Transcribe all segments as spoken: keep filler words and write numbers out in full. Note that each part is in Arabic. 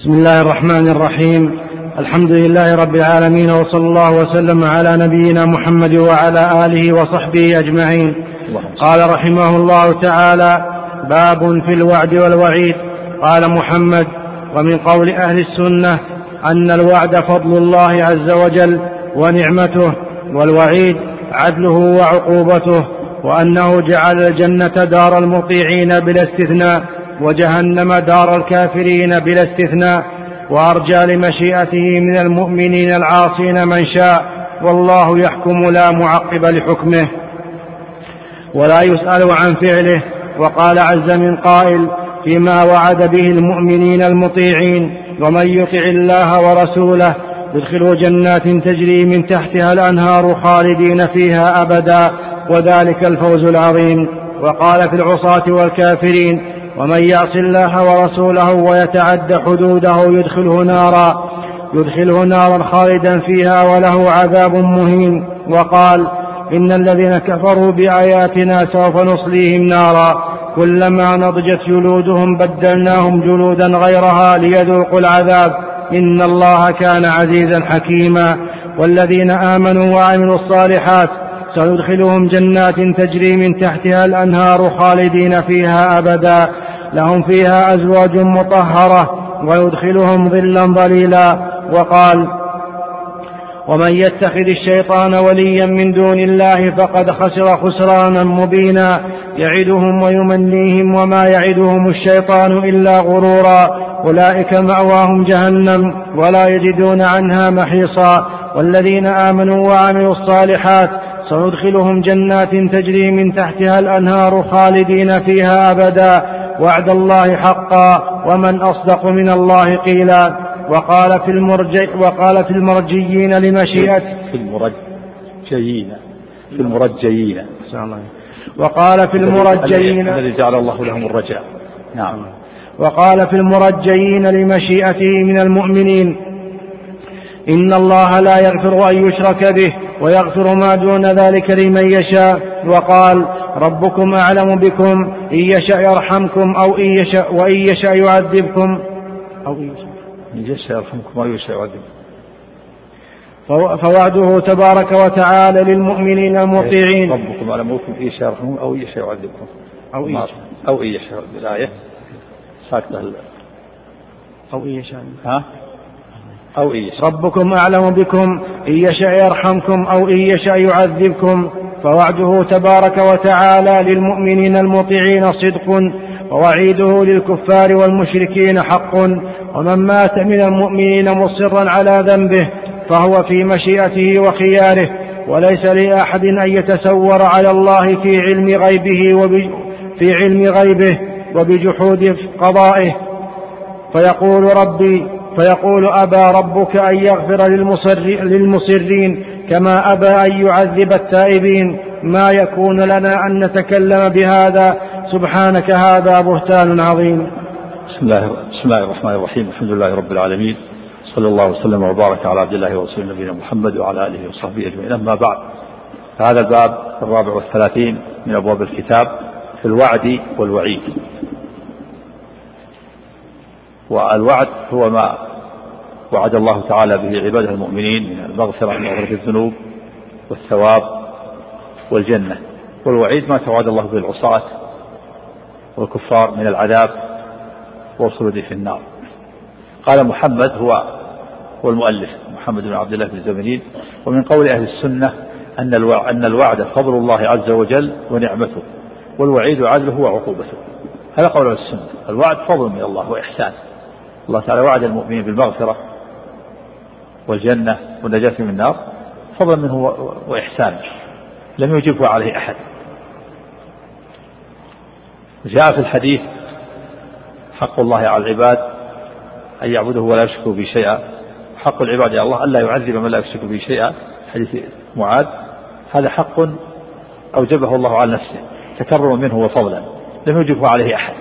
بسم الله الرحمن الرحيم. الحمد لله رب العالمين، وصلى الله وسلم على نبينا محمد وعلى آله وصحبه أجمعين. قال رحمه الله تعالى: باب في الوعد والوعيد. قال محمد: ومن قول أهل السنة أن الوعد فضل الله عز وجل ونعمته، والوعيد عدله وعقوبته، وأنه جعل الجنة دار المطيعين بلا استثناء، وجهنم دار الكافرين بلا استثناء، وأرجى لمشيئته من المؤمنين العاصين من شاء، والله يحكم لا معقب لحكمه ولا يسأل عن فعله. وقال عز من قائل فيما وعد به المؤمنين المطيعين: ومن يطع الله ورسوله يدخله جنات تجري من تحتها الأنهار خالدين فيها أبدا، وذلك الفوز العظيم. وقال في العصاة والكافرين: ومن يعص الله ورسوله ويتعد حدوده يدخله نارا يدخله نارا خالدا فيها وله عذاب مهين. وقال: إن الذين كفروا بآياتنا سوف نصليهم نارا كلما نضجت جلودهم بدلناهم جلودا غيرها ليذوقوا العذاب إن الله كان عزيزا حكيما. والذين آمنوا وعملوا الصالحات سندخلهم جنات تجري من تحتها الأنهار خالدين فيها أبدا، لهم فيها أزواج مطهرة ويدخلهم ظلا ظليلا. وقال: ومن يتخذ الشيطان وليا من دون الله فقد خسر خسرانا مبينا، يعدهم ويمنيهم وما يعدهم الشيطان إلا غرورا، أولئك مأواهم جهنم ولا يجدون عنها محيصا. والذين آمنوا وعملوا الصالحات سندخلهم جنات تجري من تحتها الأنهار خالدين فيها أبدا، وعد الله حقا، ومن أصدق من الله قيلا. وقال في المرجي وقال في المرجيين لمشيئته في المرجيين في المرجيين وقال في المرجيين الذي جعل الله لهم الرجاء. نعم. وقال في المرجيين لمشيئته من المؤمنين: إن الله لا يغفر أن يشرك به ويغفر ما دون ذلك لمن يشاء. وقال: ربكم أعلم بكم، إن يشاء يرحمكم أو إن يشاء وإن يشاء يعذبكم أو إن يشاء يشاء يرحمكم أو يشاء يعذبكم. فوعده تبارك وتعالى للمؤمنين المطيعين: ربكم أعلم بكم إن يشاء يرحمكم أو إن يشاء يعذبكم أو إن يشاء أو إن يشاء بالآية ساكتة أو إن يشاء ها أو إن يشاء. ربكم أعلم بكم، إن يشاء يرحمكم أو إن يشاء يعذبكم. فوعده تبارك وتعالى للمؤمنين المطيعين صدق، ووعيده للكفار والمشركين حق. ومن مات من المؤمنين مصرا على ذنبه فهو في مشيئته وخياره، وليس لأحد أن يتسور على الله في علم غيبه وفي علم غيبه وبجحود قضائه فيقول ربي فيقول أبى ربك أن يغفر للمصرين كما أبى أن يعذب التائبين. ما يكون لنا أن نتكلم بهذا، سبحانك هذا بهتان عظيم. بسم الله, بسم الله الرحمن الرحيم. الحمد لله رب العالمين، صلى الله وسلم وبارك على عبد الله ورسوله نبينا محمد وعلى آله وصحبه أجمعين. أما بعد، فهذا الباب الرابع والثلاثين من أبواب الكتاب في الوعد والوعيد. والوعد هو ما وعد الله تعالى به عباده المؤمنين من المغفرة ومغفرة الذنوب والثواب والجنة، والوعيد ما توعد الله به العصاة والكفار من العذاب والخلود في النار. قال محمد هو هو المؤلف محمد بن عبد الله بن الزبيرين: ومن قول أهل السنة أن الوعد فضل الله عز وجل ونعمته، والوعيد عدله وعقوبته. هذا قول أهل السنة. الوعد فضل من الله وإحسان. الله تعالى وعد المؤمنين بالمغفرة والجنة والنجاة من النار فضلا منه وإحسان لم يجبه عليه أحد. جاء في الحديث: حق الله على العباد أن يعبده ولا يشركوا به شيئا، حق العباد على الله ألا يعذب من لا يشرك به شيئا، حديث معاذ. هذا حق أوجبه الله على نفسه تكرما منه وفضلا لم يجبه عليه أحد.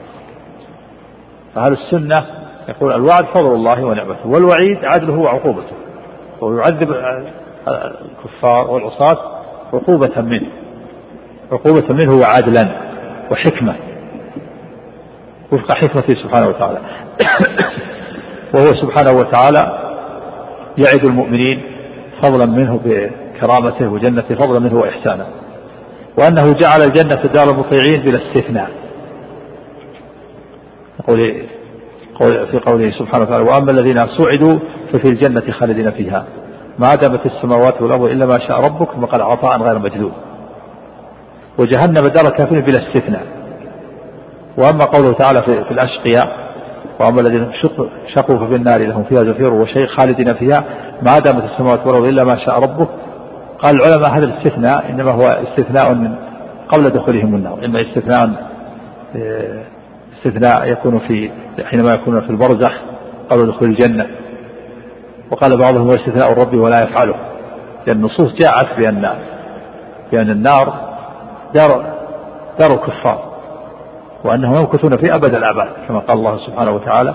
فهذا السنة يقول الوعد فضل الله ونعمته، والوعيد عدله وعقوبته، ويعذب الكفار والعصاة عقوبة منه عقوبة منه وعدلا وحكمة وفق حكمته سبحانه وتعالى. وهو سبحانه وتعالى يعد المؤمنين فضلا منه بكرامته وجنته، فضلا منه وإحسانه، وأنه جعل الجنة دار المطيعين بلا استثناء، في قوله سبحانه وتعالى: وأما الذين سعدوا ففي الجنة خالدين فيها ما دامت السماوات والأرض إلا ما شاء ربك ثم قال عطاء غير مجذوب. وجهنم دار الكافرين بلا استثناء. وأما قوله تعالى في الأشقياء: وأما الذين شقوا ففي النار لهم فيها زفير وشيء خالدين فيها ما دامت السماوات والأرض إلا ما شاء ربك. قال العلماء هذا الاستثناء إنما هو استثناء من قبل دخولهم النار، إما استثناء استثناء يكون في حينما يكون في البرزخ قبل دخول الجنة. وقال بعضهم هو استثناء الرب ولا يفعله، لأن النصوص جاءت بأن بأن النار دار دار الكفار، وأنهم يمكثون في أبد الآباد، كما قال الله سبحانه وتعالى: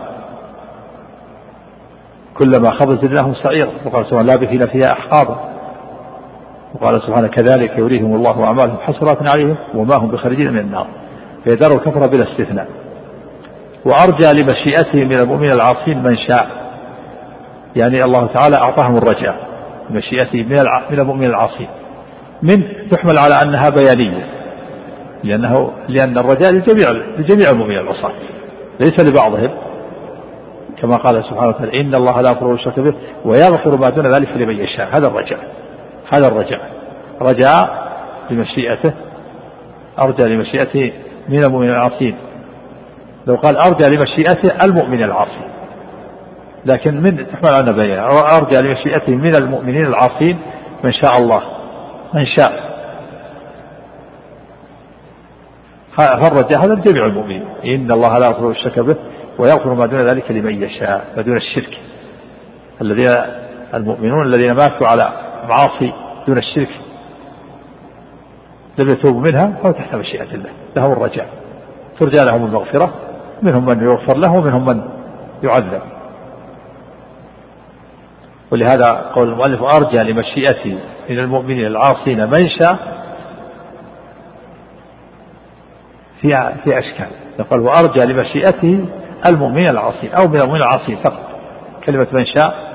كلما خبز زدناهم سعيرا، وقال سبحانه: لابثين فيها أحقابا. وقال سبحانه: كذلك يريهم الله أعمالهم حسرات عليهم وما هم بخارجين من النار. فهي دار الكفر بلا استثناء. وأرجى لمشيئته من المؤمنين العاصين من شاء، يعني الله تعالى أعطاهم الرجاء مشيئته من المؤمنين العاصين، من تحمل على أنها بيانية، لأنه لأن الرجاء لجميع لجميع المؤمنين العصاة ليس لبعضهم، كما قال سبحانه وتعالى: إن الله لا يغفر الشرك به ويغفر ما دون ذلك لمن يشاء. هذا الرجاء، هذا الرجاء رجاء لمشيئته، أرجى لمشيئته من المؤمنين العاصين. لو قال أرجى لمشيئته المؤمن العاصي، لكن من تحمل على بيان أرجى لمشيئته من المؤمنين العاصين من شاء الله، من شاء. فالرجاء هذا لجميع المؤمنين: إن الله لا يغفر الشرك به ويغفر ما دون ذلك لمن يشاء، ما دون الشرك. الذين المؤمنون الذين ماتوا على معاصي دون الشرك لم يتوبوا منها فهو تحت مشيئة الله، لهم الرجاء، ترجى لهم المغفرة، منهم من يغفر له ومنهم من يعذب. ولهذا قول المؤلف: أرجى لمشيئتي من المؤمنين العاصين من شاء، في في أشكال. يقول: وأرجى لمشيئته المؤمنين العاصين، أو من المؤمنين العاصين فقط. كلمة من شاء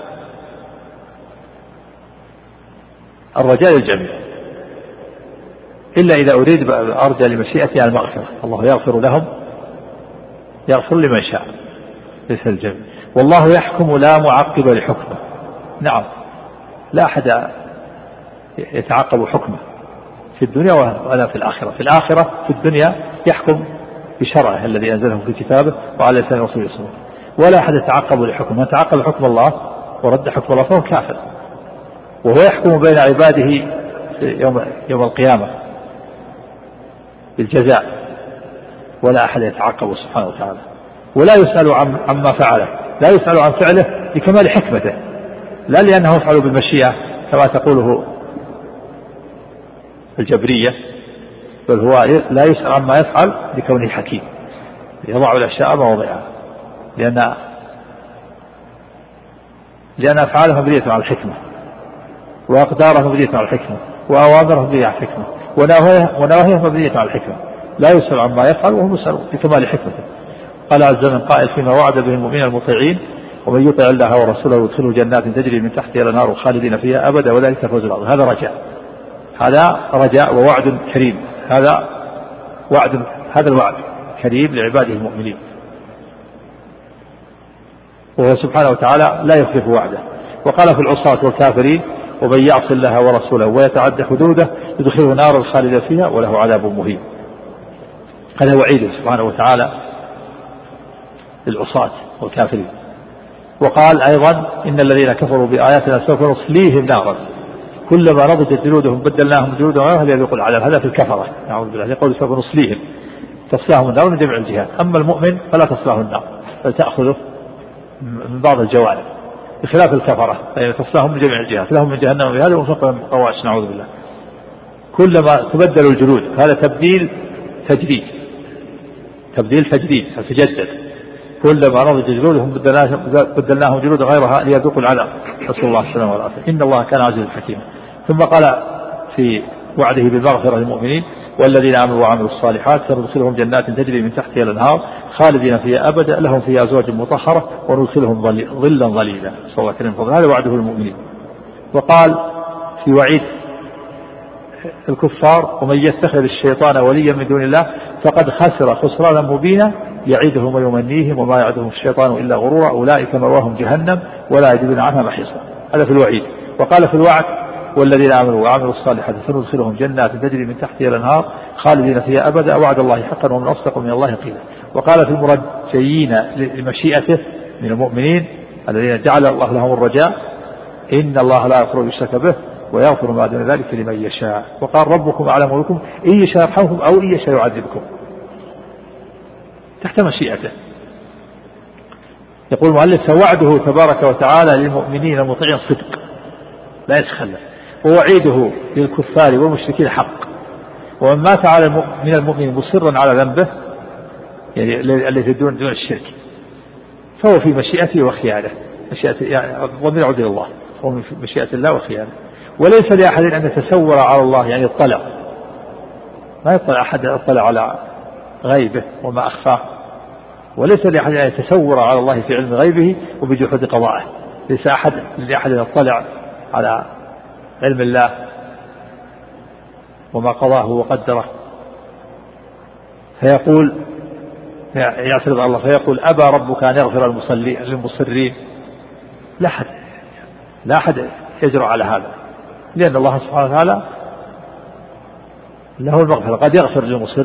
الرجاء للجميع، إلا إذا أريد أرجى لمشيئته المغفرة، الله يغفر لهم، يغفر لمن شاء ليس الجميع. والله يحكم لا معقب لحكمه. نعم، لا أحد يتعقب حكمه في الدنيا ولا في الآخرة. في الآخرة في الدنيا يحكم بشرعه الذي أنزله في كتابه وعلى لسان رسوله صلى الله عليه وسلم، ولا أحد يتعقب لحكمه. من تعقب حكم الله ورد حكم الله فهو كافر، وهو يحكم بين عباده يوم يوم القيامة بالجزاء، ولا أحد يتعقب سبحانه وتعالى، ولا يسأل عن عما فعله، لا يسأل عن فعله لكمال حكمته، لا لأنه يفعل بالمشيئة كما تقوله الجبرية، بل هو لا يسأل عما يفعل لكونه حكيم، يضع الأشياء مواضعها، لأن لأن أفعاله مبنية على الحكمة، وأقداره مبنية على الحكمة، وأوامره مبنية على الحكمة، ونواهيه مبنية على الحكمة. لا يسأل عما يفعل وهو مسأل بكمال حكمته. قال عز من قائل فيما وعد به المؤمنين المطيعين: ومن يطع الله ورسوله يدخله جنات تجري من تحتها الأنهار خالدين فيها أبدا وذلك الفوز العظيم. هذا رجاء، هذا رجاء ووعد كريم، هذا وعد، هذا الوعد كريم لعباده المؤمنين، وهو سبحانه وتعالى لا يخلف وعده. وقال في العصاة والكافرين: ومن يعص الله ورسوله ويتعدى حدوده يدخله نارا خالدا فيها وله عذاب مهين. هذا وعيد سبحانه وتعالى للعصاة والكافرين. وقال أيضا: إن الذين كفروا بآياتنا سوف نصليهم نارا كلما نضجت جلودهم بدلناهم جلودا غيرها ليذوقوا العذاب. هذا في الكفرة، نعوذ بالله. يقول: سوف نصليهم، تصلاهم النار من جميع الجهات. أما المؤمن فلا تصلاه النار، بل تأخذه من بعض الجوانب، بخلاف الكفرة يعني تصلاهم من جميع الجهات، لهم من جهنم بهذا وفوقهم قواش، نعوذ بالله. كلما تبدل الجلود، هذا تبديل تجديد، تبديل تجديد تتجدد. كلما نضجت جلودهم بدلناهم جلودا غيرها ليذوقوا العذاب، نسأل الله السلامة والعافية، إن الله كان عزيزا حكيما. ثم قال في وعده بالمغفرة للمؤمنين: والذين آمنوا وعملوا الصالحات سندخلهم جنات تجري من تحتها الأنهار خالدين فيها أبدا لهم فيها أزواج مطهرة وندخلهم ظلا ظليلا. صلى الله عليه وسلم. هذا وعده المؤمنين. وقال في وعيد الكفار ومن يتخذ الشيطان وليا من دون الله فقد خسر خسرانا مبينا يعيدهم ويمنيهم وما يعدهم الشيطان إلا غرورا أولئك مأواهم جهنم ولا يجدون عنها محيصا. هذا في الوعيد. وقال في الوعد والذين آمنوا وعملوا الصالحات سندخلهم جنات تجري من تحتها الأنهار خالدين فيها أبدا وعد الله حقا ومن أصدق من الله قيلا. وقال في المرجين لمشيئته من المؤمنين الذين جعل الله لهم الرجاء إن الله لا يغفر يشرك به ويغفر ما دون ذلك لمن يشاء. وقال ربكم أعلم بكم إن يشاء يرحمكم أو إن يشاء يعذبكم تحت مشيئته. يقول المؤلف وعده تبارك وتعالى للمؤمنين المطيعين صدق لا يتخلف ووعيده للكفار والمشركين حق. ومن مات على من المؤمن مصرا على ذنبه يعني الذي دون دون الشرك فهو في مشيئته وخيانته مشيئته يعني ضمير عود الله هو من مشيئة الله وخيانته. وليس لأحد أن يتسور على الله يعني يطلع ما يطلع أحد يطلع على غيبه وما أخفاه. وليس لأحد أن يتسور على الله في علم غيبه وبجحود قضائه. ليس أحد لأحد يطلع على علم الله وما قضاه وقدره فيقول يعترض على الله فيقول أبى ربك أن يغفر للمصرين. لا أحد لا أحد يجرؤ على هذا لأن الله سبحانه وتعالى له المغفرة. قد يغفر للمصر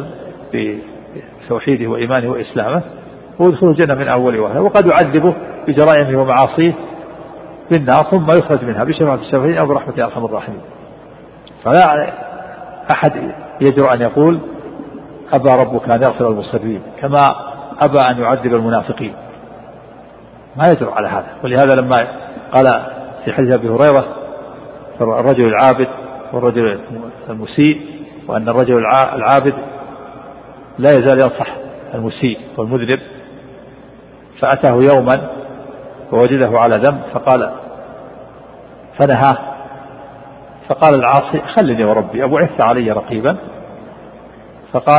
بتوحيده وإيمانه وإسلامه ويدخل الجنة من أول وهله وقد يعذبه بجرائمه ومعاصيه بالنار ثم يخرج منها بشفاعة الشافعين أو برحمة أرحم الراحمين. فلا أحد يجرؤ أن يقول أبى ربك أن يغفر المصرين كما أبى أن يعذب المنافقين ما يجرؤ على هذا. ولهذا لما قال في حديث أبي هريرة الرجل العابد والرجل المسيء وأن الرجل العابد لا يزال ينصح المسيء والمذنب فأتاه يوما ووجده على ذنب فقال فنهاه فقال العاصي خلني وربي أبعثت علي رقيبا فقال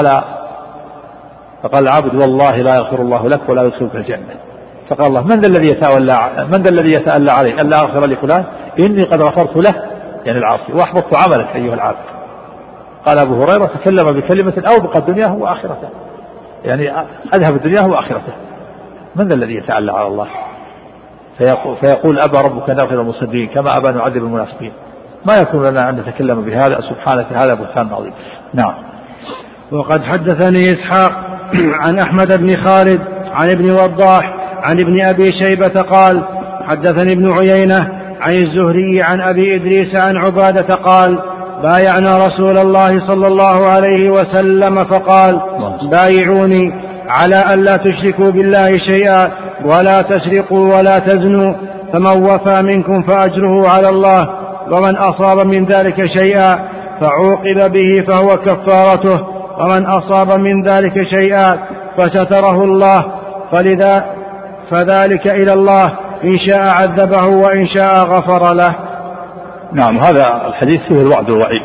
فقال العابد والله لا يغفر الله لك ولا يدخلك الجنة. فقال الله من ذا الذي يتألى من ذا الذي يتألى علي ألا أغفر لفلان إني قد غفرت له يعني العاصي وأحبطت عملك أيها العابد. قال أبو هريرة تكلم بكلمة أوبقت دنياه وآخرته يعني أذهب دنياه وآخرته. من ذا الذي يتألى على الله فيقول, فيقول أبى ربك أن يغفر المصدقين كما أبى أن يعذب المنافقين. ما يكون لنا أن نتكلم بهذا سبحانك هذا بهتان عظيم. نعم. وقد حدثني إسحاق عن أحمد بن خالد عن ابن وضاح عن ابن أبي شيبة قال حدثني ابن عيينة عن الزهري عن أبي إدريس عن عبادة قال بايعنا رسول الله صلى الله عليه وسلم فقال بايعوني على أن لا تشركوا بالله شيئا ولا تسرقوا ولا تزنوا فمن وفى منكم فأجره على الله ومن أصاب من ذلك شيئا فعوقب به فهو كفارته ومن أصاب من ذلك شيئا فستره الله فلذا فذلك إلى الله إن شاء عذبه وإن شاء غفر له. نعم. هذا الحديث فيه الوعد والوعيد.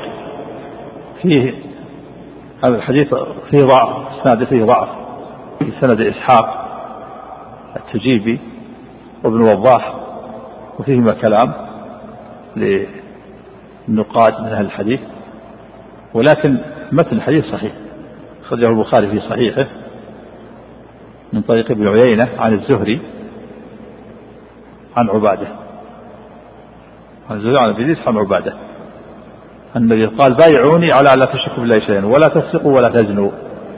فيه هذا الحديث فيه ضعف سند فيه ضعف في سند إسحاق التجيبي وابن وضاح وفيهما كلام للنقاد من أهل الحديث ولكن متن الحديث صحيح خرجه البخاري في صحيحه من طريق ابن عيينة عن الزهري عن عبادة عن الزهري عن ابن عن عبادة النبي قال بايعوني على لا تشركوا بالله شيئا ولا تسرقوا ولا تزنوا.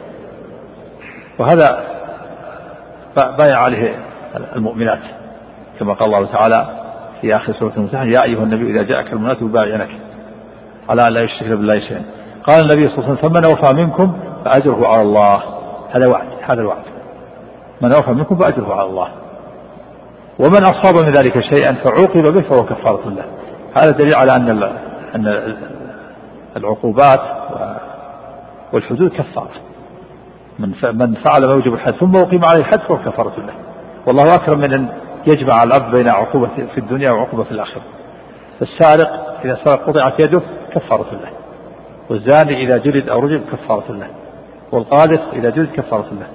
وهذا بايع عليه المؤمنات كما قال الله تعالى في آخر سورة الممتحنة يا أيها النبي إذا جاءك المؤمنات يبايعنك على لا يشركن بالله شيئا. قال النبي صلى الله عليه وسلم فمن وفى منكم فأجره على الله. هذا وعد هذا الوعد من وفى منكم فأجره على الله ومن أصاب من ذلك شيئا فعوقب به فهو كفارة له. هذا دليل على أن أن العقوبات والحدود كفارة. من فعل ما يوجب الحد ثم أقيم عليه الحد فهو كفارة له. والله أكرم من أن يجمع العبد بين عقوبة في الدنيا وعقوبة في الآخرة. فالسارق إذا سرق قطعت يده كفارة له والزاني إذا جلد أو رجم كفارة له والقاذف إذا جلد كفارة له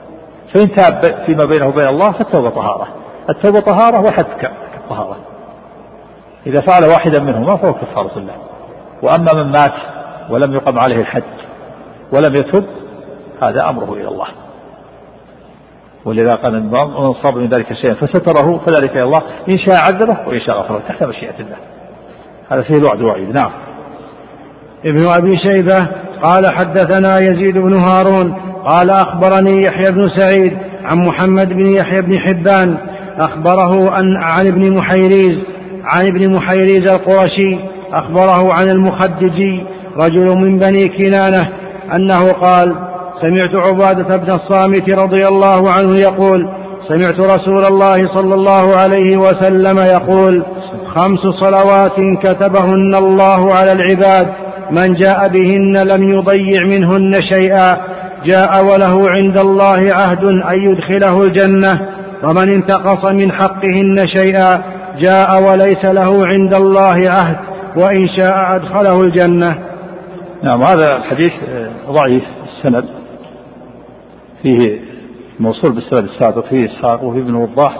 فإن تاب فيما بينه وبين الله فالتوبة طهارة. التوبة طهارة وحد كالطهارة. إذا فعل واحدا منهما فهو كفارة له. وأما من مات ولم يقم عليه الحد ولم يتب هذا أمره إلى الله. ولذا قال من صاب من ذلك شيئا فستره فذلك إلى الله إن شاء عذبه وإن شاء غفره تحت مشيئة الله. هذا فيه الوعد وعيد. نعم. ابن أبي شيبة قال حدثنا يزيد بن هارون قال أخبرني يحيى بن سعيد عن محمد بن يحيى بن حبان أخبره أن عن ابن محيريز عن ابن محيريز القرشي أخبره عن المخدجي رجل من بني كنانة أنه قال سمعت عبادة بن الصامت رضي الله عنه يقول سمعت رسول الله صلى الله عليه وسلم يقول خمس صلوات كتبهن الله على العباد من جاء بهن لم يضيع منهن شيئا جاء وله عند الله عهد أن يدخله الجنة ومن انتقص من حقهن شيئا جاء وليس له عند الله عهد وإن شاء أدخله الجنة. نعم. هذا الحديث ضعيف السند فيه موصول بالسند السابق فيه إسحاق وفيه ابن وضاح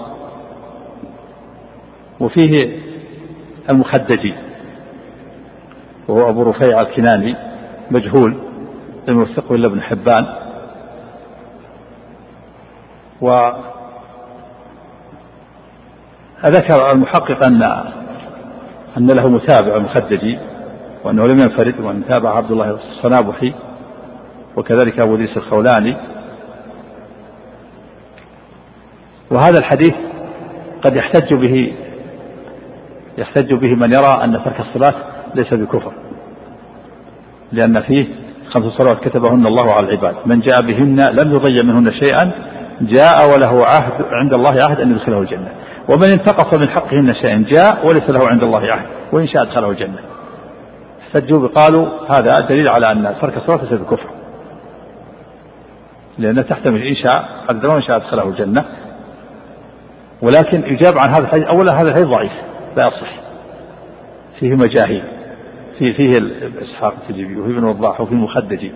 وفيه المخدجي وهو أبو رفيع الكناني مجهول لم يوثقه إلا ابن حبان. وذكر المحقق أن أن له متابع المخدجي وأنه لم ينفرد وأن تابع عبد الله الصنابحي وكذلك أبو ديس الخولاني. وهذا الحديث قد يحتج به يحتج به من يرى أن ترك الصلاة ليس بكفر لأن فيه خمس صلوات كتبهن الله على العباد من جاء بهن لم يضيع منهن شيئا جاء وله عهد عند الله عهد أن يدخله الجنة ومن انتقص من حقهن شيئا جاء وليس له عند الله عهد وإن شاء أدخله الجنة. احتجوا قالوا هذا دليل على أن ترك الصلاة ليس بكفر لأنه تحتمل إن شاء عذبه وإن شاء أدخله الجنة. ولكن يجاب عن هذا الحديث أولا هذا الحديث ضعيف لا يصح فيه مجاهيل فيه فيه إسحاق التجيبي وفيه ابن وضاح وفيه المخدجي.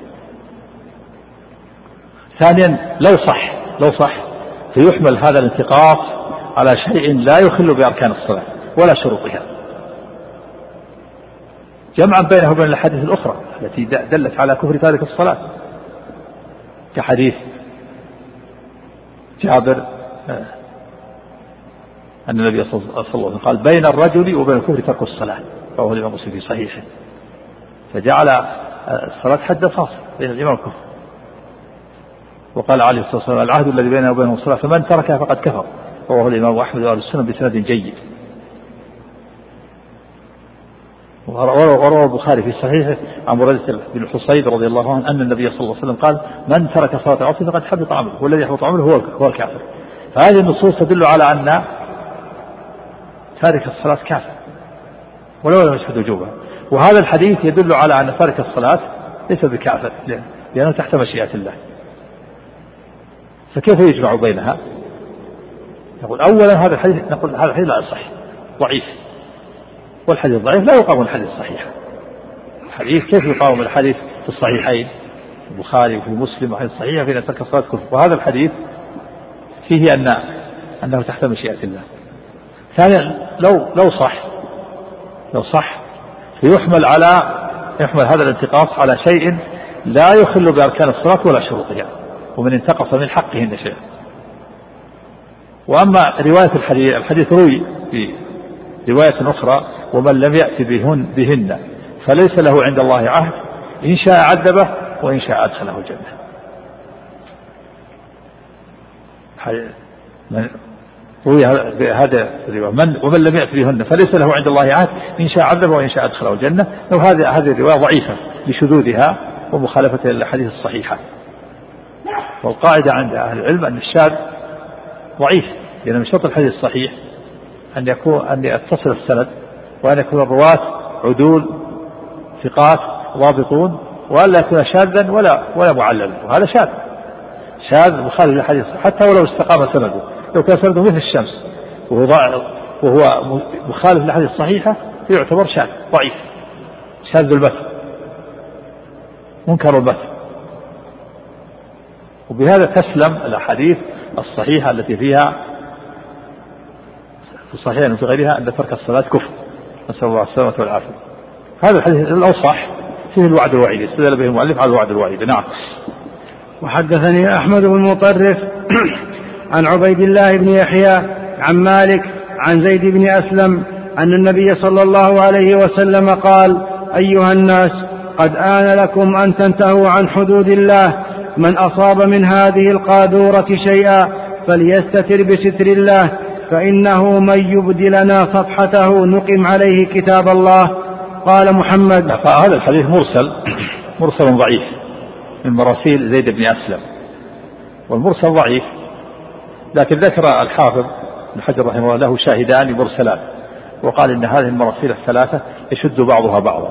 ثانيا لو صح لو صح فيحمل هذا الانتقاص على شيء لا يخل بأركان الصلاة ولا شروطها جمعا بينه وبين الحديث الأخرى التي دلت على كفر تارك الصلاة كحديث جابر أن النبي صلى الله عليه وسلم قال بين الرجل وبين الكفر ترك الصلاة رواه الإمام مسلم في صحيحه فجعل الصلاة حد فاصل بين الإيمان والكفر. وقال عليه الصلاة والسلام العهد الذي بيننا وبينهم الصلاة فمن تركها فقد كفر رواه الإمام أحمد وأهل السنة بسند جيد. وروى البخاري في صحيحه عن بريدة بن الحصيب رضي الله عنه أن النبي صلى الله عليه وسلم قال من ترك صلاة العصر فقد حبط عمله والذي يحبط عمله هو الكافر. فهذه النصوص تدل على أن تارك الصلاة كافر ولو لم يشهد وجوبها. وهذا الحديث يدل على أن تارك الصلاة ليس بكافر لأنه تحت مشيئة الله. فكيف يجمع بينها؟ نقول أولا هذا الحديث نقول هذا الحديث لا يصح ضعيف والحديث الضعيف لا يقاوم الحديث الصحيح. الحديث كيف يقاوم الحديث في الصحيحين البخاري وفي مسلم وحديث صحيح في ترك الصلاة كفر وهذا الحديث فيه أن أنه تحت مشيئة الله. ثانيا لو لو صح لو صح فيحمل على يحمل هذا الانتقاص على شيء لا يخل بأركان الصلاة ولا شروطها ومن انتقص من حقهن شيء. وأما رواية الحديث الحديث روي في رواية أخرى ومن لم يأتي بهن, بهن فليس له عند الله عهد إن شاء عذبه وإن شاء أدخله الجنة. روي هذا الرواية من ومن لم يأتي بهن فليس له عند الله عهد إن شاء عذبه وإن شاء أدخله الجنة. لو هذه هذه الرواية ضعيفة لشذوذها ومخالفتها للأحاديث الصحيحة. والقاعدة عند أهل العلم أن الشاذ ضعيف لأن من شرط الحديث الصحيح أن يكون أن يتصل السند وأن يكون الرواة عدول ثقات ضابطون وأن لا يكون شاذا ولا ولا معللا. وهذا شاذ شاذ مخالف للحديث حتى ولو استقام سنده لو كان سنده مثل الشمس وهو وهو مخالف للحديث الصحيحة يعتبر شاذ ضعيف شاذ المتن منكر المتن. وبهذا تسلم الأحاديث الصحيحة التي فيها في الصحيحين وفي غيرها أن ترك الصلاة كفر، نسأل الله السلامة والعافية. هذا الحديث الأصح فيه الوعد الوعيد، استدل به المؤلف على الوعد الوعيد. نعم. وحدثني أحمد بن مطرف عن عبيد الله بن يحيى عن مالك عن زيد بن أسلم أن النبي صلى الله عليه وسلم قال: أيها الناس، قد آن لكم أن تنتهوا عن حدود الله، من أصاب من هذه القاذورة شيئا فليستتر بستر الله، فإنه من يبدلنا صفحته نقم عليه كتاب الله. قال محمد: هذا الحديث مرسل مرسل ضعيف من مراسيل زيد بن أسلم، والمرسل ضعيف، لكن ذكر الحافظ ابن حجر رحمه الله له شاهدان مرسلان، وقال إن هذه المراسيل الثلاثة يشد بعضها بعضا،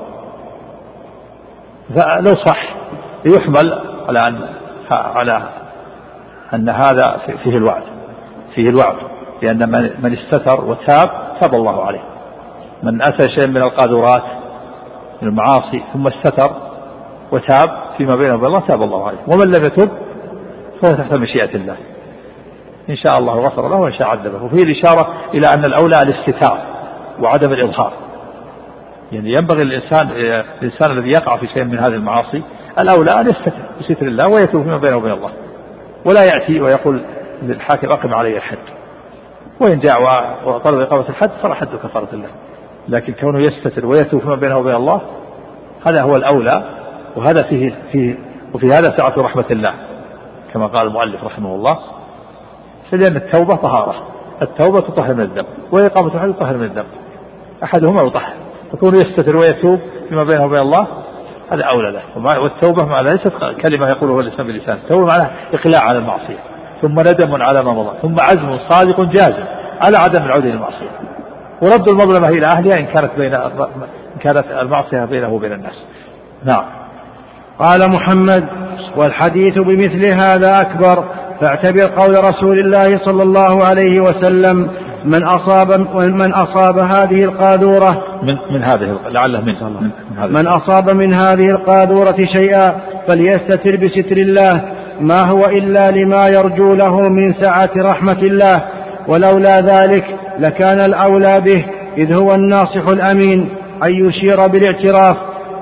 فلو صح يحمل على أن على أن هذا فيه الوعد فيه الوعد لأن من استتر وتاب تاب الله عليه. من أتى شيء من القاذورات من المعاصي ثم استتر وتاب فيما بينه وبين الله تاب الله عليه، ومن لم يتب فهو تحت مشيئة الله، إن شاء الله غفر له وإن شاء عذبه. وفيه الإشارة إلى أن الأولى الاستتار وعدم الإظهار، يعني ينبغي الإنسان الإنسان الذي يقع في شيء من هذه المعاصي الأولى أن يستتر بستر الله ويتوب فيما بينه وبين الله، ولا يأتي ويقول للحاكم أقم علي الحد، وإن جاء وطلب إقامة الحد فلا حد كفارة الله، لكن كونه يستتر ويتوب فيما بينه وبين الله هذا هو الأولى، وهذا فيه فيه وفي هذا سعة رحمة الله كما قال المؤلف رحمه الله، لأن التوبة طهارة، التوبة تطهر من الذنب، وإقامة الحد تطهر من الذنب، أحدهما يطهر، فكونه يستتر ويتوب فيما بينه وبين الله هذا أولى له. والتوبة معناها ليست كلمة يقولها الإنسان باللسان، التوبة معناها إقلاع على المعصية، ثم ندم على ما مضى، ثم عزم صادق جازم على عدم العودة للمعصية، ورد المظلمة إلى أهلها إن كانت بين إن كانت المعصية بينه وبين الناس. نعم. قال محمد: والحديث بمثل هذا أكبر، فاعتبر قول رسول الله صلى الله عليه وسلم: من أصاب من أصاب هذه القاذورة من من هذه لعله من من, من, من أصاب من هذه القاذورة شيئا فليستتر بستر الله، ما هو إلا لما يرجو له من سعة رحمة الله، ولولا ذلك لكان الأولى به، إذ هو الناصح الأمين، أن يشير بالاعتراف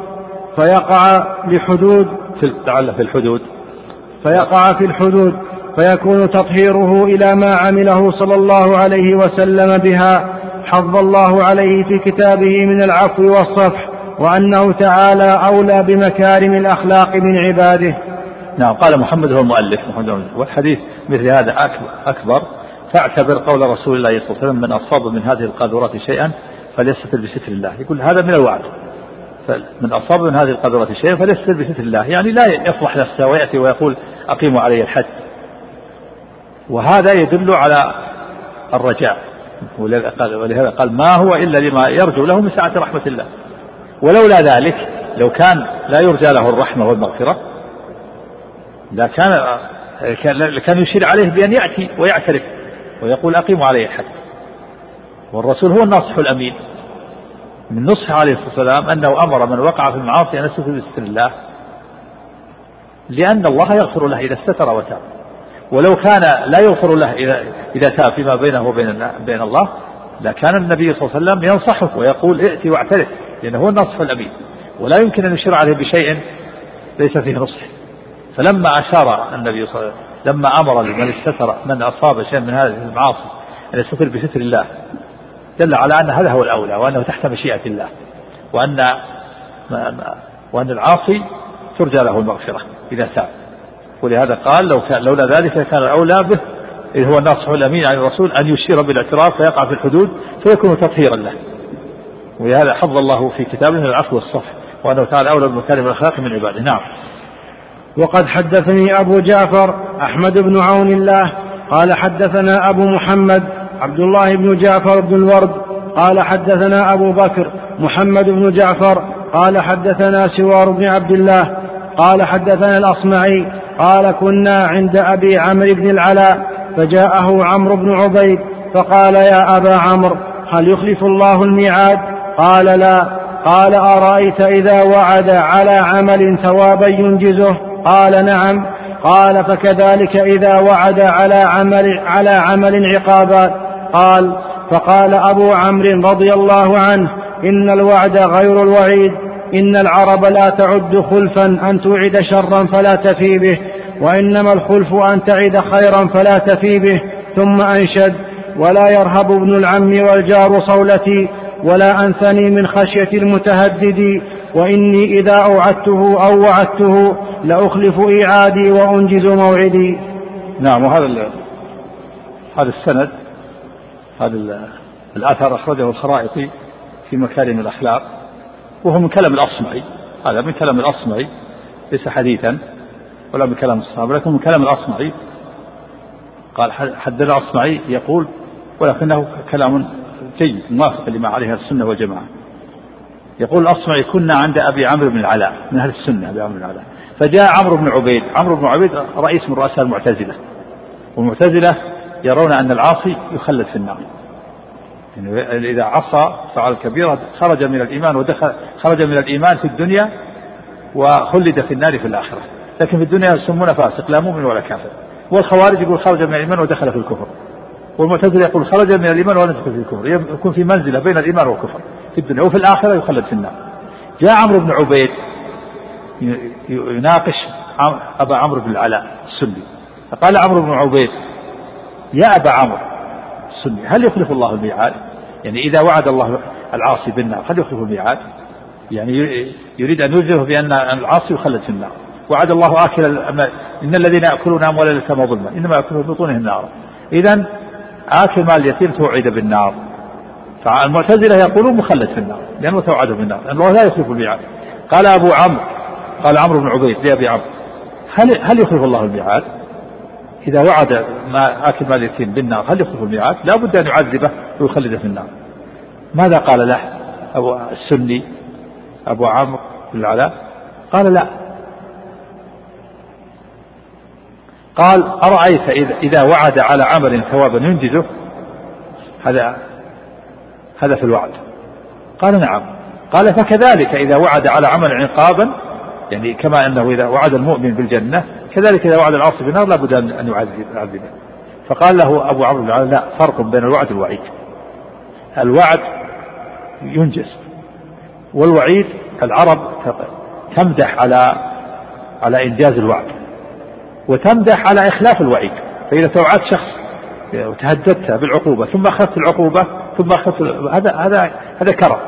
فيقع بحدود لعله في الحدود فيقع في الحدود فيكون تطهيره إلى ما عمله صلى الله عليه وسلم بها، حظ الله عليه في كتابه من العفو والصفح، وأنه تعالى أولى بمكارم الأخلاق من عباده. نعم. قال محمد هو المؤلف محمد، والحديث مثل هذا أكبر، فاعتبر قول رسول الله صلى الله عليه وسلم: من أصاب من هذه القاذورات شيئا فليستتر بستر الله. يقول هذا من الوعد، من أصاب من هذه القاذورات شيئا فليستتر بستر الله، يعني لا يفضح نفسه ويأتي ويقول أقيموا علي الحد، وهذا يدل على الرجاء، ولهذا قال: ما هو إلا لما يرجو له من سعة رحمة الله، ولولا ذلك لو كان لا يرجى له الرحمة والمغفرة لكان كان يشير عليه بأن يأتي ويعترف ويقول أقيموا عليه الحد. والرسول هو الناصح الأمين، من نصح عليه الصلاة والسلام أنه أمر من وقع في المعاصي أن يستتر بستر الله، لأن الله يغفر له إذا استتر وتاب، ولو كان لا يغفر له إذا إذا تاب فيما بينه وبين بين الله لكان النبي صلى الله عليه وسلم ينصحه ويقول ائتي واعترف، لأنه هو الناصح الأمين، ولا يمكن أن يشير عليه بشيء ليس فيه نصح. فلما أشار النبي صلى الله عليه وسلم لما أمر من استتر من أصاب شيء من هذه المعاصي أن يستتر بستر الله دل على أن هذا هو الأولى، وأنه تحت مشيئة الله، وأن وأن العاصي ترجى له المغفرة إذا تاب. ولهذا قال: لو كان لولا ذلك كان الأولى به، إذ هو الناصح الأمين عن الرسول، أن يشير بالاعتراف فيقع في الحدود فيكون تطهيرا له. ولهذا حفظ الله في كتابه من العفو والصفح، وأنه تعالى أولى بمكارم الأخلاق من عباده. نعم. وقد حدثني أبو جعفر أحمد بن عون الله قال حدثنا أبو محمد عبد الله بن جعفر بن الورد قال حدثنا أبو بكر محمد بن جعفر قال حدثنا سوار بن عبد الله قال حدثنا الأصمعي قال: كنا عند أبي عمرو بن العلاء فجاءه عمرو بن عبيد فقال: يا أبا عمرو، هل يخلف الله الميعاد؟ قال: لا. قال: أرأيت إذا وعد على عمل ثوابا ينجزه؟ قال: نعم. قال فكذلك إذا وعد على عمل, على عمل عقابا. قال فقال أبو عمرو رضي الله عنه إن الوعد غير الوعيد، إن العرب لا تعد خلفا أن توعد شرا فلا تفي به، وإنما الخلف أن تعد خيرا فلا تفي به. ثم أنشد ولا يرهب ابن العم والجار صولتي، ولا أنثني من خشية المتهدد، وإني إذا أوعدته أو وعدته لأخلف إيعادي وأنجز موعدي. نعم. وهذا هذا السند هذا الأثر أخرجه الخرائطي في مكارم الأخلاق، وهو من كلام الأصمعي. هذا من كلام الأصمعي ليس حديثا ولا من كلام الصحابة، لكن من كلام الأصمعي. قال حدثنا الأصمعي يقول ولكنه كلام جيد موافق لما عليها السنة والجماعة. يقول الأصمعي كنا عند أبي عمرو بن العلاء من أهل السنة أبي عمرو بن العلاء، فجاء عمرو بن عبيد. عمرو بن عبيد رئيس من رؤساء المعتزلة، والمعتزلة يرون أن العاصي يخلد في النار، يعني إذا عصى فعل كبيرة خرج من الإيمان ودخل خرج من الإيمان في الدنيا وخلد في النار في الآخرة، لكن في الدنيا يسمون فاسق لا مؤمن ولا كافر. والخوارج يقول خرج من الإيمان ودخل في الكفر، والمعتزلة يقول خرج من الإيمان ودخل في الكفر، يكون في منزلة بين الإيمان والكفر في الدنيا، وفي الآخرة يخلد في النار. جاء عمرو بن عبيد يناقش أبا عمرو بن العلاء السني، فقال عمرو بن عبيد يا أبا عمرو السني هل يخلف الله الميعاد؟ يعني إذا وعد الله العاصي بالنار هل يخلف الميعاد؟ يعني يريد أن يجزه بأن العاصي يخلد في النار. وعد الله آكل إن الذين يأكلون أموال اليتامى ظلما إنما يأكلون في بطونهم النار. إذن آكل مال اليتيم توعد بالنار، فالمعتزلة يقولون مخلد في النار لأنه توعد بالنار، لأن الله لا يخلف الميعاد. قال أبو عمرو قال عمرو بن عبيد لأبي عمرو هل هل يخلف الله الميعاد؟ إذا وعد ما آكل مال اليتيم بالنار هل يخلف الميعاد؟ لا بد أن يعذبه ويخلده في النار. ماذا قال له أبو السني أبو عمرو بن العلاء؟ قال لا، قال أرأيت إذا, إذا وعد على عمل ثوابا ينجزه؟ هذا هذا في الوعد. قال نعم. قال فكذلك إذا وعد على عمل عقابا، يعني كما أنه إذا وعد المؤمن بالجنة كذلك إذا وعد العاصي بالنار لا بد أن يعذبه. فقال له أبو عمرو بن العلاء لا، فرق بين الوعد والوعيد. الوعد ينجز، والوعيد العرب تمدح على على إنجاز الوعد وتمدح على إخلاف الوعيد. فإذا توعدت شخص وتهددته بالعقوبة ثم أخذت العقوبة ثم أخذت هذا هذا هذا كرم.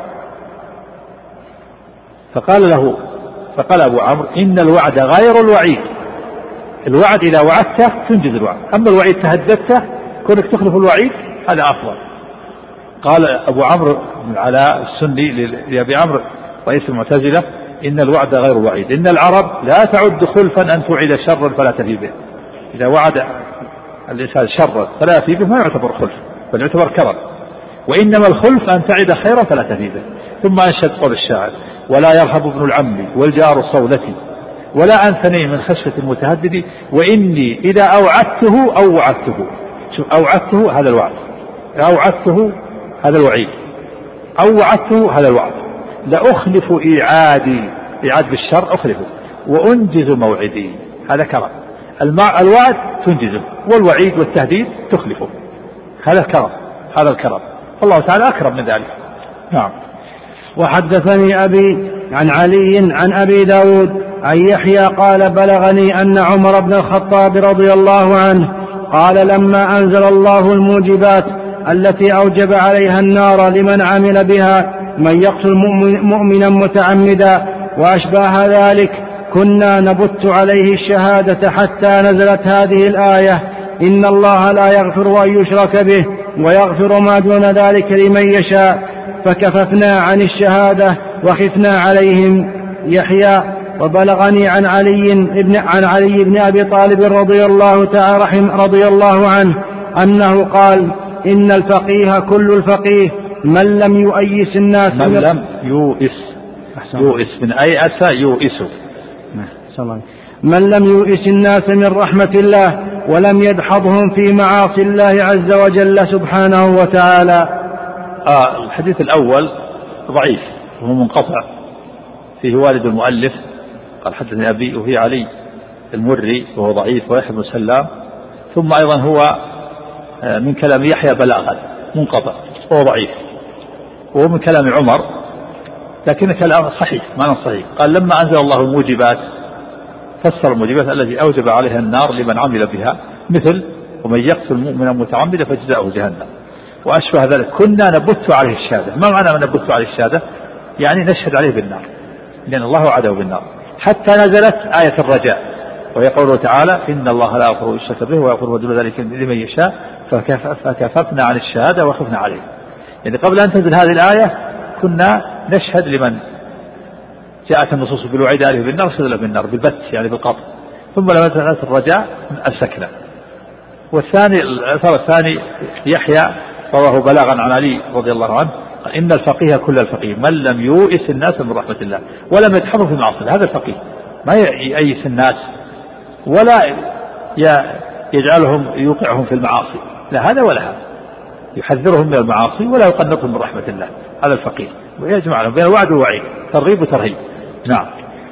فقال له فقال أبو عمرو إن الوعد غير الوعيد، الوعد إذا وعدته تنجز الوعد، أما الوعيد تهددته كونك تخلف الوعيد هذا أفضل. قال أبو عمرو بن العلاء السني لأبي عمرو رئيس المعتزلة إن الوعد غير الوعيد، إن العرب لا تعد خلفا أن توعد شرا فلا تفي به. إذا وعد الإنسان شرا فلا يفي به ما يعتبر خلف بل يعتبر كرم، وإنما الخلف أن تعد خيرا فلا تفي به. ثم أنشد قول الشاعر ولا يرهب ابن العم والجار صولتي، ولا أنثني من خشية المتهدد، وإني إذا أوعدته أو وعدته. شوف أوعدته هذا الوعد، أوعدته هذا الوعيد، أو وعدته هذا الوعد. لأخلف إيعادي، إيعاد بالشر أخلفه، وأنجز موعدي هذا كرم. الوعد تنجزه والوعيد والتهديد تخلفه، هذا الكرم، هذا الكرم. الله تعالى أكرم من ذلك. نعم. وحدثني أبي عن علي عن أبي داود عن يحيى قال بلغني أن عمر بن الخطاب رضي الله عنه قال لما أنزل الله الموجبات التي أوجب عليها النار لمن عمل بها من يقتل مؤمنا متعمدا وأشباه ذلك كنا نبت عليه الشهادة حتى نزلت هذه الآية إن الله لا يغفر أن يشرك به ويغفر ما دون ذلك لمن يشاء، فكففنا عن الشهادة وخفنا عليهم. يحيى وبلغني عن علي ابن عن علي بن أبي طالب رضي الله تعالى رحم رضي الله عنه أنه قال إن الفقيه كل الفقيه من لم يؤيس الناس من لم يؤيس يؤيس من أيأس يؤيس من لم يؤيس الناس من رحمة الله ولم يدحضهم في معاصي الله عز وجل سبحانه وتعالى. آه الحديث الأول ضعيف وهو منقطع، فيه والد المؤلف قال حدثني أبي وهي علي المري وهو ضعيف، ويحيى بن سلام، ثم أيضا هو من كلام يحيى بلاغا منقطع وهو ضعيف، وهو من كلام عمر لكن كلام صحيح معنى صحيح. قال لما أنزل الله الموجبات فسر الموجبات التي أوجب عليها النار لمن عمل بها، مثل ومن يقتل مؤمنا متعمدا فجزاؤه جهنم وأشبه ذلك. كنا نبث عليه الشهادة. ما معنى من نبث عليه الشهادة؟ يعني نشهد عليه بالنار، لأن الله وعده بالنار، حتى نزلت آية الرجاء وهي قوله تعالى إن الله لا يغفر الشرك به ويغفر دون ذلك لمن يشاء فكففنا عن الشهادة وخفنا عليه. يعني قبل أن تنزل هذه الآية كنا نشهد لمن جاءت النصوص بالوعيد عليه بالنار شهد بالنار بالبت يعني بالقطع، ثم لما نزلت الرجاء أمسكنا. والثاني الأثر الثاني يحيى رواه بلاغا عن علي رضي الله عنه إن الفقيه كل الفقيه من لم يؤس الناس من رحمة الله ولم يتحروا في المعصية. هذا الفقيه ما يأيس الناس ولا يجعلهم يوقعهم في المعاصي، لا هذا ولا هذا، يحذرهم من المعاصي ولا يقنطهم من رحمة الله. هذا الفقيه ويجمع لهم بين الوعد والوعيد، ترغيب وترهيب. نعم.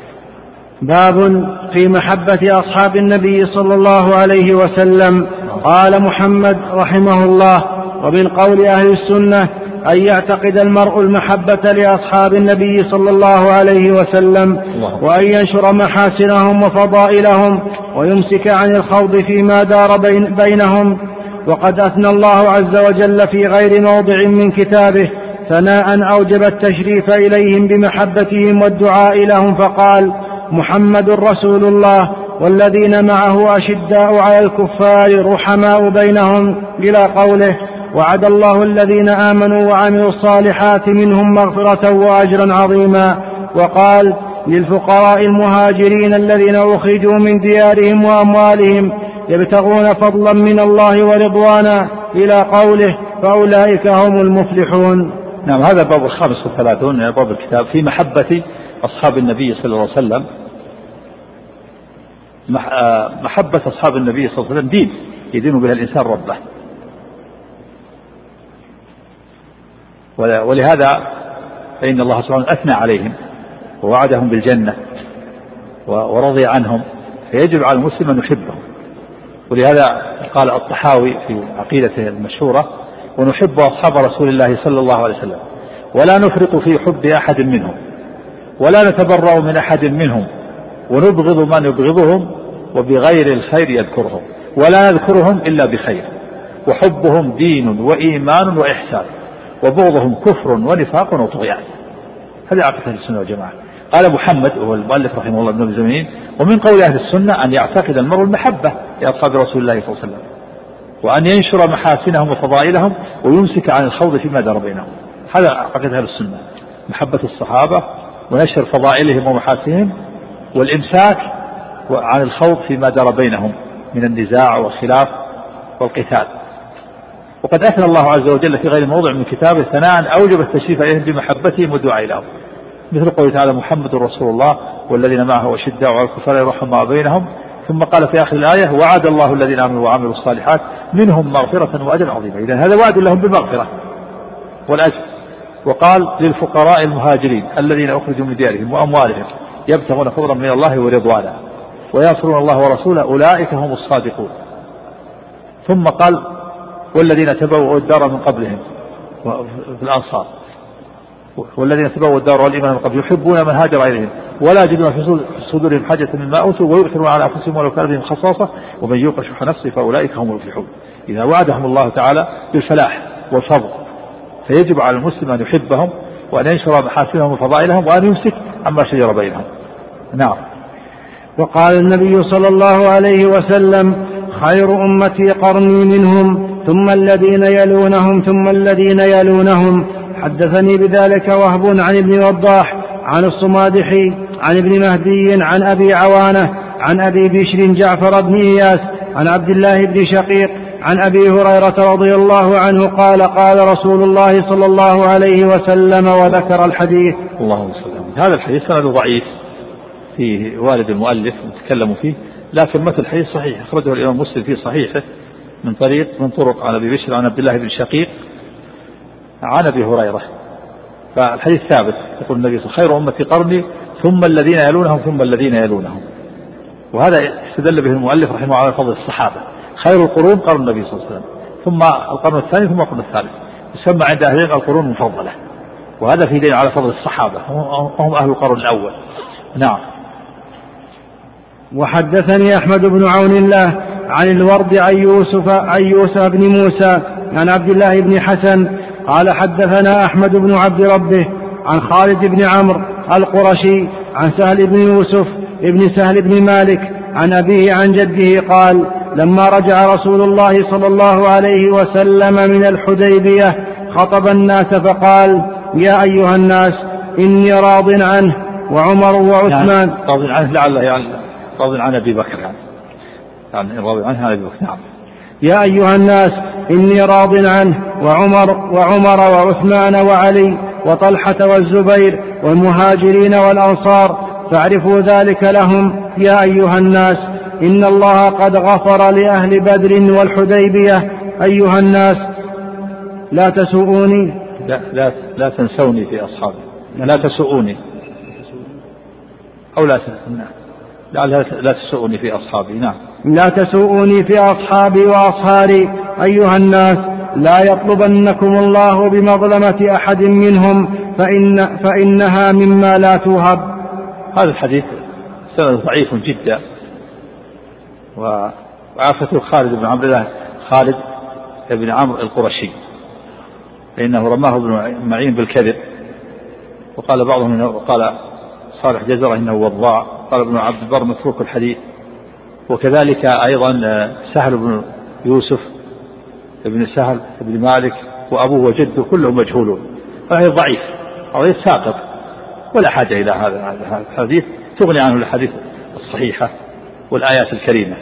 باب في محبة أصحاب النبي صلى الله عليه وسلم. قال محمد رحمه الله: ومن قول أهل السنة أن يعتقد المرء المحبة لأصحاب النبي صلى الله عليه وسلم، وأن ينشر محاسنهم وفضائلهم ويمسك عن الخوض فيما دار بين بينهم. وقد أثنى الله عز وجل في غير موضع من كتابه ثناء أوجب التشريف إليهم بمحبتهم والدعاء لهم، فقال: محمد رسول الله والذين معه أشداء على الكفار رحماء بينهم، إلى قوله: وعد الله الذين آمنوا وعملوا الصالحات منهم مغفرة وأجرا عظيما. وقال: للفقراء المهاجرين الذين أخرجوا من ديارهم وأموالهم يبتغون فضلا من الله ورضوانا، إلى قوله: فأولئك هم المفلحون. نعم. هذا باب الخامس والثلاثون من باب الكتاب في محبة أصحاب النبي صلى الله عليه وسلم. محبة أصحاب النبي صلى الله عليه وسلم دين يدين بها الإنسان ربه، ولهذا فإن الله سبحانه أثنى عليهم ووعدهم بالجنة ورضي عنهم، فيجب على المسلم أن يحبهم. ولهذا قال الطحاوي في عقيدته المشهورة: ونحب أصحاب رسول الله صلى الله عليه وسلم ولا نفرط في حب أحد منهم ولا نتبرأ من أحد منهم ونبغض من يبغضهم وبغير الخير يذكرهم ولا نذكرهم إلا بخير، وحبهم دين وإيمان وإحسان وبغضهم كفر ونفاق وطغيان. هذه عقيدة السنة والجماعة. قال محمد وهو المؤلف رحمه الله ابن الزمين: ومن قول أهل السنة أن يعتقد المرء المحبة لأصحاب رسول الله صلى الله عليه وسلم، وأن ينشر محاسنهم وفضائلهم ويمسك عن الخوض فيما دار بينهم. هذا عقيدة أهل السنة، محبة الصحابة ونشر فضائلهم ومحاسنهم والإمساك عن الخوض فيما دار بينهم من النزاع والخلاف والقتال. وقد أثنى الله عز وجل في غير موضع من كتابه ثناء أوجب التشريف إليهم بمحبتهم والدعاء لهم، مثل قوله تعالى: محمد رسول الله والذين معه أشداء على الكفار رحماء بينهم. ثم قال في آخر الآية: وعد الله الذين آمنوا وعملوا الصالحات منهم مغفرة وأجر عظيما. إذن هذا وعد لهم بالمغفرة والأجر. وقال: للفقراء المهاجرين الذين أخرجوا من ديارهم وأموالهم يبتغون فضلا من الله ورضوانا وينصرون الله ورسوله أولئك هم الصادقون. ثم قال: والذين تبوأوا الدار من قبلهم في الأنصار والذين تبوأوا الدار والإيمان من قبل يحبون من هاجر إليهم ولا يجدون في صدورهم حاجة مما أوتوا ويؤثرون على أنفسهم ولو كان بهم خصاصة ومن يوق شح نفسه فأولئك هم المفلحون. إذا وعدهم الله تعالى بالفلاح والفضل، فيجب على المسلم أن يحبهم وأن ينشر محاسنهم وفضائلهم وأن يمسك عما شجر بينهم. نعم. وقال النبي صلى الله عليه وسلم: خير أمتي قرني منهم ثم الذين يلونهم ثم الذين يلونهم. حدثني بذلك وهب عن ابن وضاح عن الصمادحي عن ابن مهدي عن أبي عوانة عن أبي بشر جعفر بن إياس عن عبد الله بن شقيق عن أبي هريرة رضي الله عنه قال: قال رسول الله صلى الله عليه وسلم، وذكر الحديث. اللهم صل على هذا الحديث سند ضعيف فيه والد المؤلف نتكلم فيه، لكن مثل الحديث صحيح، أخرجه الإمام مسلم في صحيحه من طريق من طرق عن أبي بشر عن عبد الله بن شقيق عن أبي هريرة. فالحديث ثابت، يقول النبي صلى الله عليه وسلم: خير أمتي قرني ثم الذين يلونهم ثم الذين يلونهم. وهذا استدل به المؤلف رحمه الله على فضل الصحابة. خير القرون قرن النبي صلى الله عليه وسلم، ثم القرن الثاني، ثم القرن الثالث، يسمى عند أهل العلم القرون المفضلة، وهذا في دليل على فضل الصحابة وهم أهل القرن الأول. نعم. وحدثني أحمد بن عون الله عن الورد عن يوسف عن يوسف بن موسى عن عبد الله بن حسن قال حدثنا أحمد بن عبد ربه عن خالد بن عمرو القرشي عن سهل بن يوسف ابن سهل بن مالك عن أبيه عن جده قال لما رجع رسول الله صلى الله عليه وسلم من الحديبية خطب الناس فقال يا أيها الناس إني راض عنه وعمر وعثمان. يعني راض عنه لعله يعني راض عن أبي بكر، يعني يعني راض عنه عن أبي بكر. نعم. يا أيها الناس إني راض عنه وعمر وعمر وعثمان وعلي وطلحة والزبير والمهاجرين والأنصار فاعرفوا ذلك لهم. يا أيها الناس إن الله قد غفر لأهل بدر والحديبية. أيها الناس لا تسوءوني لا, لا, لا تنسوني في أصحابي، لا تسوءوني أو لا لا, لا, لا تسوءوني في أصحابي. نعم. لا تسوءوني في أصحابي وأصهاري. أيها الناس لا يطلبنكم الله بمظلمة أحد منهم فإن فإنها مما لا توهب. هذا الحديث سند ضعيف جدا، وعافته خالد بن عمرو خالد بن عمرو القرشي، فإنه رماه ابن معين بالكذب، وقال بعضهم إنه وقال صالح جزرة إنه وضاع، قال ابن عبد البر متروك الحديث. وكذلك أيضا سهل بن يوسف ابن سهل بن مالك وأبوه وجده كلهم مجهولون، فهي ضعيف ضعيف ساقط، ولا حاجة إلى هذا الحديث، تغني عنه الحديث الصحيحة والآيات الكريمة.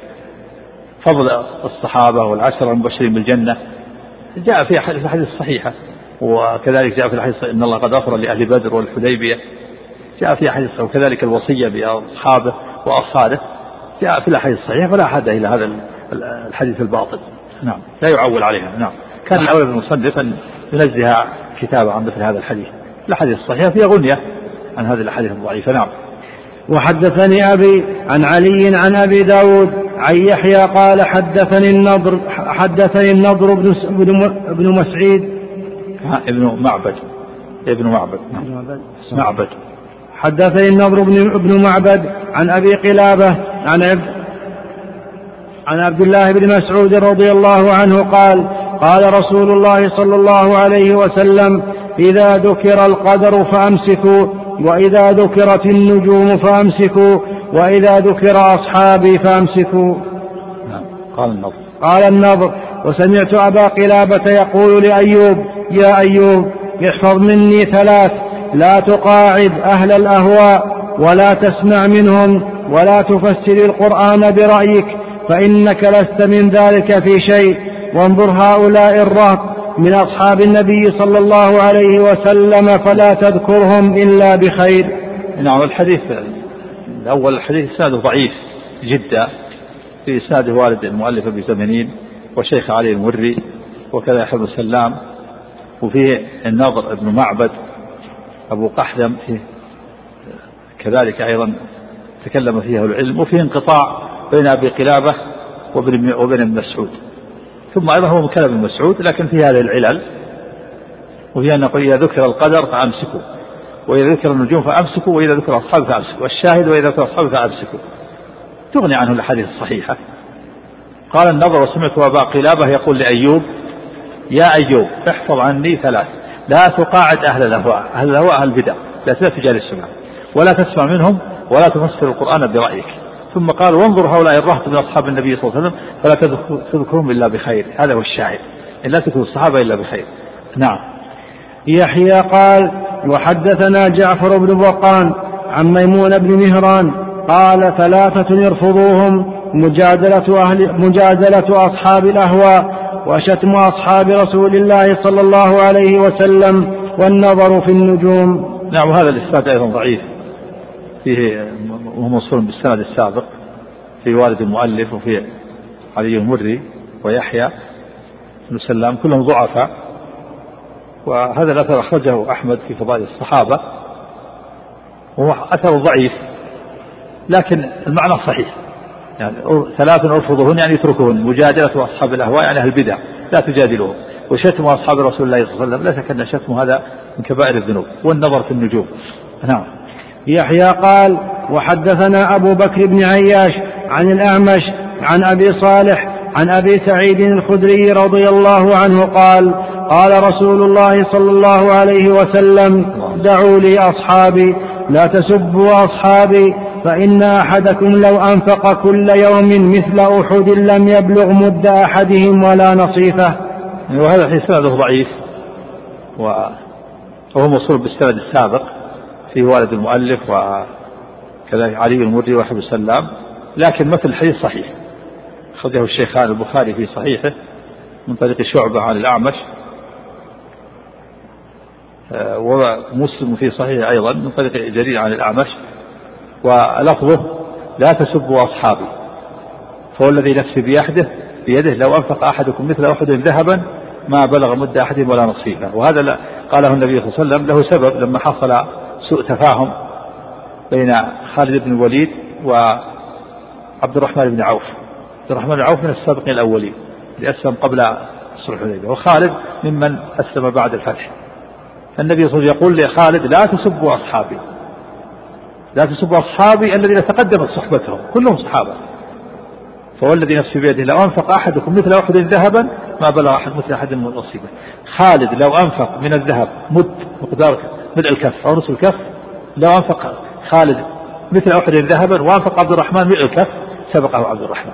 فضل الصحابة والعشرة المبشرين بالجنة جاء في الحديث الصحيحة، وكذلك جاء في الحديث إن الله قد غفر لأهل بدر والحديبية، جاء في حديث، وكذلك الوصية بأصحابه وأصحابه جاء في الحديث الصحيح، فلا حاجة إلى هذا الحديث الباطل. نعم. لا يعول عليها. نعم. كان الأول المصنف أن ينزه كتابه عن مثل هذا الحديث. الحديث الصحيح فيها غنية عن هذه الأحاديث الضعيفة. نعم. وحدثني أبي عن علي عن أبي داود عن يحيى قال حدثني النضر حدثني النضر بن مسعيد ابن معبد ابن معبد معبد حدثني النضر بن معبد عن أبي قلابة عن عبد عن عبد الله بن مسعود رضي الله عنه قال قال رسول الله صلى الله عليه وسلم إذا ذكر القدر فأمسكوا، وإذا ذكرت النجوم فأمسكوا، وإذا ذكر أصحابي فأمسكوا. قال النضر قال النضر وسمعت أبا قلابة يقول لأيوب يا أيوب احفظ مني ثلاث، لا تقاعد أهل الأهواء ولا تسمع منهم ولا تفسر القرآن برأيك فإنك لست من ذلك في شيء، وانظر هؤلاء الرهط من أصحاب النبي صلى الله عليه وسلم فلا تذكرهم إلا بخير. نعم. الحديث الأول الحديث إسناده ضعيف جدا، في إسناده والد المؤلف أبي زمنين وشيخ علي المري وكذا يحيى بن سلام، وفيه النضر ابن معبد أبو قحدم فيه كذلك أيضا تكلم فيه العلم، وفيه انقطاع بين أبي قلابة وبين ابن مسعود، ثم أيضا هو من كلام ابن مسعود لكن في هذه العلل، وهي أن نقول إذا ذكر القدر فأمسكوا، وإذا ذكر النجوم فأمسكوا، وإذا ذكر أصحاب فأمسكوا، والشاهد وإذا ذكر أصحاب فأمسكوا، تغني عنه الحديث الصحيحة. قال النضر وسمعت أبا قلابة يقول لأيوب يا أيوب احفظ عني ثلاث، لا تقاعد أهل الأهواء، أهل الأهواء أهل البدع لا تجالسهم ولا تسمع منهم ولا تفسر القرآن برأيك، ثم قال وانظر هؤلاء الرهط من أصحاب النبي صلى الله عليه وسلم فلا تذكرهم إلا بخير. هذا هو الشاهد، لا تذكر الصحابة إلا بخير. نعم. يحيى قال وحدثنا جعفر بن برقان عن ميمون بن مهران قال ثلاثة يرفضوهم مجادلة, أهل مجادلة أصحاب الأهواء وشتم أصحاب رسول الله صلى الله عليه وسلم والنظر في النجوم. نعم. وهذا الإسناد أيضا ضعيف، فيه موصول بالسند السابق في والد المؤلف وفي علي المري ويحيى بن سلام كلهم ضعفاء، وهذا الأثر أخرجه أحمد في فضائل الصحابة وهو أثر ضعيف لكن المعنى صحيح، يعني ثلاث أرفضهن يعني يتركهن، مجادلة أصحاب الأهواء يعني أهل البدع لا تجادلهم، وشتم أصحاب رسول الله صلى الله عليه وسلم لا شك أن شتم هذا من كبائر الذنوب، والنظر في النجوم. نعم. يحيى قال وحدثنا أبو بكر بن عياش عن الأعمش عن أبي صالح عن أبي سعيد الخدري رضي الله عنه قال قال رسول الله صلى الله عليه وسلم دعوا لي أصحابي لا تسبوا أصحابي فإن أحدكم لو أنفق كل يوم مثل أحد لم يبلغ مد أحدهم ولا نصيفه. وهذا في سنده ضعيف وهو موصول بالسند السابق فيه والد المؤلف وكذلك علي المري وحب السلام، لكن مثل الحديث صحيح أخرجه الشيخان البخاري في صحيحه من طريق شعبة عن الأعمش، ومسلم في صحيح أيضا من طريق جرير عن الأعمش، ولفظه لا تسبوا أصحابي فهو الذي نفسي بيده بيده لو أنفق أحدكم مثل أحد ذهبا ما بلغ مد أحدهم ولا نصيفه. وهذا قاله النبي صلى الله عليه وسلم له سبب لما حصل سوء تفاهم بين خالد بن الوليد وعبد الرحمن بن عوف. عبد الرحمن بن عوف من السابقين الأولين اللي أسلم قبل صلح الحديبية، وخالد ممن أسلم بعد الفتح. النبي صلى الله عليه وسلم يقول لخالد لا تسبوا أصحابي لا تسبوا أصحابي الذين تقدمت صحبتهم كلهم صحابة، فهو الذي نفسي بيده لو أنفق أحدكم مثل أحد ذهبا ما بلغ أحد مثل أحد من نصيبه. خالد لو أنفق من الذهب مد مقدار مد الكف أو نصف الكف، لو أنفق خالد مثل أحد ذهبا وأنفق عبد الرحمن مد الكف سبقه عبد الرحمن.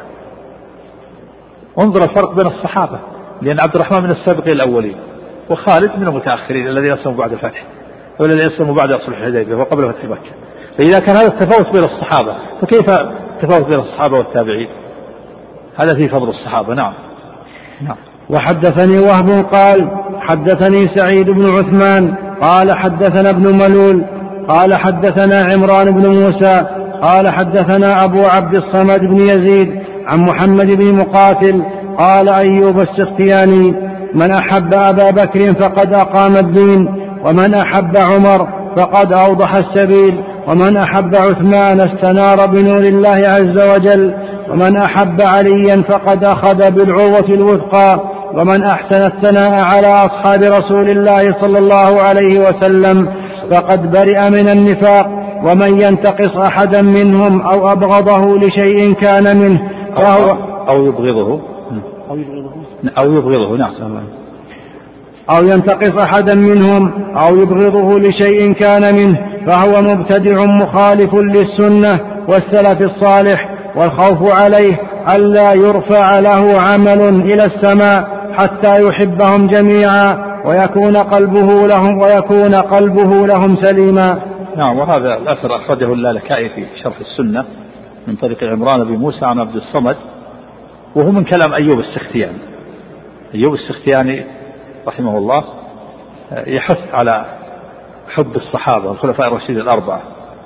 انظر الفرق بين الصحابة، لأن عبد الرحمن من السابقين الأولين وخالد من المتأخرين الذين أسلموا بعد الفتح والذين أسلموا بعد صلح الحديبية وقبل فتح مكة. فإذا كان هذا التفاوت بين الصحابة فكيف التفاوت بين الصحابة والتابعين؟ هذا في فضل الصحابة. نعم. نعم. وحدثني وهب قال حدثني سعيد بن عثمان قال حدثنا ابن ملول قال حدثنا عمران بن موسى قال حدثنا أبو عبد الصمد بن يزيد عن محمد بن مقاتل قال أيوب السختياني من أحب أبا بكر فقد أقام الدين، ومن أحب عمر فقد أوضح السبيل، ومن أحب عثمان استنار بنور الله عز وجل، ومن أحب عليا فقد أخذ بالعروة الوثقى، ومن أحسن الثناء على أصحاب رسول الله صلى الله عليه وسلم فقد برئ من النفاق، ومن ينتقص أحدا منهم أو أبغضه لشيء كان منه فهو أو يبغضه أو يبغضه أو يبغضه نعم أو ينتقص أحدا منهم أو يبغضه لشيء كان منه فهو مبتدع مخالف للسنة والسلف الصالح، والخوف عليه ألا يرفع له عمل إلى السماء حتى يحبهم جميعا ويكون قلبه لهم ويكون قلبه لهم سليما. نعم. وهذا الأثر أخرجه اللالكائي في شرح السنة من طريق عمران بن موسى عن عبد الصمد، وهو من كلام أيوب السختياني. أيوب السختياني رحمه الله يحث على حب الصحابة والخلفاء الراشدين الأربعة،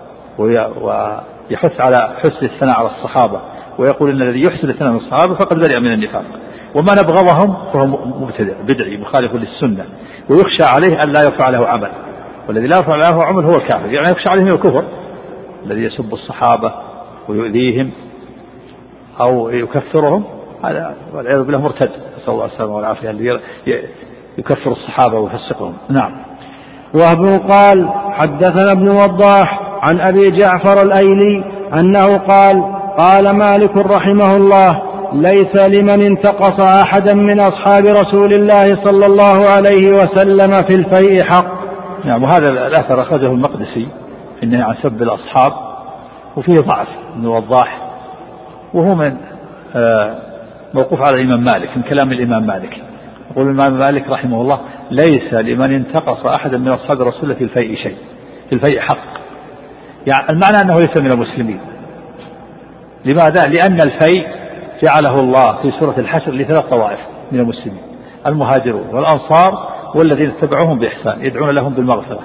ويحث على حسن الثناء على الصحابة، ويقول إن الذي يحسن الثناء على الصحابة فقد برئ من النفاق، ومن أبغضهم فهو مبتدع بدعي مخالف للسنة، ويخشى عليه أن لا يرفع له عمل، والذي لا يرفع له عمل هو الكافر، يعني يخشى عليه الكفر الذي يسب الصحابة ويؤذيهم أو يكفرهم، هذا والعياذ بالله مرتد، نسأل الله السلامة والعافية، الذي يكفر الصحابة ويفسقهم. نعم. وهب قال حدثنا ابن وضاح عن أبي جعفر الأيلي أنه قال قال مالك رحمه الله ليس لمن انتقص أحدا من أصحاب رسول الله صلى الله عليه وسلم في الفيء حق. نعم. وهذا الأثر أخرجه المقدسي في النهي عن سب الأصحاب، وفيه ضعف ابن وضاح، وهو من موقوف على الإمام مالك من كلام الإمام مالك. يقول الإمام مالك رحمه الله ليس لمن انتقص أحدا من أصحاب رسول الله في الفيء شيء، في الفيء حق، يعني المعنى أنه ليس من المسلمين. لماذا؟ لأن الفيء جعله الله في سورة الحشر لثلاث طوائف من المسلمين: المهاجرون والأنصار والذين اتبعوهم بإحسان يدعون لهم بالمغفرة.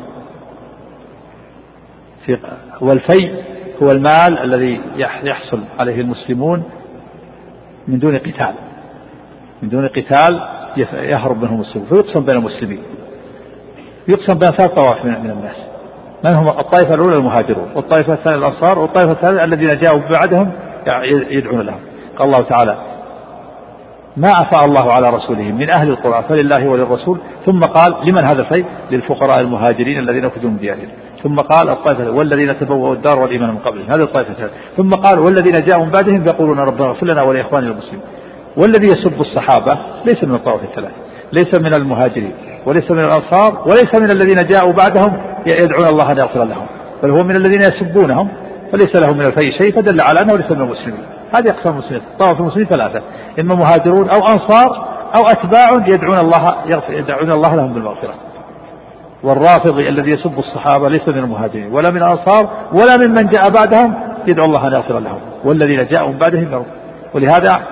والفيء هو المال الذي يحصل عليه المسلمون من دون قتال، من دون قتال يهرب منه المسلمون، فيقسم بين المسلمين، يقسم بين ثلاث طوائف من الناس: من هم الطائفة الأولى المهاجرون، والطائفة الثانية الأنصار، والطائفة الثالثة الذين جاءوا بعدهم يدعون لهم. قال الله تعالى ما أفاء الله على رسوله من أهل القرى فلله وللرسول، ثم قال لمن هذا الشيء؟ للفقراء المهاجرين الذين أخرجوا من ديارهم، ثم قال الطائفة والذين تبوأوا الدار والإيمان من قبلهم، هذه الطائفة الثالثة، ثم قال والذين جاءوا من بعدهم يقولون ربنا اغفر لنا ولإخواننا المسلمين. والذي يسب الصحابة ليس من الطائفة الثلاث، ليس من المهاجرين وليس من الأنصار وليس من الذين جاءوا بعدهم يدعون الله أن يغفر لهم، بل هو من الذين يسبونهم فليس لهم من الفيء شيء، فدل على أنه ليس من المسلمين. هذه أقسام المسلمين، طائفة المسلمين ثلاثة، إما مهاجرون أو أنصار أو أتباع يدعون الله يدعون الله لهم بالمغفرة. والرافضي الذي يسب الصحابة ليس من المهاجرين ولا من الأنصار ولا من من جاء بعدهم يدعو الله أن يغفر لهم، والذين جاءوا من بعدهم يرون. ولهذا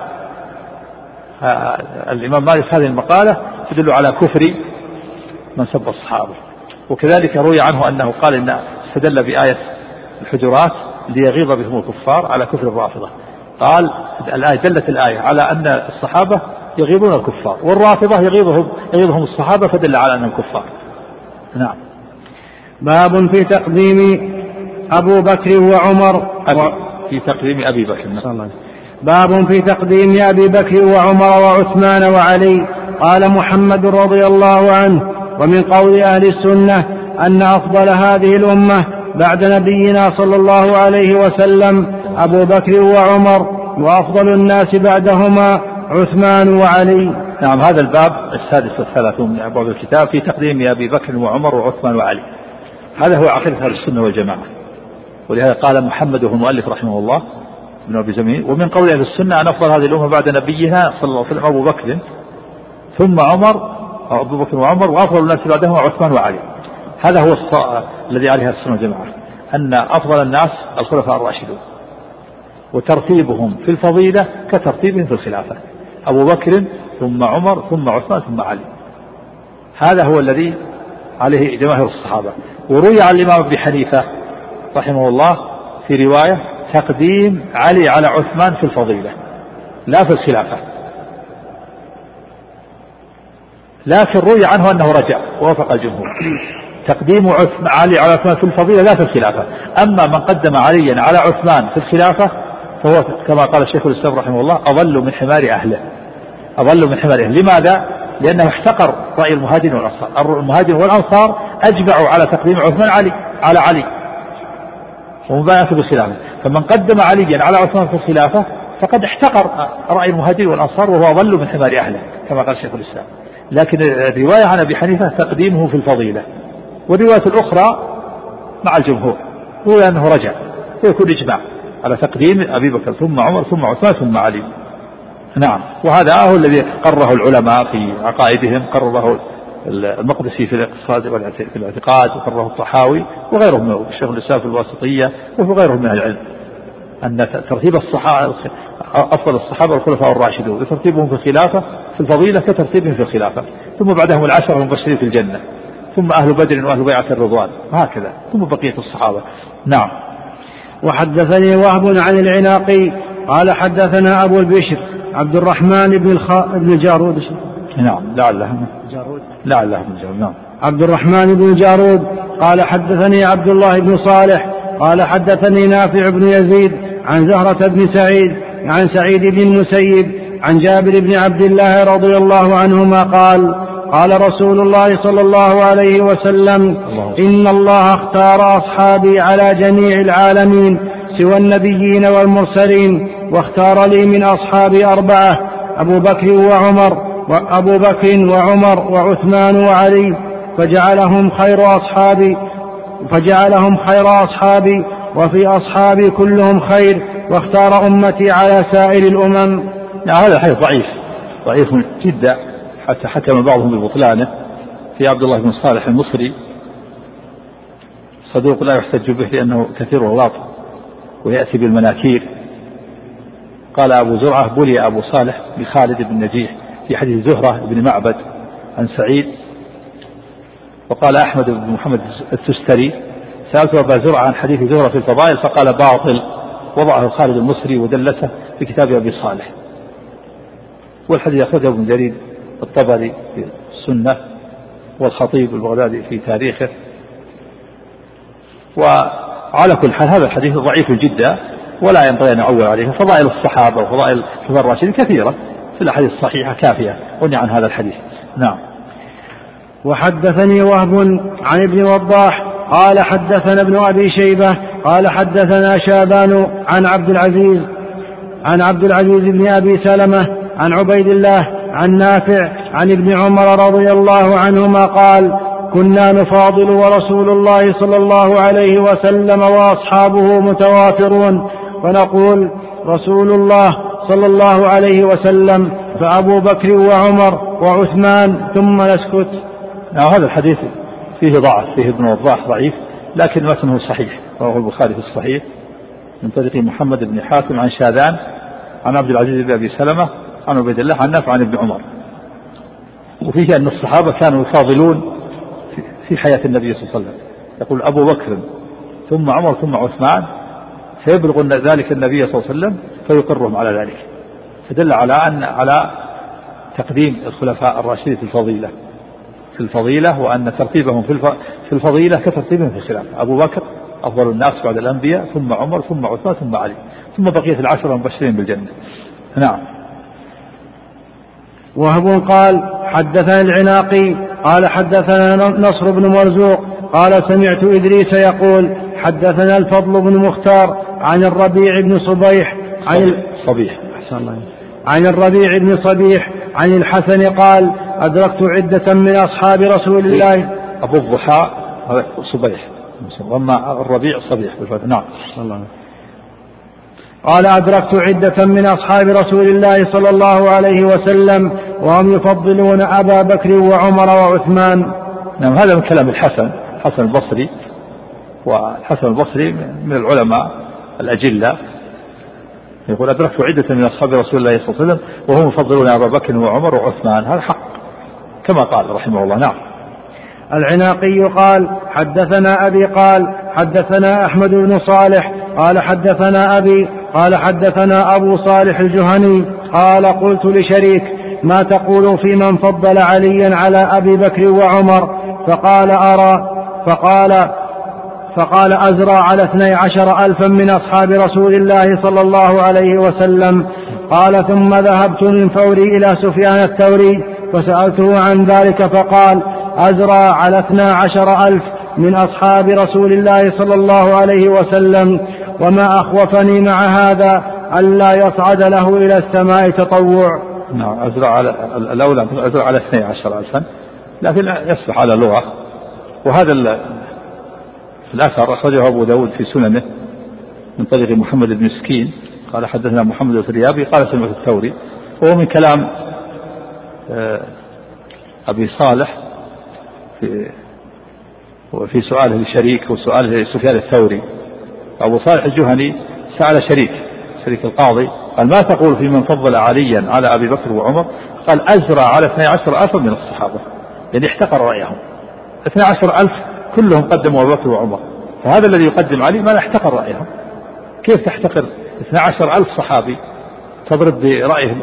الإمام مالك هذه المقالة تدل على كفر من سب الصحابة. وكذلك روي عنه أنه قال إن استدل بآية الحجرات ليغيظ بهم الكفار على كفر الرافضة. قال الآية دلت الآية على أن الصحابة يغيظون الكفار، والرافضة يغيظهم يغيظهم الصحابة، فدل على أنهم كفار. نعم. باب في تقديم أبو بكر وعمر و... في تقديم أبي بكر. باب في تقديم أبي بكر وعمر وعثمان وعلي. قال محمد رضي الله عنه: ومن قول أهل السنة أن أفضل هذه الأمة بعد نبينا صلى الله عليه وسلم أبو بكر وعمر، وأفضل الناس بعدهما عثمان وعلي. نعم. هذا الباب السادس والثلاثون من أبواب الكتاب في تقديم أبي بكر وعمر وعثمان وعلي. هذا هو عقيدة أهل السنة والجماعة، ولهذا قال محمد وهو المؤلف رحمه الله ابن أبي زميل: ومن قول أهل السنة أن أفضل هذه الأمة بعد نبيها صلى الله عليه وسلم أبو بكر ثم عمر أو أبو بكر وعمر، وأفضل الناس بعدهم عثمان وعلي. هذا هو الص... الذي عليها السنة والجماعة، أن أفضل الناس الخلفاء الراشدون، وترتيبهم في الفضيلة كترتيبهم في الخلافة، أبو بكر ثم عمر ثم عثمان ثم علي. هذا هو الذي عليه جماهير الصحابة. وروي عن الإمام أبي حنيفة رحمه الله في رواية تقديم علي على عثمان في الفضيلة لا في الخلافة، لكن روي عنه أنه رجع ووافق الجمهور. تقديم علي على عثمان في الفضيلة لا في الخلافة. أما من قدم عليا على عثمان في الخلافة فهو كما قال الشيخ الإسلام رحمه الله: أضل من حمار أهله. أضل من حمار أهله. لماذا؟ لأنه احتقر رأي المهاجرين والأنصار. المهاجرين والأنصار أجمعوا على تقديم عثمان علي على علي ومبايعته بالخلافة، فمن قدم عليا على عثمان في الخلافة فقد احتقر رأي المهاجرين والأنصار وهو أضل من حمار أهله كما قال الشيخ الإسلام. لكن الرواية عن أبي حنيفة تقديمه في الفضيلة، والرواية الأخرى مع الجمهور هو أنه رجع، ويكون إجماع على تقديم أبي بكر ثم عمر ثم عثمان ثم علي. نعم. وهذا هو الذي قرره العلماء في عقائدهم، قرره المقدسي في الاقتصاد في الاعتقاد، وقرره الطحاوي وغيرهم من الشيخ الإسلام في الواسطية وغيرهم من العلم، أن ترتيب الصحابة أفضل الصحابة والخلفاء الراشدون وترتيبهم في الخلافة في الفضيلة كترتيبهم في الخلافة، ثم بعدهم العشرة المبشرين في الجنة، ثم أهل بدر وأهل بيعة الرضوان، هكذا ثم بقية الصحابة. نعم. وحدثني وهب عن العناقي قال حدثنا أبو البشر عبد الرحمن بن الخ... بن الجارود. نعم. لعله جارود. لعله بن جارود. نعم. عبد الرحمن بن الجارود قال حدثني عبد الله بن صالح قال حدثني نافع بن يزيد عن زهرة بن سعيد عن سعيد بن المسيب عن جابر بن عبد الله رضي الله عنهما قال: قال رسول الله صلى الله عليه وسلم: الله. إن الله اختار أصحابي على جميع العالمين سوى النبيين والمرسلين، واختار لي من أصحابي أربعة: أبو بكر وعمر وأبو بكر وعمر وعثمان وعلي، فجعلهم خير أصحابي فجعلهم خير أصحابي وفي أصحابي كلهم خير، واختار أمتي على سائر الأمم. هذا حديث ضعيف ضعيف جدا، حتى حكم بعضهم ببطلانه في عبد الله بن صالح المصري، صدوق لا يحتج به لأنه كثير الغلط ويأتي بالمناكير. قال أبو زرعة: بلي أبو صالح بخالد بن نجيح في حديث زهرة بن معبد عن سعيد. وقال أحمد بن محمد التستري: سألت أبا زرعة عن حديث زهرة في الفضائل فقال باطل، وضعه خالد المصري ودلسه في كتاب أبي صالح. والحديث أخرجه ابن جرير الطبري في السنة، والخطيب البغدادي في تاريخه، وعلى كل حال هذا الحديث ضعيف جدا ولا ينبغي أن نعول عليه. فضائل الصحابة وفضائل الخلفاء الراشدين كثيرة في الأحاديث الصحيحة كافية غني عن هذا الحديث. نعم. وحدثني وهب عن ابن وضاح قال حدثنا ابن أبي شيبة قال حدثنا شابان عن عبد العزيز عن عبد العزيز بن أبي سلمة عن عبيد الله عن نافع عن ابن عمر رضي الله عنهما قال كنا نفاضل ورسول الله صلى الله عليه وسلم وأصحابه متوافرون فنقول رسول الله صلى الله عليه وسلم فأبو بكر وعمر وعثمان ثم نسكت. هذا الحديث فيه ضعف، فيه ابن وضاح ضعيف، لكن متنه صحيح، رواه البخاري في الصحيح من طريق محمد بن حاتم عن شاذان عن عبد العزيز بن أبي سلمة عن عبيد الله عن نافع عن ابن عمر. وفيه أن الصحابة كانوا يفاضلون في حياة النبي صلى الله عليه وسلم، يقول أبو بكر ثم عمر ثم عثمان، فيبلغ ذلك النبي صلى الله عليه وسلم فيقرهم على ذلك، فدل على أن على تقديم الخلفاء الراشدين في الفضيلة في الفضيلة وأن ترتيبهم في الفضيلة كترتيبهم في الخلافة. أبو بكر أفضل الناس بعد الأنبياء، ثم عمر ثم عثمان ثم علي، ثم بقية العشرة المبشرين بالجنة. نعم. وهب قال حدثنا العناقي قال حدثنا نصر بن مرزوق قال سمعت إدريس يقول حدثنا الفضل بن مختار عن الربيع بن صبيح عن صبيح عن الربيع بن صبيح عن الحسن قال أدركت عدة من أصحاب رسول الله. أبو الضحى صبيح وأما الربيع صبيح. نعم. الله. قال أدركت عدة من أصحاب رسول الله صلى الله عليه وسلم وهم يفضلون أبا بكر وعمر وعثمان. نعم. هذا من كلام الحسن حسن البصري، والحسن البصري من العلماء الأجلة، يقول أدركت عدة من أصحاب رسول الله صلى الله عليه وسلم وهم يفضلون أبا بكر وعمر وعثمان. هذا حق كما قال رحمه الله. نعم. العناقي قال حدثنا أبي قال حدثنا أحمد بن صالح قال حدثنا أبي قال حدثنا أبو صالح الجهني قال قلت لشريك ما تقول في من فضل عليا على أبي بكر وعمر؟ فقال أرى فقال فقال أزرى على اثني عشر ألفا من أصحاب رسول الله صلى الله عليه وسلم. قال ثم ذهبت من فوري إلى سفيان الثوري فسألته عن ذلك فقال أزرى على اثني عشر ألف من أصحاب رسول الله صلى الله عليه وسلم، وما أخوفني مع هذا ألا يصعد له إلى السماء تطوع. نعم. أزرى على الأولى أزرى على اثني عشر ألفا، لكن يصلح على لغة. وهذا الأثر أخرجه أبو داود في سننه من طريق محمد بن مسكين قال حدثنا محمد الفريابي قال سمعت الثوري، وهو من كلام أبي صالح في وفي سؤاله لشريك وسؤاله لسفيان الثوري. أبو صالح الجهني سأل شريك شريك القاضي قال ما تقول في من فضل عليا على أبي بكر وعمر؟ قال أزرى على اثني عشر ألفا من الصحابة، يعني احتقر رأيهم. اثني عشر ألف كلهم قدموا أبو بكر وعمر، فهذا الذي يقدم علي ما احتقر رأيهم. كيف تحتقر اثني عشر ألف صحابي تضرب برأيهم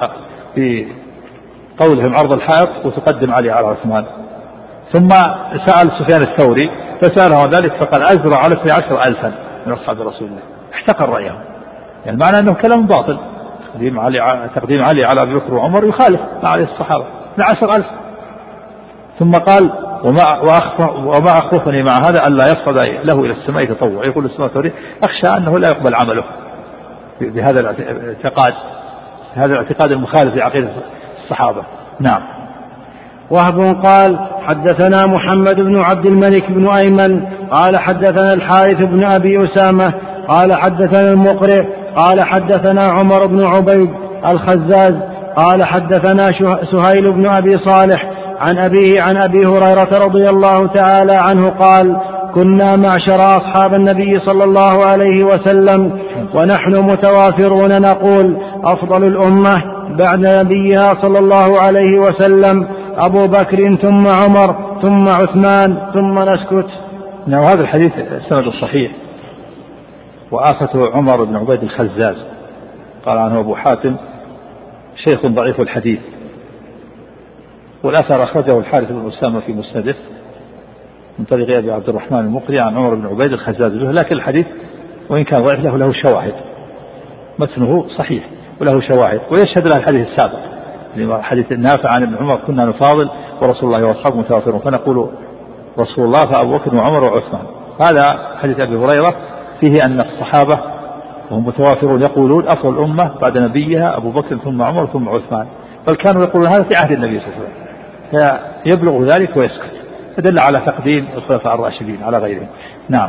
بقولهم عرض الحائط وتقدم علي على عثمان؟ ثم سأل سفيان الثوري فسأله ذلك فقال أزرى على اثني عشر ألفا من أصحاب رسول الله، احتقر رأيهم. يعني معنى أنه كلام باطل. تقديم علي تقديم علي على أبي بكر وعمر يخالف ما عليه الصحابة اثني عشر ألف. ثم قال وما وما أخوفني مع هذا ألا يصعد له إلى السماء تطوع. يقول السماء الثوري أخشى أنه لا يقبل عمله بهذا الاعتقاد هذا الاعتقاد المخالف لعقيدة الصحابة. نعم. وهب قال حدثنا محمد بن عبد الملك بن أيمن قال حدثنا الحارث بن أبي أسامة قال حدثنا المقرئ قال حدثنا عمر بن عبيد الخزاز قال حدثنا سهيل بن أبي صالح عن أبيه عن أبي هريرة رضي الله تعالى عنه قال كنا معشر أصحاب النبي صلى الله عليه وسلم ونحن متوافرون نقول أفضل الأمة بعد نبيها صلى الله عليه وسلم أبو بكر ثم عمر ثم عثمان ثم نسكت. نعم. هذا الحديث سند صحيح، وآفته عمر بن عبيد الخزاز قال عنه أبو حاتم شيخ ضعيف الحديث، والأثر أخرجه الحارث بن أسامة في مسنده من طريق أبي عبد الرحمن المقري عن عمر بن عبيد الخزاز، لكن الحديث وإن كان ضعيف له له شواهد، متنه صحيح وله شواهد، ويشهد له الحديث السابق حديث النافع عن ابن عمر كنا نفاضل ورسول الله واصحابه متوافرون فنقول رسول الله فأبو بكر وعمر وعثمان. هذا حديث أبي هريرة فيه أن الصحابة وهم متوافرون يقولون أفضل الأمة بعد نبيها أبو بكر ثم عمر ثم عثمان، بل كانوا يقولون هذا في عهد النبي صلى الله عليه وسلم، فيبلغ ذلك ويسكت، فدل على تقديم الخلفاء الراشدين على غيرهم. نعم.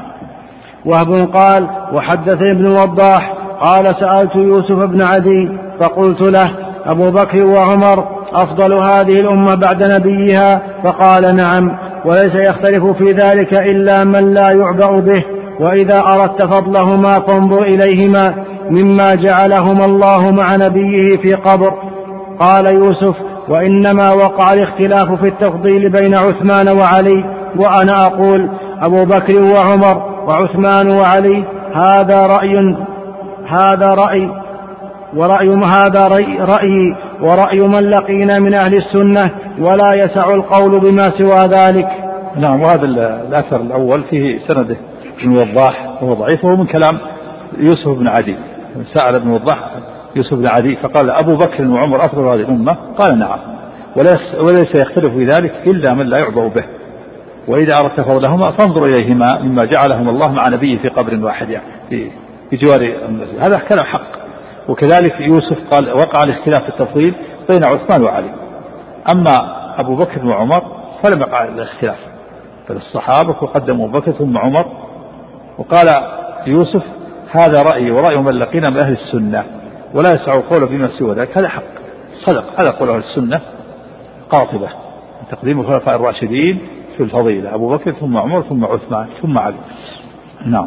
وهب قال وحدث ابن وضاح قال سألت يوسف بن عدي فقلت له أبو بكر وعمر أفضل هذه الأمة بعد نبيها؟ فقال نعم، وليس يختلف في ذلك إلا من لا يعبأ به، وإذا أردت فضلهما فانظر إليهما مما جعلهما الله مع نبيه في قبر. قال يوسف وإنما وقع الاختلاف في التفضيل بين عثمان وعلي، وأنا أقول أبو بكر وعمر وعثمان وعلي، هذا رأي هذا رأي ورأي هذا رأي, رأي ورأي من لقينا من أهل السنة، ولا يسع القول بما سوى ذلك. نعم. وهذا الأثر الأول فيه سنده ابن وضاح وهو ضعيف، وهو من كلام يوسف بن عدي. سأل ابن وضاح يوسف بن عدي فقال أبو بكر وعمر أفضل هذه الأمة؟ قال نعم، وليس يختلف في ذلك إلا من لا يعبأ به، وإذا أردت فضلهما فانظر إليهما مما جعلهم الله مع نبيه في قبر واحد، يعني في جوار المسجد. هذا كلام حق. وكذلك يوسف قال وقع الاختلاف في التفضيل بين عثمان وعلي، أما أبو بكر وعمر فلم يقع الاختلاف، بل الصحابة وقدموا أبو بكر ثم عمر. وقال يوسف هذا رأيي ورأي من لقينا من أهل السنة، ولا يسع القول بما سوى ذلك. هذا حق صدق، هذا قول أهل السنة قاطبة، تقديم الخلفاء الراشدين في الفضيلة أبو بكر ثم عمر ثم عثمان ثم علي. نعم.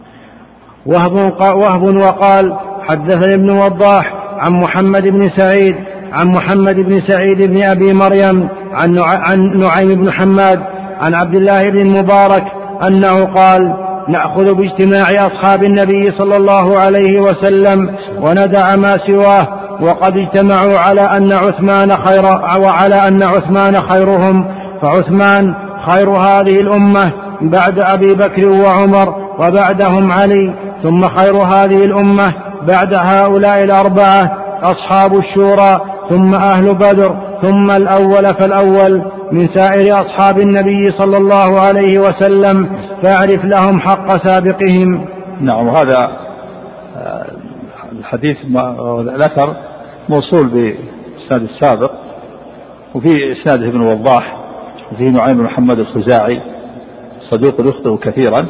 وهب وهب وقال حدثني ابن وضاح عن محمد بن سعيد عن محمد بن سعيد بن أبي مريم عن عن نعيم بن حماد عن عبد الله بن المبارك أنه قال نأخذ باجتماع أصحاب النبي صلى الله عليه وسلم وندع ما سواه، وقد اجتمعوا على أن عثمان خير وعلى أن عثمان خيرهم، فعثمان خير هذه الأمة بعد أبي بكر وعمر، وبعدهم علي، ثم خير هذه الأمة بعد هؤلاء الأربعة أصحاب الشورى، ثم أهل بدر، ثم الأول فالأول من سائر أصحاب النبي صلى الله عليه وسلم، فاعرف لهم حق سابقهم. نعم. وهذا الحديث الأثر موصول بإسناد السابق، وفي إسناده ابن وضاح، وفيه نعيم بن محمد الخزاعي صدوق يخطئ كثيرا،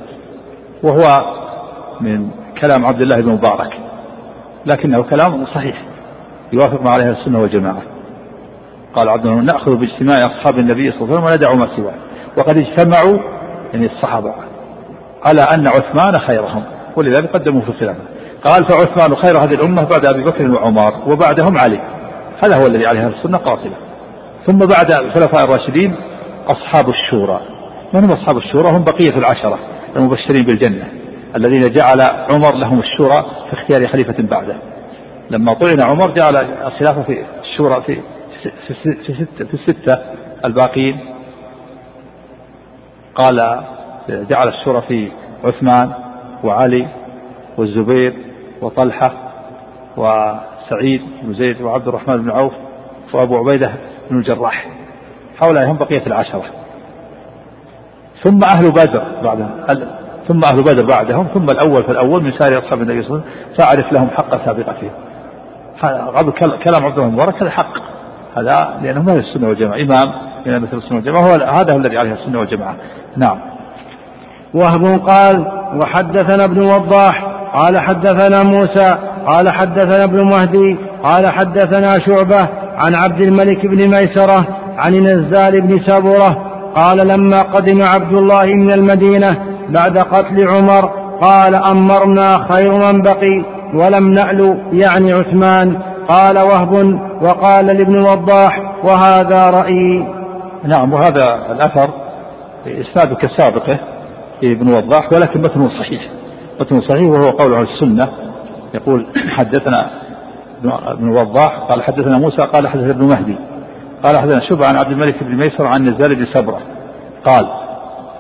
وهو من كلام عبد الله بن مبارك، لكنه كلام صحيح يوافق ما عليه السنة والجماعة. قال عبد الله نأخذ باجتماع أصحاب النبي صلى الله عليه وسلم وندع ما سواه، وقد اجتمعوا يعني الصحابة على أن عثمان خيرهم، ولذلك قدموا في الخلافة. قال فعثمان خير هذه الأمة بعد أبي بكر وعمر، وبعدهم علي، هذا هو الذي عليه السنة قاطبة. ثم بعد الخلفاء الراشدين أصحاب الشورى. من هم أصحاب الشورى؟ هم بقية العشرة المبشرين بالجنة الذين جعل عمر لهم الشورى في اختيار خليفة بعده. لما طعن عمر جعل الخلافة في الشورى في في ستة في الستة الباقين، قال جعل الشورى في عثمان وعلي والزبير وطلحة وسعيد بن زيد وعبد الرحمن بن عوف وأبو عبيدة بن الجراح، هؤلاء هم بقية العشرة. ثم أهل بدر بعدهم ثم أهل بدر بعدهم ثم الأول فالأول من سائر أصحاب النبي صلى الله عليه وسلم، فأعرف لهم حق سابقتهم. كلام عبد الله المبارك هذا حق، هذا لأنه من السنة والجماعة، إمام من مثل السنة والجماعة، هو هذا الذي عليه السنة والجماعة. نعم. وهب قال وحدثنا ابن وضاح قال حدثنا موسى قال حدثنا ابن مهدي قال حدثنا شعبة عن عبد الملك بن ميسرة عن نزال بن سبرة قال لما قدم عبد الله من المدينة بعد قتل عمر قال أمرنا خير من بقي ولم نألو، يعني عثمان. قال وهب وقال لابن وضاح وهذا رأيي. نعم. وهذا الأثر إسناده كسابقه ابن وضاح، ولكن متنه صحيح، متنه صحيح، وهو قول أهل السنة. يقول حدثنا ابن وضاح قال حدثنا موسى قال حدثنا ابن مهدي قال حدثنا شعبة عن عبد الملك بن ميسر عن نزال بن سبرة قال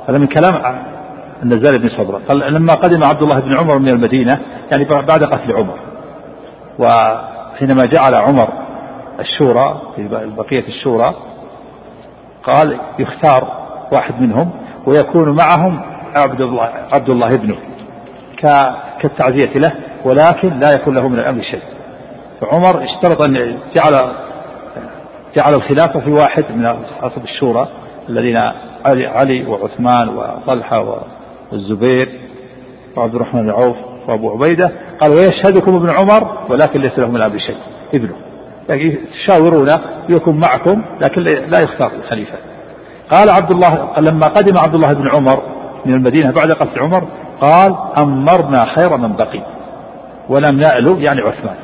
هذا من كلام النزال بن صبرة. قال لما قدم عبد الله بن عمر من المدينة يعني بعد قتل عمر، وحينما جعل عمر الشورى في بقية الشورى قال يختار واحد منهم ويكون معهم عبد الله عبد الله ابنه كالتعزية له، ولكن لا يكون له من الأمر شيء. فعمر اشترط أن جعل جعل الخلافة في واحد من أصحاب الشورى الذين علي, علي وعثمان وطلحة والزبير وعبد الرحمن بن عوف وأبو عبيدة. قال ويشهدكم ابن عمر ولكن ليس له من الأمر شيء، ابنه يعني تشاورونا يكون معكم لكن لا يختار الخليفة. قال عبد الله قال لما قدم عبد الله بن عمر من المدينة بعد قتل عمر قال أمرنا خير من بقي ولم نألو يعني عثمان،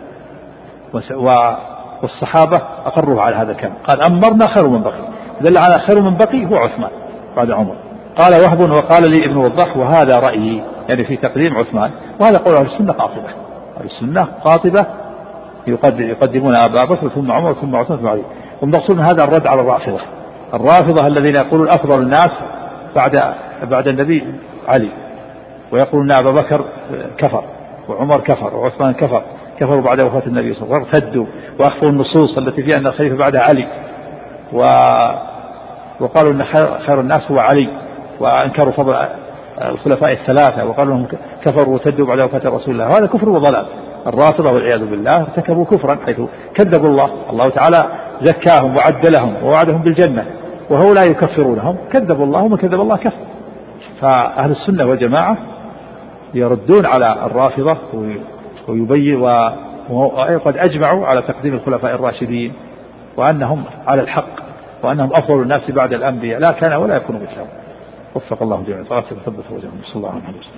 والصحابة أقروا على هذا الكلام. قال أمرنا خير من بقي، دل على خير من بقي هو عثمان بعد عمر. قال وهب وقال لي ابن وضاح وهذا رأيي يعني في تقديم عثمان، وهذا قول أهل السنة قاطبة. أهل السنة قاطبة يقدمون أبا بكر ثم عمر ثم عثمان ثم علي. والمقصود من هذا الرد على الرافضة، الرافضة الذين يقولون أفضل الناس بعد بعد النبي علي، ويقولون أبا بكر كفر وعمر كفر وعثمان كفر كفروا بعد وفاة النبي صلى الله عليه وسلم، ارتدوا وأخفوا النصوص التي فيها أن الخليفة بعد علي، و وقالوا أن خير الناس هو علي، وأنكروا فضل الخلفاء الثلاثة وقالوا أنهم كفروا وارتدوا بعد وفاة رسول الله. هذا كفر وضلال. الرافضة والعياذ بالله ارتكبوا كفرا حيث كذبوا الله، الله تعالى زكاهم وعدلهم ووعدهم بالجنة، وهؤلاء يكفرونهم، كذبوا الله ومن كذب الله كفر. فأهل السنة والجماعة يردون على الرافضة ويبين، وقد أجمعوا على تقديم الخلفاء الراشدين وأنهم على الحق وأنهم أفضل الناس بعد الأنبياء لا كان ولا يكون مثلهم. وفق الله جميعا وثبت وجميعا. صلى الله عليه وسلم.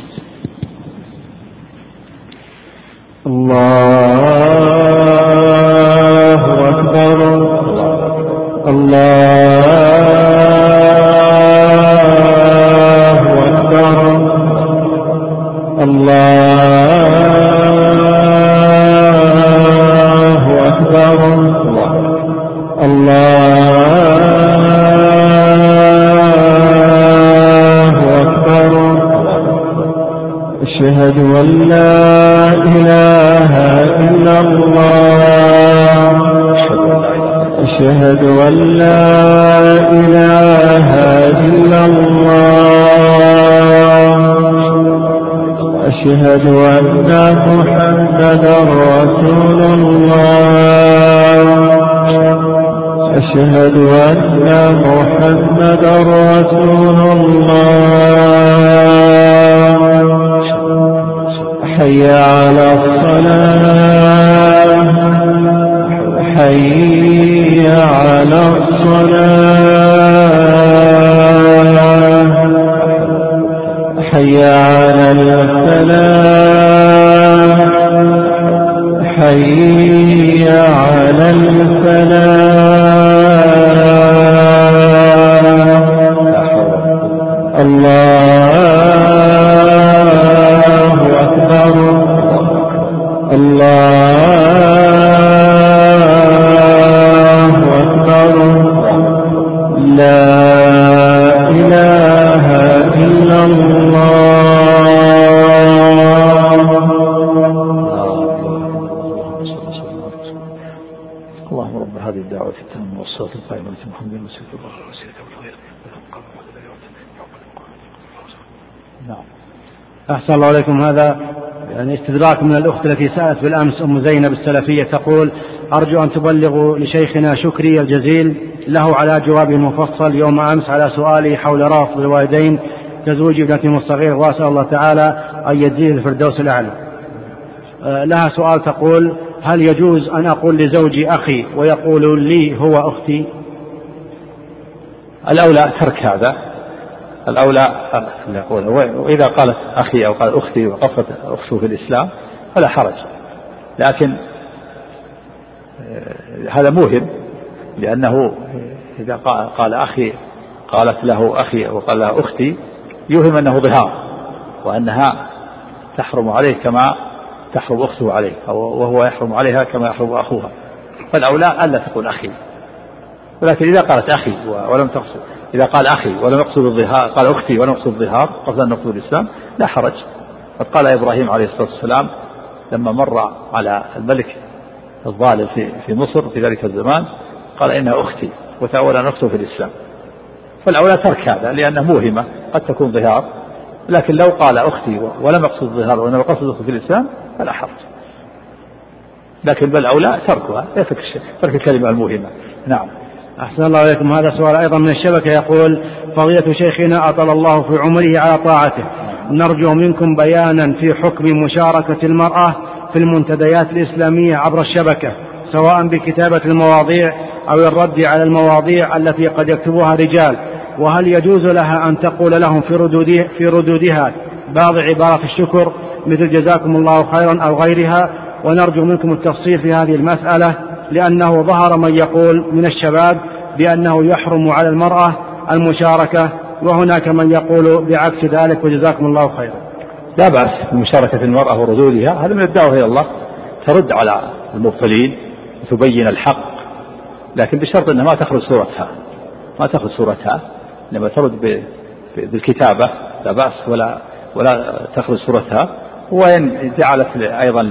الله أكبر الله أكبر الله أكبر الله أكبر. أشهد أن لا إله إلا الله أشهد أن لا إله إلا الله أشهد أن محمدا رسول الله أشهد أن محمدا رسول الله. حي على الصلاة حي على الصلاة حي على الفلاح حي على الفلاح. الله أكبر الله أكبر. لا إله إلا الله. اللهم رب هذه الدعوة التامة والصلاة القائمة محمد المسيح الله وسيلة والخير. نعم. أحسن الله عليكم. هذا يعني استدراك من الأخت التي سألت بالأمس أم زينب السلفية، تقول أرجو أن تبلغوا لشيخنا شكري الجزيل له على جوابه المفصل يوم أمس على سؤالي حول رفض الوالدين تزويج ابنتهم الصغير، وأسأل الله تعالى أن يجزيه الفردوس الأعلى. لها سؤال تقول هل يجوز أن أقول لزوجي أخي ويقول لي هو أختي؟ الأولى ترك هذا، الأولى يقول، وإذا قالت أخي أو قال أختي وقفت أخته في الإسلام فلا حرج، لكن هذا موهم، لأنه إذا قال أخي قالت له أخي وقال لها أختي يوهم أنه ظهار، وأنها تحرم عليه كما تحرم أخته عليه، وهو يحرم عليها كما يحرم أخوها. فالأولى ألا تقول أخي، ولكن إذا قالت أخي ولم تقصد إذا قال أخي ولم يقصد الظهار، قال أختي ولم يقصد الظهار، قصد أن يقصد الإسلام، لا حرج. قد قال إبراهيم عليه الصلاة والسلام لما مر على الملك الظالم في في مصر في ذلك الزمان قال إنها أختي وتأول أن أخته في الإسلام. فالأولى ترك هذا لأنه موهمة قد تكون ظهار، لكن لو قال أختي ولم يقصد الظهار وإنما قصد أخته في الإسلام فلا حرج، لكن بل أولى تركها، ترك الكلمة الموهمة. نعم. أحسن الله إليكم. هذا سؤال أيضا من الشبكة يقول: فضيلة شيخنا أطال الله في عمره على طاعته، نرجو منكم بيانا في حكم مشاركة المرأة في المنتديات الإسلامية عبر الشبكة، سواء بكتابة المواضيع أو الرد على المواضيع التي قد يكتبها رجال، وهل يجوز لها أن تقول لهم في ردودها, في ردودها بعض عبارة الشكر مثل جزاكم الله خيرا أو غيرها؟ ونرجو منكم التفصيل في هذه المسألة، لأنه ظهر من يقول من الشباب بأنه يحرم على المرأة المشاركة، وهناك من يقول بعكس ذلك، وجزاكم الله خيرا. لا بأس بمشاركة المرأة وردودها، هذا من الدعوة إلى الله، ترد على المبطلين وتبين الحق، لكن بشرط أنها ما تخرج صورتها، ما تخرج صورتها، لما ترد بالكتابة لا بأس، ولا ولا تخرج صورتها. وإن جعلت أيضا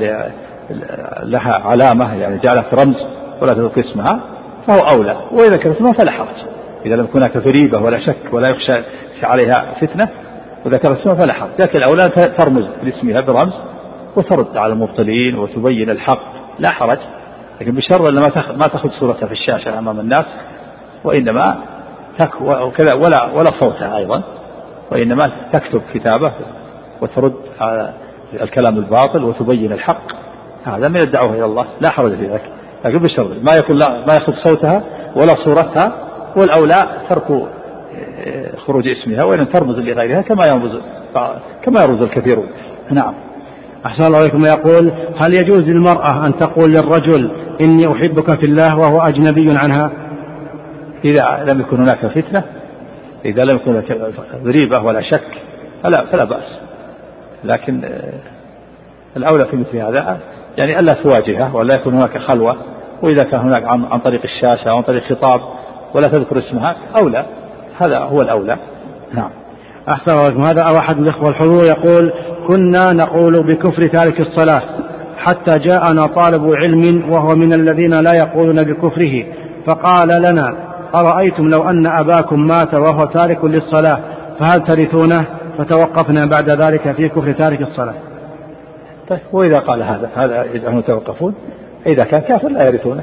لها علامة، يعني جعلت رمز ولا تذكر اسمها، فهو أولى. وإذا كانت اسمها فلا حرج، إذا لم يكن هناك ريبة ولا شك ولا يخشى عليها فتنة وذكرت اسمها فلا حرج، لكن الأولى ترمز باسمها برمز وترد على المبطلين وتبين الحق، لا حرج، لكن بشرط أن ما تأخذ صورتها في الشاشة أمام الناس، وإنما وكذا ولا ولا صوتها أيضا، وإنما تكتب كتابة وترد على الكلام الباطل وتبين الحق، هذا من الدعوة إلى الله، لا حرج في ذلك، لكن بشرط ما يكون لا ما يأخذ صوتها ولا صورتها، والأولى ترك خروج اسمها، وإن ترمز لغيرها كما يرمز كما يرمز الكثيرون. نعم. أحسن الله إليكم. يقول: هل يجوز للمرأة أن تقول للرجل إني أحبك في الله وهو أجنبي عنها؟ إذا لم يكن هناك فتنة، إذا لم يكن هناك ضريبة ولا شك فلا فلا بأس، لكن الأولى في مثل هذا يعني ألا تواجهه ولا يكون هناك خلوة، وإذا كان هناك عن, عن طريق الشاشة أو عن طريق خطاب ولا تذكر اسمها أولى، هذا هو الأولى. نعم. أحسن الله. هذا أحد الإخوة الحضور يقول: كنا نقول بكفر تارك الصلاة حتى جاءنا طالب علم وهو من الذين لا يقولون بكفره، فقال لنا: أرأيتم لو أن أباكم مات وهو تارك للصلاة فهل ترثونه؟ فتوقفنا بعد ذلك في كفر تارك الصلاة. طيب، وإذا قال هذا هذا يجعلهم يتوقفون، إذا كان كافر لا يرثونه،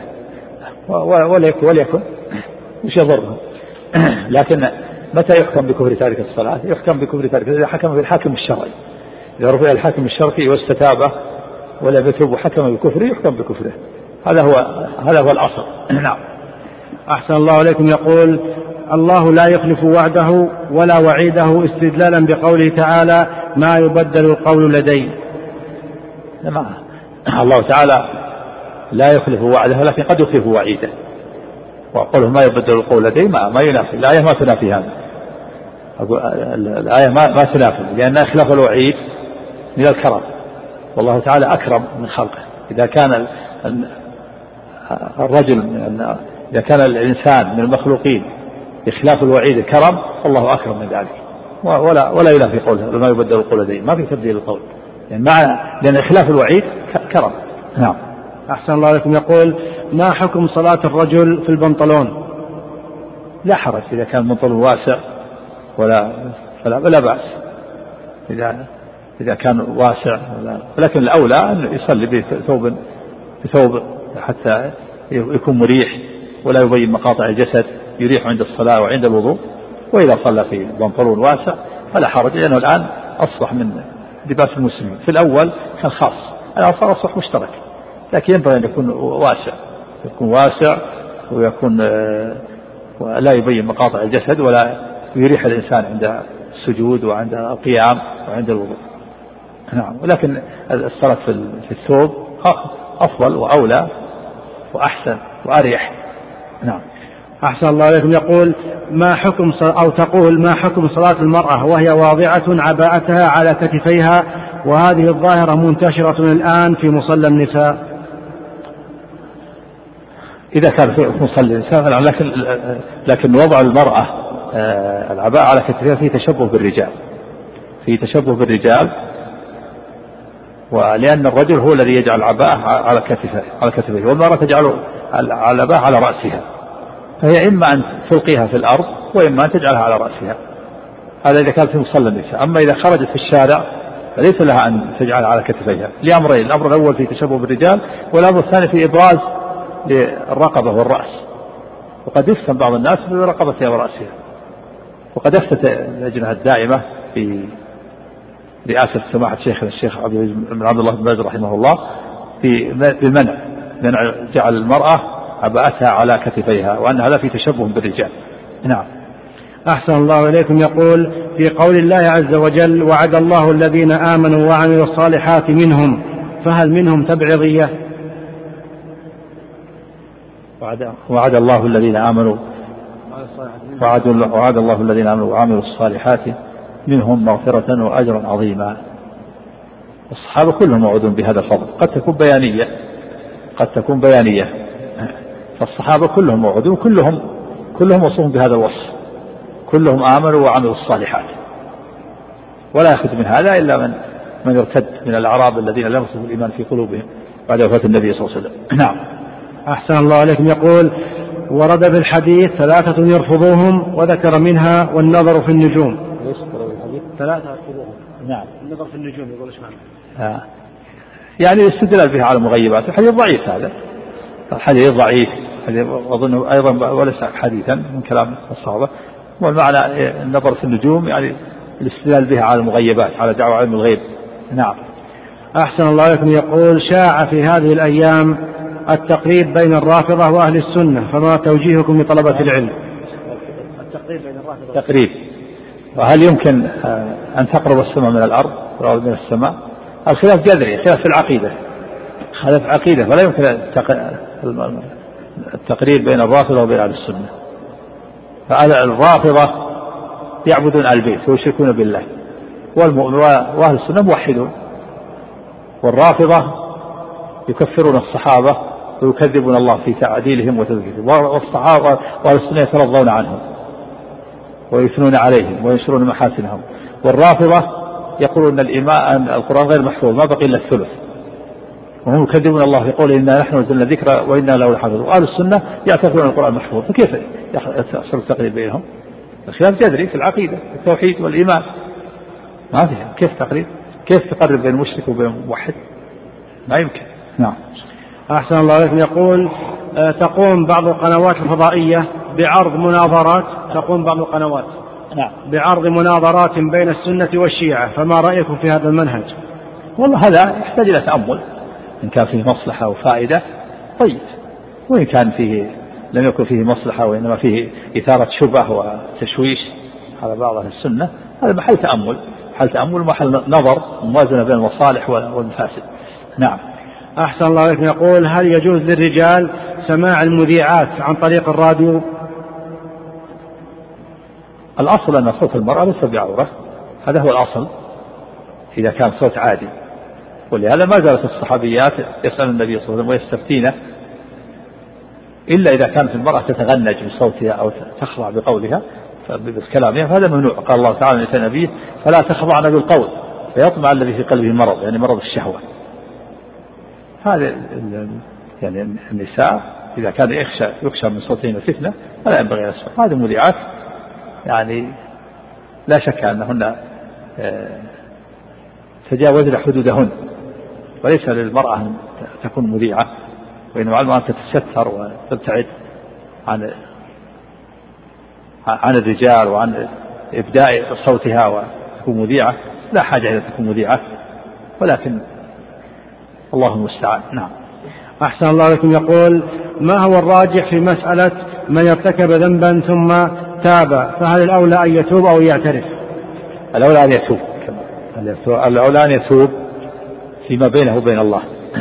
وليكن وليكن مش يضرهم. لكن متى يحكم بكفر تارك الصلاة؟ يحكم بكفر تارك إذا حكم بالحاكم الشرعي، إذا رفع الحاكم الشرعي واستتابه ولا يتوب وحكم بكفره يحكم بكفره، هذا هو هذا هو الأصل. نعم. أحسن الله عليكم. يقول: الله لا يخلف وعده ولا وعيده، استدلالا بقوله تعالى: ما يبدل القول لدي. الله تعالى لا يخلف وعده، لكن قد يخلف وعيده، وقوله ما يبدل القول لدي ما, ما ينافي الآية، ما تنافي هذا، الآية ما, ما تنافي، لأن إخلاف الوعيد من الكرم، والله تعالى أكرم من خلقه. إذا كان الرجل من إذا كان الإنسان من المخلوقين إخلاف الوعيد كرم، الله أكرم من ذلك، ولا ولا ينافي قوله ما يبدل القول لدي، ما في تبديل القول، يعني مع لأن إخلاف الوعيد كرم. نعم. أحسن الله عليكم. يقول: ما حكم صلاة الرجل في البنطلون؟ لا حرج إذا كان البنطلون واسع ولا فلا ولا بأس، إذا إذا كان واسع، ولكن الأولى أن يصلي بثوب بثوب حتى يكون مريح ولا يبين مقاطع الجسد، يريح عند الصلاة وعند الوضوء. وإذا صلى في بنطلون واسع فلا حرج، لأنه الآن أصبح من لباس المسلمين، في الأول كان خاص، الآن صار أصبح مشترك، لكن ينبغي أن يكون واسع، يكون واسع ويكون لا يبين مقاطع الجسد ولا يريح الإنسان عند السجود وعند القيام وعند الوضوء. نعم. ولكن الصلاة في الثوب أفضل وأولى وأحسن وأريح. نعم. أحسن الله عليكم. يقول: ما حكم أو تقول ما حكم صلاة المرأة وهي واضعة عباءتها على كتفيها، وهذه الظاهرة منتشرة الآن في مصلى النساء؟ إذا كان في مصلى النساء، لكن لكن وضع المرأة العباءة على كتفها فيه تشبه بالرجال، فيه تشبه بالرجال، ولأن الرجل هو الذي يجعل العباءة على كتفه على كتفه والمرأة تجعل العباءة على رأسها، فهي إما أن تلقيها في الأرض وإما أن تجعلها على رأسها. هذا إذا كانت في مصلى النساء. أما إذا خرجت في الشارع فليس لها أن تجعلها على كتفيها لأمرين: الأمر الأول في تشبه بالرجال، والأمر الثاني في إبراز للرقبة والرأس، وقد يفتن بعض الناس برقبتها ورأسها. وقد أفتت اللجنة الدائمة في رئاسة سماحة شيخنا الشيخ عبد الله بن باز رحمه الله في بالمنع منع جعل المرأة عباءتها على كتفيها، وأن هذا في تشبه بالرجال. نعم. أحسن الله إليكم. يقول: في قول الله عز وجل: وعد الله الذين آمنوا وعملوا الصالحات منهم، فهل منهم تبعضية؟ وعد, وعد الله الذين آمنوا وعد, وعد الله الذين آمنوا وعملوا الصالحات منهم مغفرة وأجرا عظيما. الصحابة كلهم موعودون بهذا الفضل، قد تكون بيانية قد تكون بيانية فالصحابة كلهم موعودون، كلهم كلهم وصفهم بهذا الوصف، كلهم آمنوا وعملوا الصالحات، ولا يأخذ من هذا إلا من من ارتد من الأعراب الذين لم يصفوا الإيمان في قلوبهم بعد وفاة النبي صلى الله عليه وسلم. نعم. أحسن الله عليكم. يقول: ورد في الحديث ثلاثة يرفضوهم، وذكر منها والنظر في النجوم. ثلاثة يرفضوهم. نعم. النظر في النجوم. يقول إيش معنى؟ آه. يعني الاستدلال بها على المغيبات. الحديث ضعيف، هذا الحديث ضعيف، أظن أيضا وليس حديثا من كلام الصحابة. والمعنى النظر في النجوم يعني الاستدلال بها على المغيبات، على دعوة علم الغيب. نعم. أحسن الله عليكم. يقول: شاع في هذه الأيام التقريب بين الرافضة وأهل السنة، فما توجيهكم لطلبة العلم؟ التقريب بين الرافضة تقريب، وهل يمكن أن تقرب السماء من الأرض أو من السماء؟ الخلاف جذري، خلاف في العقيدة، خلاف عقيدة، فلا يمكن التقريب بين الرافضة وبين أهل السنة. فالرافضة يعبدون البيت ويشركون بالله، وأهل السنة موحدون. والرافضة يكفرون الصحابة ويكذبون الله في تعديلهم وتذكيرهم، والصحابة وأهل السنة يترضون عنهم ويثنون عليهم وينشرون محاسنهم. والرافضة يقولون أن الإيمان القرآن غير محفوظ، ما بقي إلا الثلث، وهم يكذبون الله يقول: إنا نحن نزلنا الذكر وإنا له لحافظون. وأهل السنة يعتقدون القرآن محفوظ، فكيف يحصل التقريب بينهم؟ الخلاف جذري في العقيدة، في التوحيد والإيمان، ما فيها كيف تقريب؟ كيف تقرب بين المشرك وبين الموحد؟ ما يمكن. نعم. أحسن الله عليكم. يقول: تقوم بعض القنوات الفضائية بعرض مناظرات تقوم بعض القنوات نعم. بعرض مناظرات بين السنة والشيعة، فما رأيكم في هذا المنهج؟ والله هذا يحتاج إلى تأمل، إن كان فيه مصلحة وفائدة طيب، وإن كان فيه لم يكن فيه مصلحة وإنما فيه إثارة شبه وتشويش على بعض أهل السنة، هذا محل تأمل محل تأمل محل نظر، موازنة بين المصالح والمفاسد. نعم. أحسن الله عليكم. يقول: هل يجوز للرجال سماع المذيعات عن طريق الراديو؟ الأصل أن صوت المرأة ليس بعورة، هذا هو الأصل إذا كان صوت عادي. ولهذا ما زالت الصحابيات يسأل النبي صلى الله عليه وسلم ويستفتينه، إلا إذا كانت المرأة تتغنج بصوتها أو تخضع بقولها بكلامها، فهذا ممنوع. قال الله تعالى لنبيه: فلا تخضعن بالقول فيطمع الذي في قلبه مرض، يعني مرض الشهوة. هذا يعني النساء إذا كان يخشى يخشى من صوتهن فتنة فلا ينبغي أن يسمع. هذه المذيعات يعني لا شك أنهن تجاوزن حدودهن، وليس للمرأة أن تكون مذيعة، وإنما علم أن تتستر وتبتعد عن عن الرجال وعن إبداء صوتها وتكون مذيعة. لا حاجة إلى تكون مذيعة، ولكن الله المستعان. نعم. أحسن الله عليكم. يقول: ما هو الراجح في مسألة من ارتكب ذنبا ثم تاب، فهل الأولى أن يتوب أو يعترف؟ الأولى أن يتوب، الأولى أن يتوب فيما بينه وبين الله،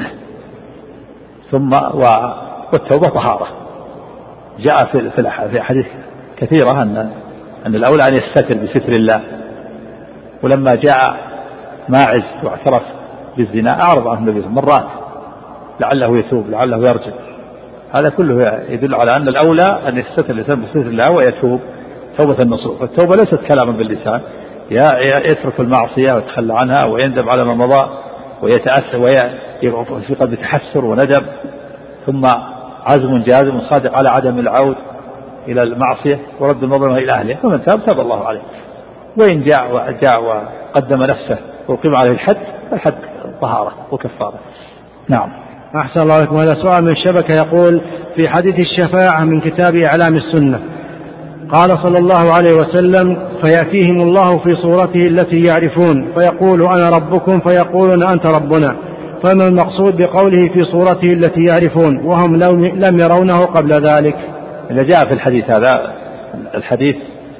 ثم والتوبة طهارة. جاء في حديث كثيرة أن أن الأولى أن يستتر بستر الله. ولما جاء ماعز واعترف بالزنا أعرض عنه النبي مرات لعله يتوب لعله يرجع. هذا كله يدل على أن الأولى أن يستتر الإنسان بستر الله ويتوب، توبة النصوح. التوبة ليست كلاما باللسان، يترك المعصية ويتخلى عنها ويندم على ما مضى ويتأسى ويقف في قلبه تحسر وندم، ثم عزم جازم صادق على عدم العود إلى المعصية ورد المظلمة إلى أهله، فمن تاب تاب الله عليه. وإن جاء وجاء وقدم نفسه وقيم عليه الحد، الحد طهارة وكفارة. نعم. أحسن الله لكم. هذا سؤال من الشبكة يقول: في حديث الشفاعة من كتاب إعلام السنة قال صلى الله عليه وسلم: فيأتيهم الله في صورته التي يعرفون فيقول أنا ربكم فيقولون أنت ربنا، فما المقصود بقوله في صورته التي يعرفون وهم لم يرونه قبل ذلك؟ إذا جاء في الحديث هذا الحديث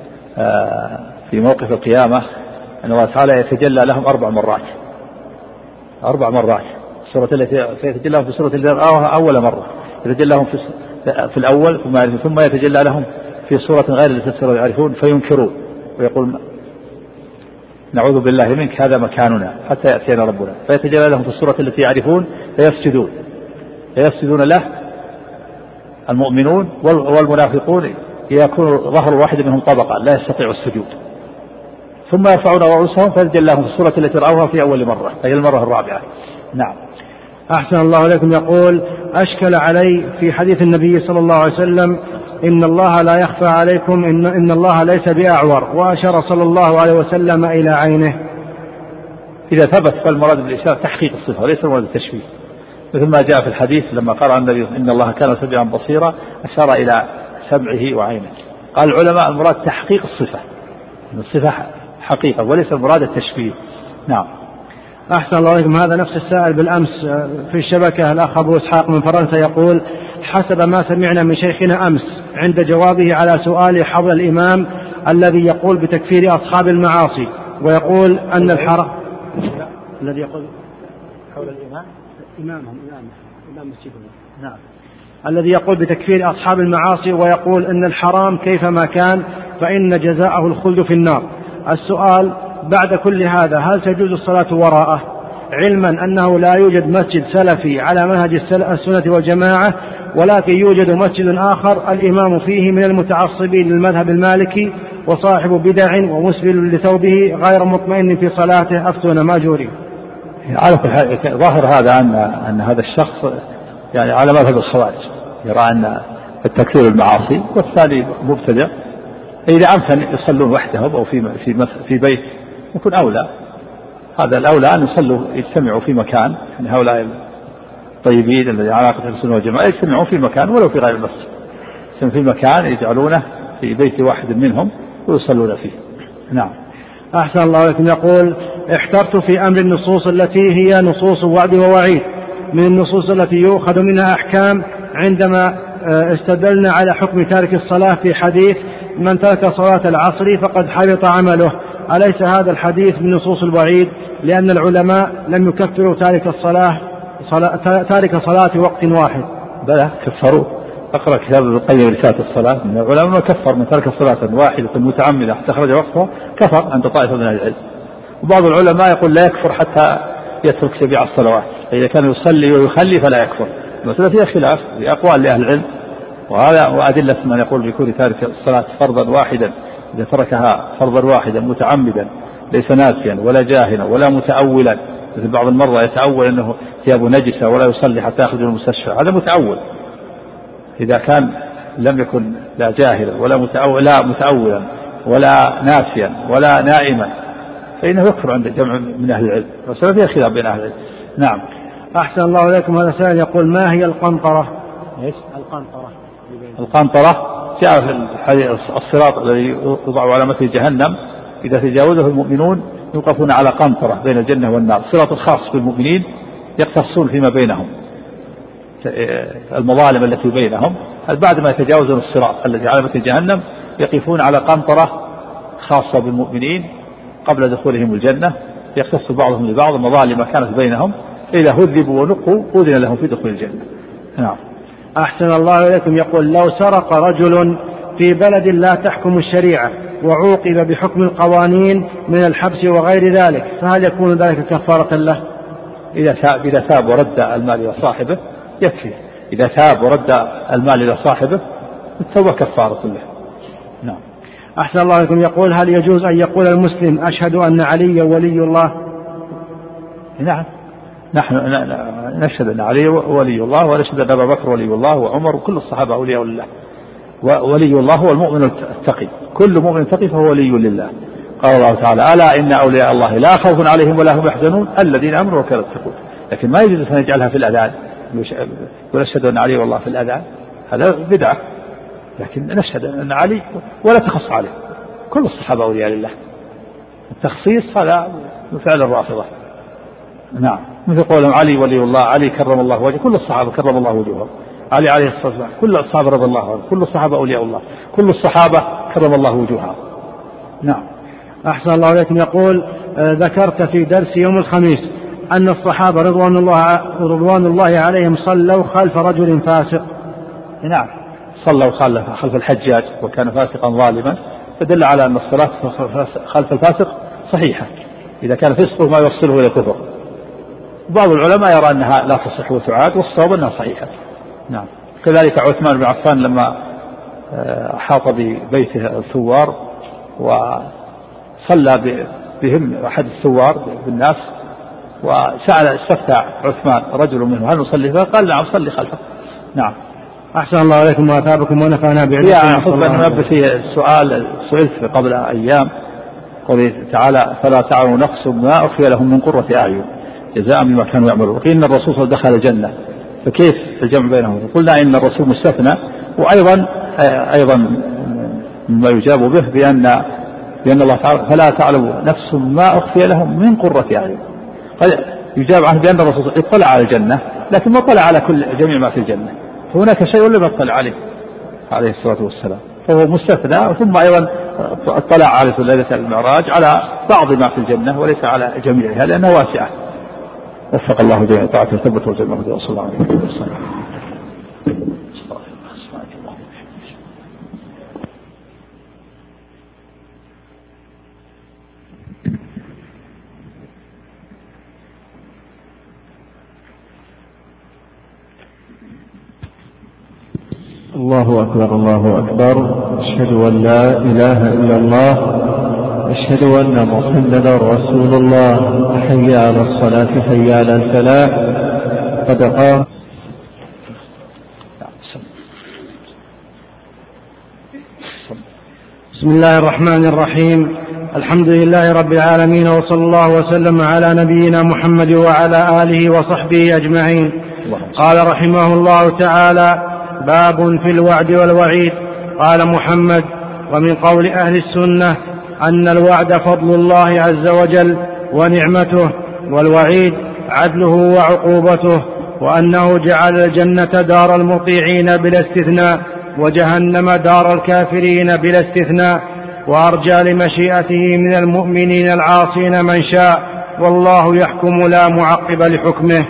في موقف القيامة أن الله تعالى يتجلى لهم أربع مرات أربع مرات الصورة التي يتجلى لهم في صورة التي رأوها أول مرة، يتجلى لهم في, في الأول ثم, ثم يتجلى لهم في صورة غير التي يعرفون فينكرون ويقول نعوذ بالله منك هذا مكاننا حتى يأتينا ربنا، فيتجلى لهم في الصورة التي يعرفون فيسجدون فيسجدون له المؤمنون والمنافقون يكون ظهر واحد منهم طبقا لا يستطيع السجود، ثم يرفعون رؤوسهم فيتجلى لهم في الصورة التي رأوها في أول مرة أي المرة الرابعة. نعم. أحسن الله عليكم. يقول: أشكل علي في حديث النبي صلى الله عليه وسلم إن الله لا يخفى عليكم إن, إن الله ليس بأعور، وأشار صلى الله عليه وسلم إلى عينه. إذا ثبت فالمراد بالإشارة تحقيق الصفة وليس المراد التشبيه، مثل ما جاء في الحديث لما قرأ النبي إن الله كان سميعا بصيرا أشار إلى سمعه وعينه. قال العلماء المراد تحقيق الصفة، الصفة حقيقة وليس المراد التشبيه. نعم. أحسن الله عليكم. هذا نفس السائل بالأمس في الشبكة الأخ أبو إسحاق من فرنسا يقول: حسب ما سمعنا من شيخنا أمس عند جوابه على سؤال حول الإمام الذي يقول بتكفير أصحاب المعاصي ويقول أن الحرام الذي يقول حول الإمام إمامهم إمام مسجدهم نعم الذي يقول بتكفير أصحاب المعاصي ويقول أن الحرام كيفما كان فإن جزاءه الخلد في النار. السؤال: بعد كل هذا هل تجوز الصلاة وراءه، علما أنه لا يوجد مسجد سلفي على منهج السنة والجماعة ولكن يوجد مسجد آخر الإمام فيه من المتعصبين للمذهب المالكي وصاحب بدع ومسبل لثوبه غير مطمئن في صلاته، أفتونا ماجوري. على ظاهر هذا أن أن هذا الشخص يعني على مذهب الخوارج، يرى أن التكفير المعاصي والثاني مبتدع، إذا أمكن يصلون وحدهم أو في في في بيت يكون أولى. هذا الأولى أن يصلوا يجتمعوا في مكان، يعني هؤلاء الطيبين الذين على علاقة السنة والجماعة يجتمعوا في مكان ولو في غير المسجد، يجتمعوا في مكان يجعلونه في بيت واحد منهم ويصلون فيه. نعم. أحسن الله عليكم. يقول: احترت في أمر النصوص التي هي نصوص وعد ووعيد من النصوص التي يؤخذ منها أحكام عندما استدلنا على حكم تارك الصلاة في حديث من ترك صلاة العصر فقد حبط عمله، أليس هذا الحديث من نصوص الوعيد لأن العلماء لم يكفروا تارك الصلاة تارك صلاة وقت واحد؟ بلى كفروا. أقرأ كتاب ابن القيم رسالة الصلاة من العلماء كفر من ترك صلاة واحدة متعمدة حتى خرج وقتها كفر عند طائفة من العلم. وبعض العلماء يقول لا يكفر حتى يترك جميع الصلوات، إذا كان يصلي ويخلي فلا يكفر. المسألة فيها خلاف في أقوال لأهل العلم، وهذا وأدلة من يقول بكون تارك الصلاة فرضا واحدا إذا تركها فرضا واحدا متعمدا ليس ناسيا ولا جاهلا ولا متأولا، مثل بعض المرضى يتأول أنه ثيابه نجسة ولا يصلي حتى يخرج من المستشفى، هذا متأول. إذا كان لم يكن لا جاهلا ولا متأول لا متأولا ولا ناسيا ولا نائما فإنه يكفر عند جمع من أهل العلم، والسلف فيها خلاف بين أهل العلم. نعم. أحسن الله عليكم. هذا سائل يقول: ما هي القنطرة؟ إيش القنطرة؟ القنطرة جاء في الحديث الصراط الذي يوضع على مثل جهنم إذا تجاوزه المؤمنون يوقفون على قنطرة بين الجنة والنار، صراط الخاص بالمؤمنين يقتصون فيما بينهم المظالم التي بينهم، بعد ما يتجاوزون الصراط الذي على مثل جهنم يقفون على قنطرة خاصة بالمؤمنين قبل دخولهم الجنة، يختص بعضهم لبعض مظالم كانت بينهم، إذا هذبوا ونقوا أذن لهم في دخول الجنة. نعم. أحسن الله عليكم. يقول: لو سرق رجل في بلد لا تحكم الشريعة وعوقب بحكم القوانين من الحبس وغير ذلك فهل يكون ذلك كفارة له؟ إذا تاب إذا تاب ورد المال إلى صاحبه يكفي، إذا تاب ورد المال إلى صاحبه التوبة كفارة له. نعم. أحسن الله عليكم. يقول: هل يجوز أن يقول المسلم أشهد أن علي ولي الله؟ نعم، نحن نشهد أن علي ولي الله، ونشهد أن أبا بكر ولي الله، وعمر، وكل الصحابة أولياء لله. ولي الله هو المؤمن التقي، كل مؤمن تقي فهو ولي لله. قال الله تعالى: ألا إن أولياء الله لا خوف عليهم ولا هم يحزنون الذين آمنوا وكانوا يتقون. لكن ما يجوز أن يجعلها في الأذان، ونشهد أن علي والله في الأذان، هذا بدعة. لكن نشهد أن علي ولا تخص عليه، كل الصحابة أولياء لله. التخصيص هذا فعل الرافضة. نعم، مثل قولهم علي ولي الله، علي كرم الله وجهه، كل الصحابة كرم الله وجوههم. علي عليه الصلاة والسلام كل الصحابة رضي الله عنهم، كل الصحابة أولياء الله، كل الصحابة كرم الله وجوههم. نعم. أحسن الله عليكم. يقول: آه ذكرت في درس يوم الخميس أن الصحابة رضوان الله رضوان الله عليهم صلوا خلف رجل فاسق. نعم، صلوا خلف الحجاج وكان فاسقا ظالما، فدل على أن الصلاة خلف الفاسق صحيحة إذا كان فسقه ما يوصله إلى الكفر. بعض العلماء يرى أنها لا تصح وتعاد، والصواب أنها صحيحة. نعم. كذلك عثمان بن عفان لما أحاط ببيته الثوار وصلى بهم أحد الثوار بالناس، وسأل استفتى عثمان رجل منه: هل نصلي؟ فقال: نعم صلي خلفه. نعم. أحسن الله عليكم وأثابكم ونفعنا بعلمكم. يعني أحب أن ننبه في السؤال سئلت قبل أيام قوله تعالى: فلا تعلم نفس ما أخفي لهم من قرة أعين جزاء بما كانوا يعملون. وقيل إن الرسول صلى الله عليه وسلم دخل الجنة، فكيف الجمع بينهم؟ قلنا إن الرسول مستثنى، وأيضا أيضا ما يجاب به بأن بأن الله تعالى: فلا تعلم نفس ما أخفي لهم من قرة أعين. قد يجاب عنه بأن الرسول اطلع على الجنة، لكن ما اطلع على كل جميع ما في الجنة، فهناك شيء لم يطلع عليه عليه الصلاة والسلام، فهو مستثنى. ثم أيضا اطلع على ليلة المعراج على بعض ما في الجنة وليس على جميعها لأنها واسعة. وفق الله جميع طاعته وثبت وجمع هدى وصلى الله عليه وسلم. الله أكبر الله أكبر. أشهد أن لا إله إلا الله، أشهد أن محمدا رسول الله. حي على الصلاة، حي على الفلاح، قد قام. بسم الله الرحمن الرحيم. الحمد لله رب العالمين، وصلى الله وسلم على نبينا محمد وعلى آله وصحبه أجمعين. قال رحمه الله تعالى: باب في الوعد والوعيد. قال محمد: ومن قول أهل السنة أن الوعد فضل الله عز وجل ونعمته، والوعيد عدله وعقوبته، وأنه جعل الجنة دار المطيعين بلا استثناء، وجهنم دار الكافرين بلا استثناء، وأرجى لمشيئته من المؤمنين العاصين من شاء، والله يحكم لا معقب لحكمه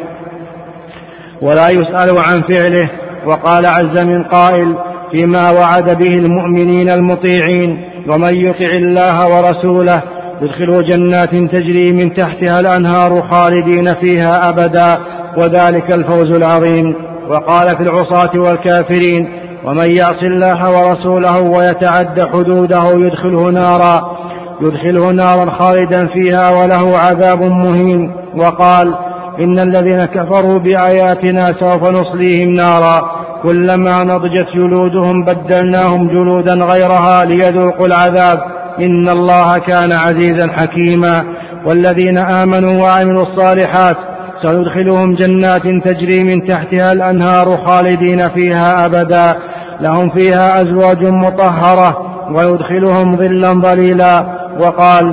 ولا يسأل عن فعله. وقال عز من قائل فيما وعد به المؤمنين المطيعين: ومن يطع الله ورسوله يدخله جنات تجري من تحتها الأنهار خالدين فيها أبدا، وذلك الفوز العظيم. وقال في العصاة والكافرين: ومن يعص الله ورسوله ويتعد حدوده يدخله نارا يدخله نارا خالدا فيها وله عذاب مهين. وقال: إن الذين كفروا بآياتنا سوف نصليهم نارا كلما نضجت جلودهم بدلناهم جلودا غيرها ليذوقوا العذاب إن الله كان عزيزا حكيما. والذين آمنوا وعملوا الصالحات سندخلهم جنات تجري من تحتها الأنهار خالدين فيها أبدا، لهم فيها أزواج مطهرة ويدخلهم ظلا ظليلا. وقال: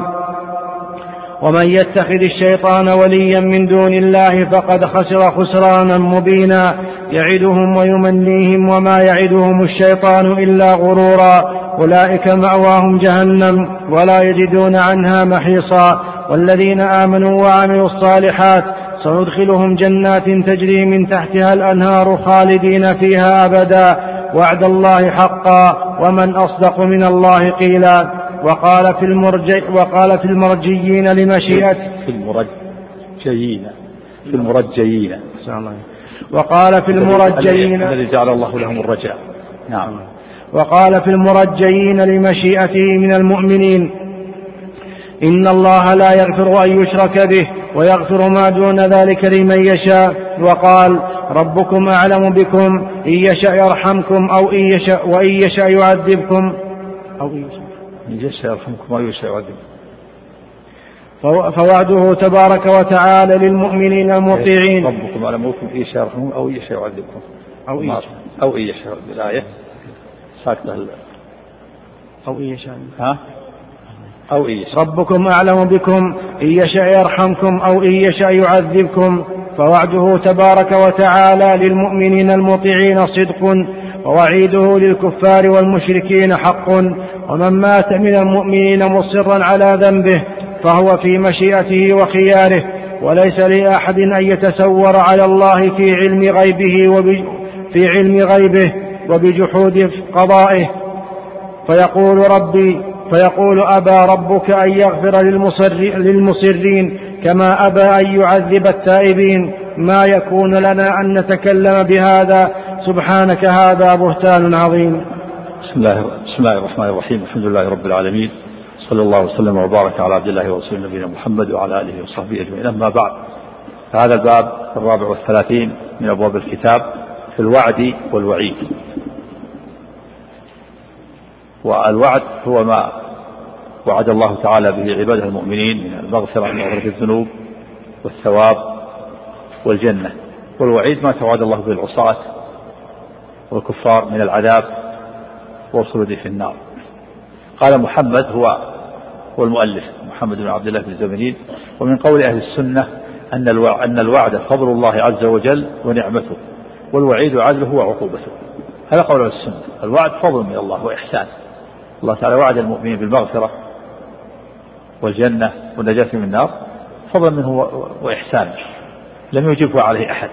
ومن يتخذ الشيطان وليا من دون الله فقد خسر خسرانا مبينا، يعدهم ويمنيهم وما يعدهم الشيطان إلا غرورا، أولئك مأواهم جهنم ولا يجدون عنها محيصا. والذين آمنوا وعملوا الصالحات سندخلهم جنات تجري من تحتها الأنهار خالدين فيها أبدا، وعد الله حقا، ومن أصدق من الله قيلا. وقال في المرجي وقال في المرجيين لمشيئته في المرجيين في المرجيين وقال في المرجيين الذي جعل الله لهم الرجاء. نعم. وقال في المرجين لمشيئته من المؤمنين: إن الله لا يغفر أن يشرك به ويغفر ما دون ذلك لمن يشاء. وقال: ربكم أعلم بكم، إن يشاء يرحمكم أو إن يشاء وإن يشاء يعذبكم أو إن يشاء يرحمكم أو يشاء يعذبكم. فوعده تبارك وتعالى للمؤمنين المطيعين: ربكم أعلم بكم إن يشاء يرحمكم أو إن يشاء يعذبكم أو إن يشاء أو إن يشاء بالآية ساكتة أو إن يشاء ها أو إن يشاء. ربكم أعلم بكم، إن يشاء يرحمكم أو إن يشاء يعذبكم. فوعده تبارك وتعالى للمؤمنين المطيعين صدق، ووعيده للكفار والمشركين حق. ومن مات من المؤمنين مصرا على ذنبه فهو في مشيئته وخياره، وليس لأحد أن يتسور على الله في علم غيبه وفي علم غيبه وبجحود قضائه فيقول ربي فيقول أبى ربك أن يغفر للمصرين كما أبى أن يعذب التائبين. ما يكون لنا أن نتكلم بهذا، سبحانك هذا بهتان عظيم. بسم الله, بسم الله الرحمن الرحيم. الحمد لله رب العالمين، صلى الله وسلم وبارك على عبد الله ورسوله نبينا محمد وعلى آله وصحبه أجمعين. أما بعد، هذا الباب الرابع والثلاثين من أبواب الكتاب في الوعد والوعيد. والوعد هو ما وعد الله تعالى به عباده المؤمنين من المغفرة ومغفرة الذنوب والثواب والجنة، والوعيد ما توعد الله به العصاة والكفار من العذاب والخلود في النار. قال محمد هو هو المؤلف محمد بن عبد الله بن الزبنين: ومن قول أهل السنة أن الوعد فضل الله عز وجل ونعمته، والوعيد عدله وعقوبته. هذا قول أهل السنة. الوعد فضل من الله وإحسان. الله تعالى وعد المؤمنين بالمغفرة والجنة والنجاة من النار فضلا منه وإحسان لم يجبه عليه أحد.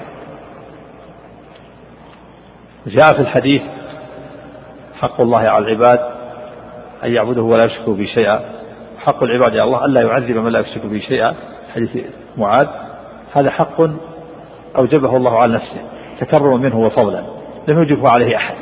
جاء في الحديث: حق الله على العباد أن يعبده ولا يشركوا به شيئا، حق العباد على الله ألا يعذب من لا يشرك به شيئا، حديث معاذ. هذا حق أوجبه الله على نفسه تكرما منه وفضلا لم يجبه عليه أحد.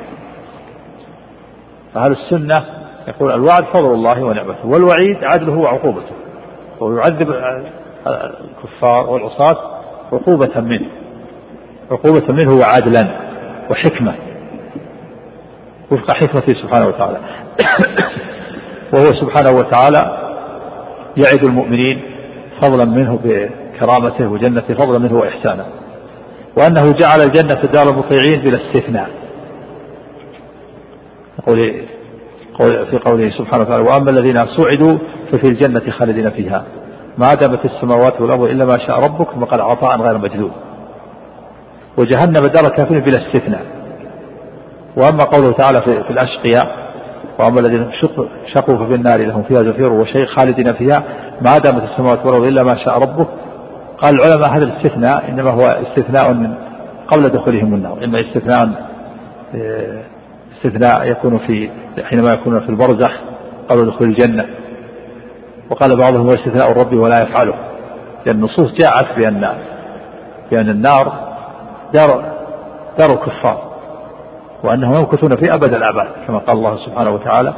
فأهل السنة يقول الوعد فضل الله ونعمته، والوعيد عدله وعقوبته، ويعذب الكفار والعصاة عقوبة منه عقوبة منه وعدلا وحكمة وفق حكمته سبحانه وتعالى. وهو سبحانه وتعالى يعد المؤمنين فضلا منه بكرامته وجنته فضلا منه وإحسانه، وأنه جعل الجنة دار المطيعين بلا استثناء. في قوله سبحانه وتعالى: وأما الذين سعدوا ففي الجنة خالدين فيها ما دامت السماوات والأرض إلا ما شاء ربك وقد عطاء غير مجدود. وجهنم دار الكافرين بلا استثناء. وأما قوله تعالى في الأشقياء: وأما الذين شقوا ففي النار لهم فيها زفير وشيء خالدين فيها ما دامت السماوات والأرض إلا ما شاء ربك. قال العلماء هذا الاستثناء إنما هو استثناء من قبل دخولهم النار، إما استثناء استثناء يكون في حينما يكون في البرزخ قبل دخول الجنة. وقال بعضهم هو استثناء الرب ولا يفعله، لأن النصوص جاءت بأن بأن النار دار دار الكفار وأنهم يمكثون في أبد الآباد، كما قال الله سبحانه وتعالى: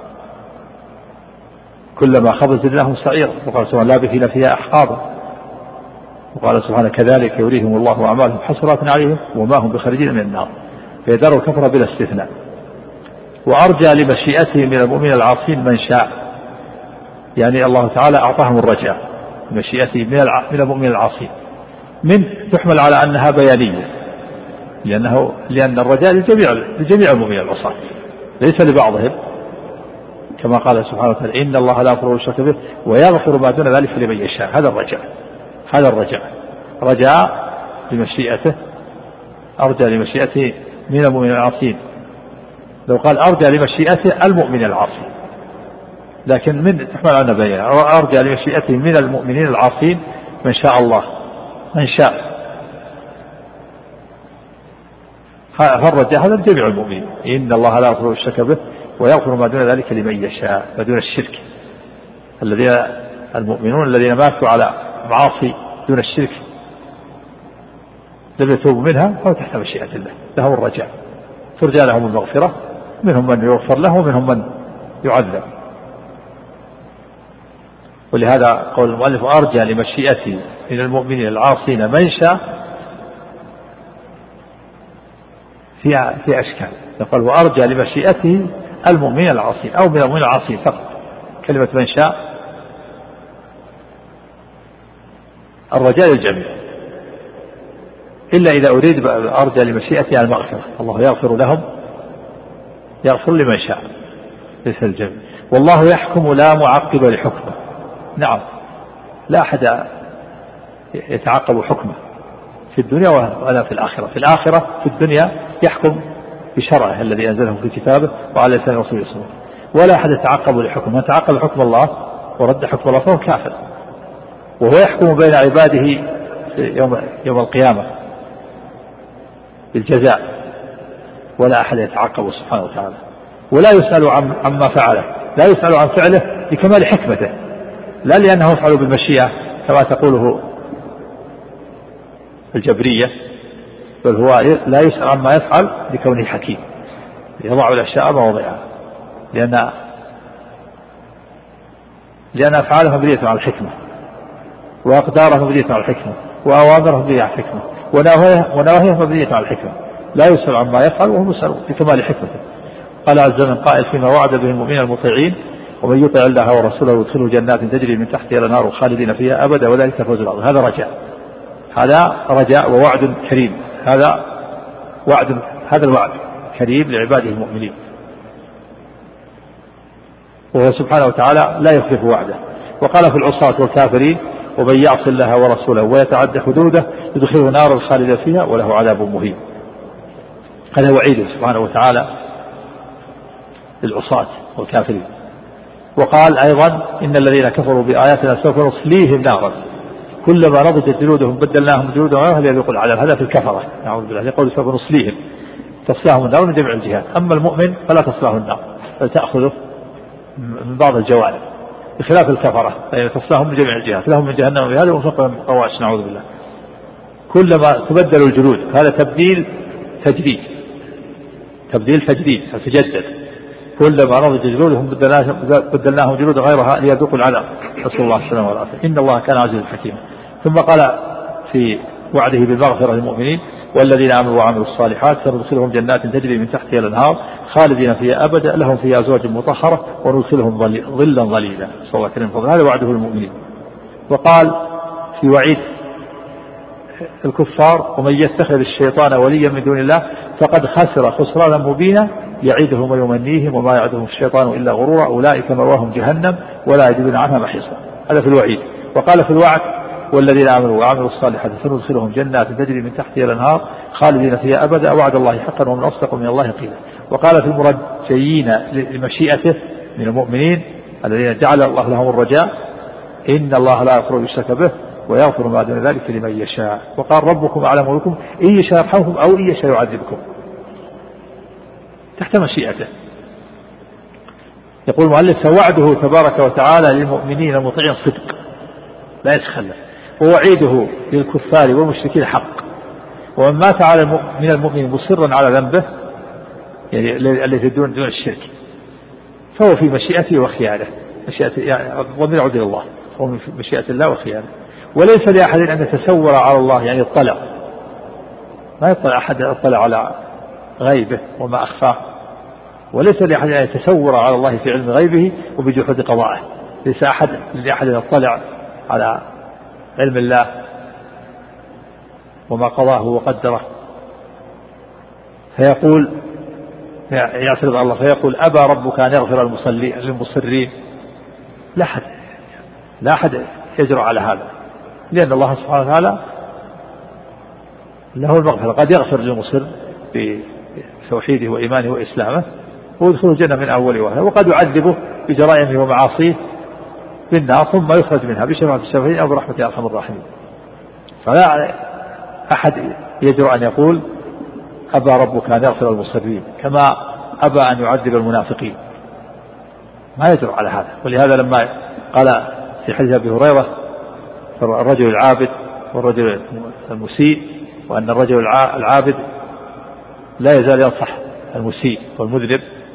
كلما خبز زدناهم سعيرا، وقال سبحانه: لابثين فيها أحقابا. وقال سبحانه: كذلك يريهم الله أعمالهم حسرات عليهم وما هم بخارجين من النار. فهي دار الكفر بلا استثناء. وأرجى لمشيئته من المؤمنين العاصين من شاء، يعني الله تعالى أعطاهم الرجاء مشيئته من المؤمنين العاصين. من تحمل على أنها بيانية، لأنه لأن الرجاء لجميع لجميع المؤمنين العصاة ليس لبعضهم، كما قال سبحانه وتعالى: إن الله لا يغفر الشرك به ويغفر ما دون ذلك لمن يشاء. هذا الرجاء هذا الرجاء رجاء لمشيئته، أرجى لمشيئته من المؤمنين العاصين. لو قال أرجى لمشيئته المؤمن العاصي، لكن من تحمل على بيان أرجى لمشيئته من المؤمنين العاصين من شاء الله من شاء. فالرجاء هذا لجميع المؤمنين: إن الله لا يغفر الشرك به ويغفر ما دون ذلك لمن يشاء، ما دون الشرك. الذين المؤمنون الذين ماتوا على معاصي دون الشرك لم يتوبوا منها فهو تحت مشيئة الله، لهم الرجاء، ترجى لهم المغفرة منهم من يغفر له ومنهم من يعذب. ولهذا قول المؤلف أرجى لمشيئته من المؤمنين العاصين من شاء في في أشكال. يقول وأرجى لمشيئته المؤمنين العاصين أو من المؤمنين العاصين فقط. كلمة من شاء الرجاء للجميع، إلا إذا أريد أرجى لمشيئته المغفرة، الله يغفر لهم، يغفر لمن شاء ليس الجميع. والله يحكم لا معقب لحكمه. نعم، لا أحد يتعقب حكمه في الدنيا ولا في الآخرة. في الآخرة في الدنيا يحكم بشرعه الذي أنزله في كتابه وعلى لسان رسوله صلى الله عليه وسلم، ولا أحد يتعقب لحكمه. من تعقب حكم الله ورد حكم الله فهو كافر، وهو يحكم بين عباده يوم يوم القيامة بالجزاء، ولا أحد يتعقبه سبحانه وتعالى، ولا يسأل عن عما فعله، لا يسأل عن فعله لكمال حكمته، لا لأنه يفعل بالمشيئة كما تقوله الجبرية، بل هو لا يسأل عما يفعل لكونه حكيم يضع الأشياء مواضعها، لأن لأن أفعاله مبنية على الحكمة، وأقداره مبنية على الحكمة، وأوامره مبنية على الحكمة، ونواهيه مبنية على الحكمة. لا يسأل عما يفعل وهو يسأل لكمال حكمته. قال عز من قائل فيما وعد به المؤمنين المطيعين ومن يطع الله ورسوله يدخله جنات تجري من تحتها الأنهار خالدين فيها أبدا وذلك الفوز العظيم. هذا رجاء، هذا رجاء ووعد كريم، هذا وعد، هذا الوعد كريم لعباده المؤمنين، وهو سبحانه وتعالى لا يخلف وعده. وقال في العصاة والكافرين ومن يعص الله ورسوله ويتعدى حدوده يدخله نارا خالدا فيها وله عذاب مهين. هذا وعيده سبحانه وتعالى للعصاة والكافرين. وقال أيضا إن الذين كفروا بآياتنا سوف نصليهم نارا كلما نضجت جلودهم بدلناهم جلودا غيرها ليذوقوا العذاب. هذا في الكفرة نعوذ بالله، يقول سوف نصليهم، تصلاهم النار من جميع الجهات. أما المؤمن فلا تصلاه النار بل تأخذه من بعض الجوانب، بخلاف الكفرة فإن تصلاهم من جميع الجهات، لهم من جهنم بهذا وفوقهم من قواش نعوذ بالله. كلما تبدل الجلود، هذا تبديل تجديد، تبديل تجديد تتجدد، كلما نضجت جلودهم بدلناهم جلودا غيرها ليذوقوا العذاب، نسأل الله السلامة والعافية، إن الله كان عزيزا حكيما. ثم قال في وعده بالمغفرة للمؤمنين والذين آمنوا وعملوا الصالحات سندخلهم جنات تجري من تحتها الأنهار خالدين فيها أبدا لهم فيها أزواج مطهرة وندخلهم ظلا ظليلا. صلى الله عليه وسلم. هذا وعده للمؤمنين. وقال في وعيد الكفار ومن يتخذ الشيطان وليا من دون الله فقد خسر خسرانا مبينا يعيدهم ويمنيهم وما يعدهم الشيطان إلا غرورا أولئك مأواهم جهنم ولا يجدون عنها محيصا. هذا في الوعيد. وقال في الوعد والذين آمنوا وعملوا الصالحات سندخلهم جنات تجري من تحتها الأنهار خالدين فيها أبدا وعد الله حقا ومن أصدق من الله قيلا. وقال في المرجيين لمشيئته من المؤمنين الذين جعل الله لهم الرجاء إن الله لا يغفر يشرك به ويغفر ما دون ذلك لمن يشاء. وقال ربكم أعلم بكم إن يشاء يرحمكم أو إن يشاء يعذبكم تحت مشيئته. يقول المؤلف وعده تبارك وتعالى للمؤمنين المطيعين صدق لا يتخلف، ووعيده للكفار والمشركين حق. ومن مات على من المؤمن مصرا على ذنبه يعني الذي دون دون الشرك فهو في مشيئته وخيانه، مشيئته يعني ضمير يعود الى الله، هو في مشيئة الله وخيانه. وليس لأحد أن يتسور على الله يعني يطلع، ما يطلع أحد يطلع على غيبه وما أخفاه، وليس لأحد أن يتسور على الله في علم غيبه وبجحود قضائه. ليس أحد لأحد يطلع على علم الله وما قضاه وقدره فيقول يعترض على الله فيقول أبى ربك أن يغفر للمصرين. لا أحد لا أحد يجرؤ على هذا، لأن الله سبحانه وتعالى له المغفرة، قد يغفر للمصر بتوحيده وإيمانه وإسلامه ويدخل الجنة من أول وهله، وقد يعذبه بجرائمه ومعاصيه بالنار ثم يخرج منها بشفاعة الشافعين أو برحمة أرحم الراحمين. فلا أحد يجرؤ أن يقول أبى ربك أن يغفر المصرين كما أبى أن يعذب المنافقين، ما يجرؤ على هذا. ولهذا لما قال في حديث أبي هريرة الرجل العابد والرجل المسيء، وأن الرجل العابد لا يزال ينصح المسيء والمذنب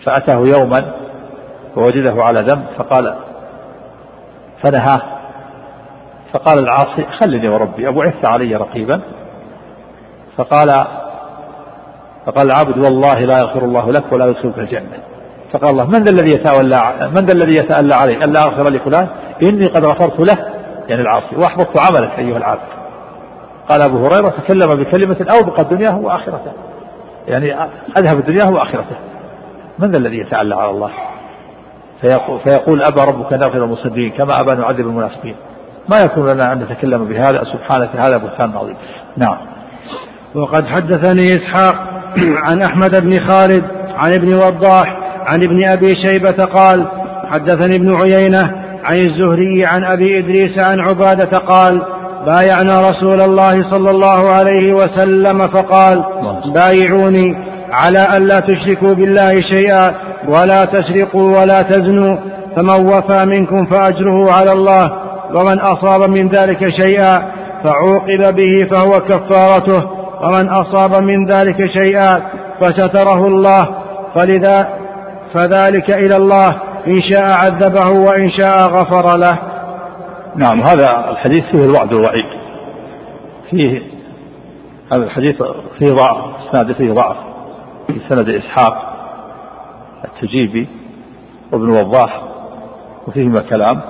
فأتاه يوما ووجده على ذنب فقال فنهاه، فقال العاصي خلني وربي أبعثت علي رقيبا، فقال فقال العبد والله لا يغفر الله لك ولا يدخلك الجنة. فقال الله من ذا الذي يتألى من ذا الذي يتألى علي ألا أغفر لفلان إني قد غفرت له، يعني العاصي، وأحبطت عملك أيها العبد. قال أبو هريرة تكلم بكلمة أوبقت دنياه وآخرته، يعني أذهب الدنيا وآخرته. من ذا الذي يتألى على الله؟ فيقول, فيقول أبى ربك نغفر المصدقين كما أبى نعذب المنافقين. ما يكون لنا أن نتكلم بهذا سبحانك هذا بهتان عظيم. نعم. وقد حدثني إسحاق عن أحمد بن خالد عن ابن وضاح عن ابن أبي شيبة قال حدثني ابن عيينة عن الزهري عن أبي إدريس عن عبادة قال بايعنا رسول الله صلى الله عليه وسلم فقال بايعوني على أن لا تشركوا بالله شيئا ولا تسرقوا ولا تزنوا، فمن وفى منكم فأجره على الله، ومن أصاب من ذلك شيئا فعوقب به فهو كفارته، ومن أصاب من ذلك شيئا فستره الله فلذا فذلك إلى الله إن شاء عذبه وإن شاء غفر له. نعم. هذا الحديث فيه الوعد والوعيد، فيه هذا الحديث فيه ضعف، سند فيه ضعف في سند إسحاق التجيبي وابن وضاح، وفيهما كلام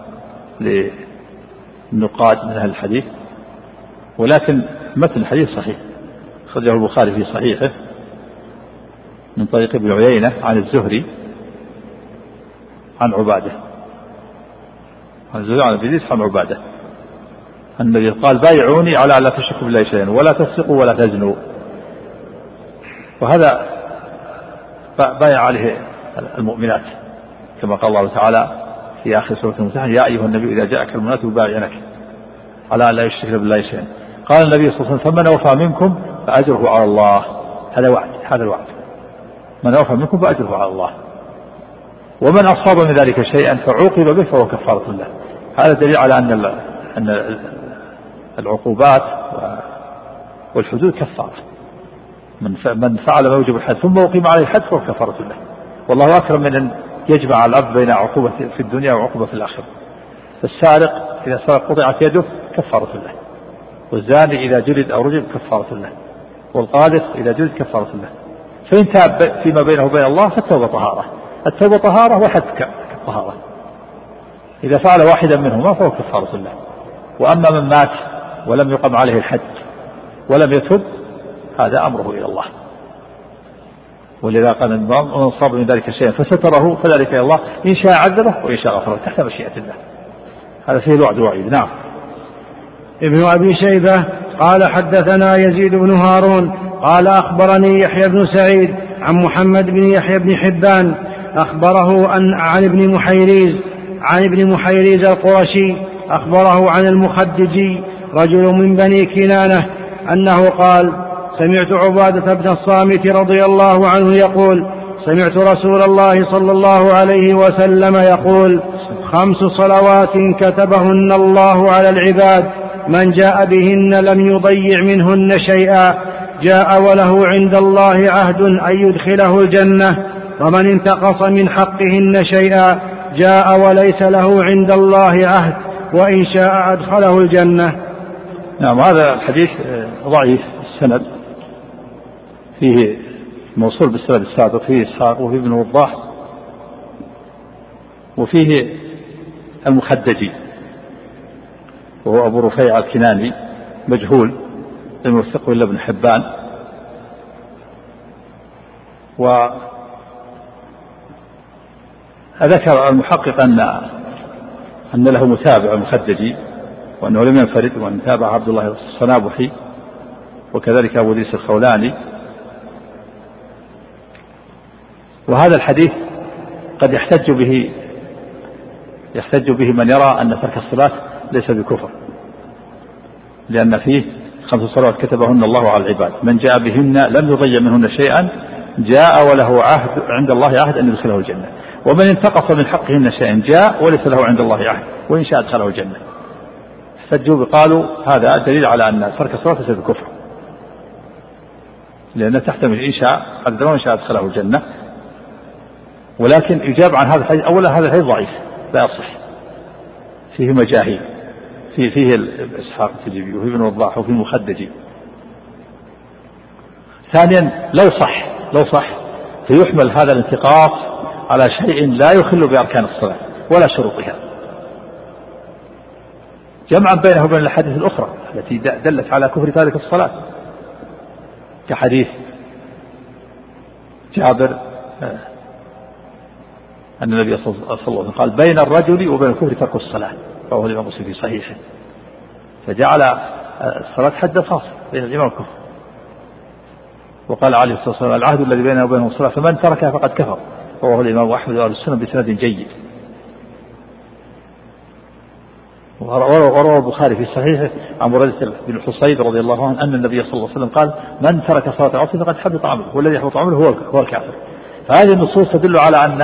للنقاد من أهل الحديث، ولكن متن الحديث صحيح، خرجه البخاري في صحيحه من طريق ابن عيينة عن الزهري عن عبادة عن الزهري عن ابن عن عبادة النبي قال بايعوني على ألا تشركوا بالله شيئا ولا تسرقوا ولا تزنوا، وهذا بايع عليه المؤمنات كما قال الله تعالى في آخر سورة الممتحنة يا أيها النبي إذا جاءك المؤمنات يبايعنك على ألا يشركن بالله شيئا. قال النبي صلى الله عليه وسلم فمن أوفى منكم فأجره على الله. هذا وعد، هذا الوعد، من أوفى منكم فأجره على الله، ومن أصاب من ذلك شيئا فعوقب به فهو كفارة له. هذا دليل على أن أن العقوبات والحدود كفارة. من فعل ما يوجب الحد ثم أقيم عليه الحد فهو كفارة له، والله أكرم من أن يجمع العبد بين عقوبة في الدنيا وعقوبة في الآخرة. فالسارق إذا سرق قطعت يده كفارة له، والزاني إذا جلد أو رجم كفارة له، والقاذف إذا جلد كفارة له. فإن تاب فيما بينه وبين الله فالتوبة طهارة، التوبة طهارة وحد كالطهارة. إذا فعل واحدا منهما فهو كفارة له. وأما من مات ولم يقم عليه الحد ولم يتب هذا أمره إلى الله، ولذا قال من صاب من ذلك شيئا فستره فذلك إلى الله إن شاء عذبه وإن شاء غفره تحت مشيئة الله. هذا فيه الوعد والوعيد. نعم. ابن أبي شيبة قال حدثنا يزيد بن هارون قال أخبرني يحيى بن سعيد عن محمد بن يحيى بن حبان أخبره أن عن ابن محيريز عن ابن محيريز القرشي أخبره عن المخدجي رجل من بني كنانة أنه قال سمعت عبادة بن الصامت رضي الله عنه يقول سمعت رسول الله صلى الله عليه وسلم يقول خمس صلوات كتبهن الله على العباد من جاء بهن لم يضيع منهن شيئا جاء وله عند الله عهد أن يدخله الجنة، ومن انتقص من حقهن شيئا جاء وليس له عند الله عهد وإن شاء أدخله الجنة. نعم. هذا الحديث ضعيف السند، فيه موصول بالسند السابق فيه إسحاق وفيه ابن وضاح وفيه المخدجي وهو أبو رفيع الكناني مجهول لم يوثقه إلا ابن حبان. وذكر المحقق أن أن له متابع المخدجي وأنه لم ينفرد، وأن تابع عبد الله الصنابحي وكذلك أبو إدريس الخولاني. وهذا الحديث قد يحتج به يحتج به من يرى أن ترك الصلاة ليس بكفر، لأن فيه خمس صلوات كتبهن الله على العباد من جاء بهن لم يضيع منهن شيئا جاء وله عهد عند الله عهد أن يدخله الجنة، ومن انتقص من حقهن شيئا جاء وليس له عند الله عهد وإن شاء أدخله الجنة. احتجوا قالوا هذا دليل على أن ترك الصلاة ليس بكفر، لأن تحتمل إن شاء عذبه وإن شاء أدخله الجنة. ولكن يجاب عن هذا الحديث. أولا هذا الحديث ضعيف لا يصح، فيه مجاهيل، فيه فيه إسحاق التجيبي وفيه ابن وضاح وفيه المخدجي. ثانيا لو صح لو صح فيحمل هذا الانتقاص على شيء لا يخل بأركان الصلاة ولا شروطها، جمعا بينه وبين الحديث الأخرى التي دلت على كفر تارك الصلاة، كحديث جابر أن النبي صلى الله عليه وسلم قال بين الرجل وبين الكفر ترك الصلاة، رواه الإمام مسلم في صحيحه، فجعل الصلاة حد فاصل بين الإيمان والكفر. وقال عليه الصلاة والسلام العهد الذي بيننا وبينهم الصلاة فمن تركها فقد كفر، رواه الإمام أحمد وأهل السنة بسند جيد. وروى البخاري في صحيحه عن بريدة بن الحصيب رضي الله عنه أن النبي صلى الله عليه وسلم قال من ترك صلاة العصر فقد حبط عمله والذي يحبط عمله هو هو الكافر. فهذه النصوص تدل على أن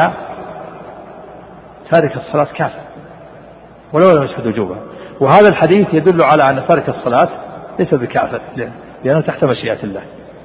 تارك الصلاة كافر ولو لم يشهد وجوبها، وهذا الحديث يدل على أن تارك الصلاة ليس بكافر لأنه تحت مشيئة الله.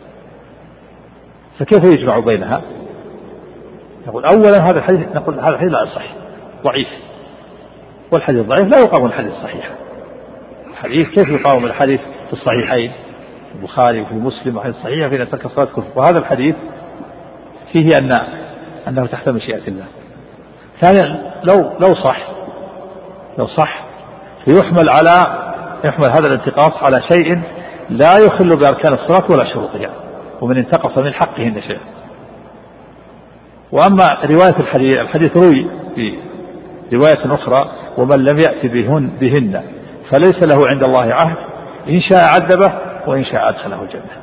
فكيف يجمع بينها؟ نقول أولا هذا الحديث نقول هذا الحديث لا يصح، ضعيف، والحديث الضعيف لا يقاوم الحديث الصحيح. الحديث كيف يقاوم الحديث في الصحيحين البخاري وفي مسلم وحديث صحيح في ترك الصلاة كفر، وهذا الحديث فيه أن أنه تحت مشيئة الله. ثانيا لو لو صح لو صح فيحمل على يحمل هذا الانتقاص على شيء لا يخل بأركان الصلاة ولا شروطها، ومن انتقص من حقهن شيء. وأما رواية الحديث الحديث روي في رواية أخرى ومن لم يأتي بهن, بهن فليس له عند الله عهد إن شاء عذبه وإن شاء أدخله الجنة.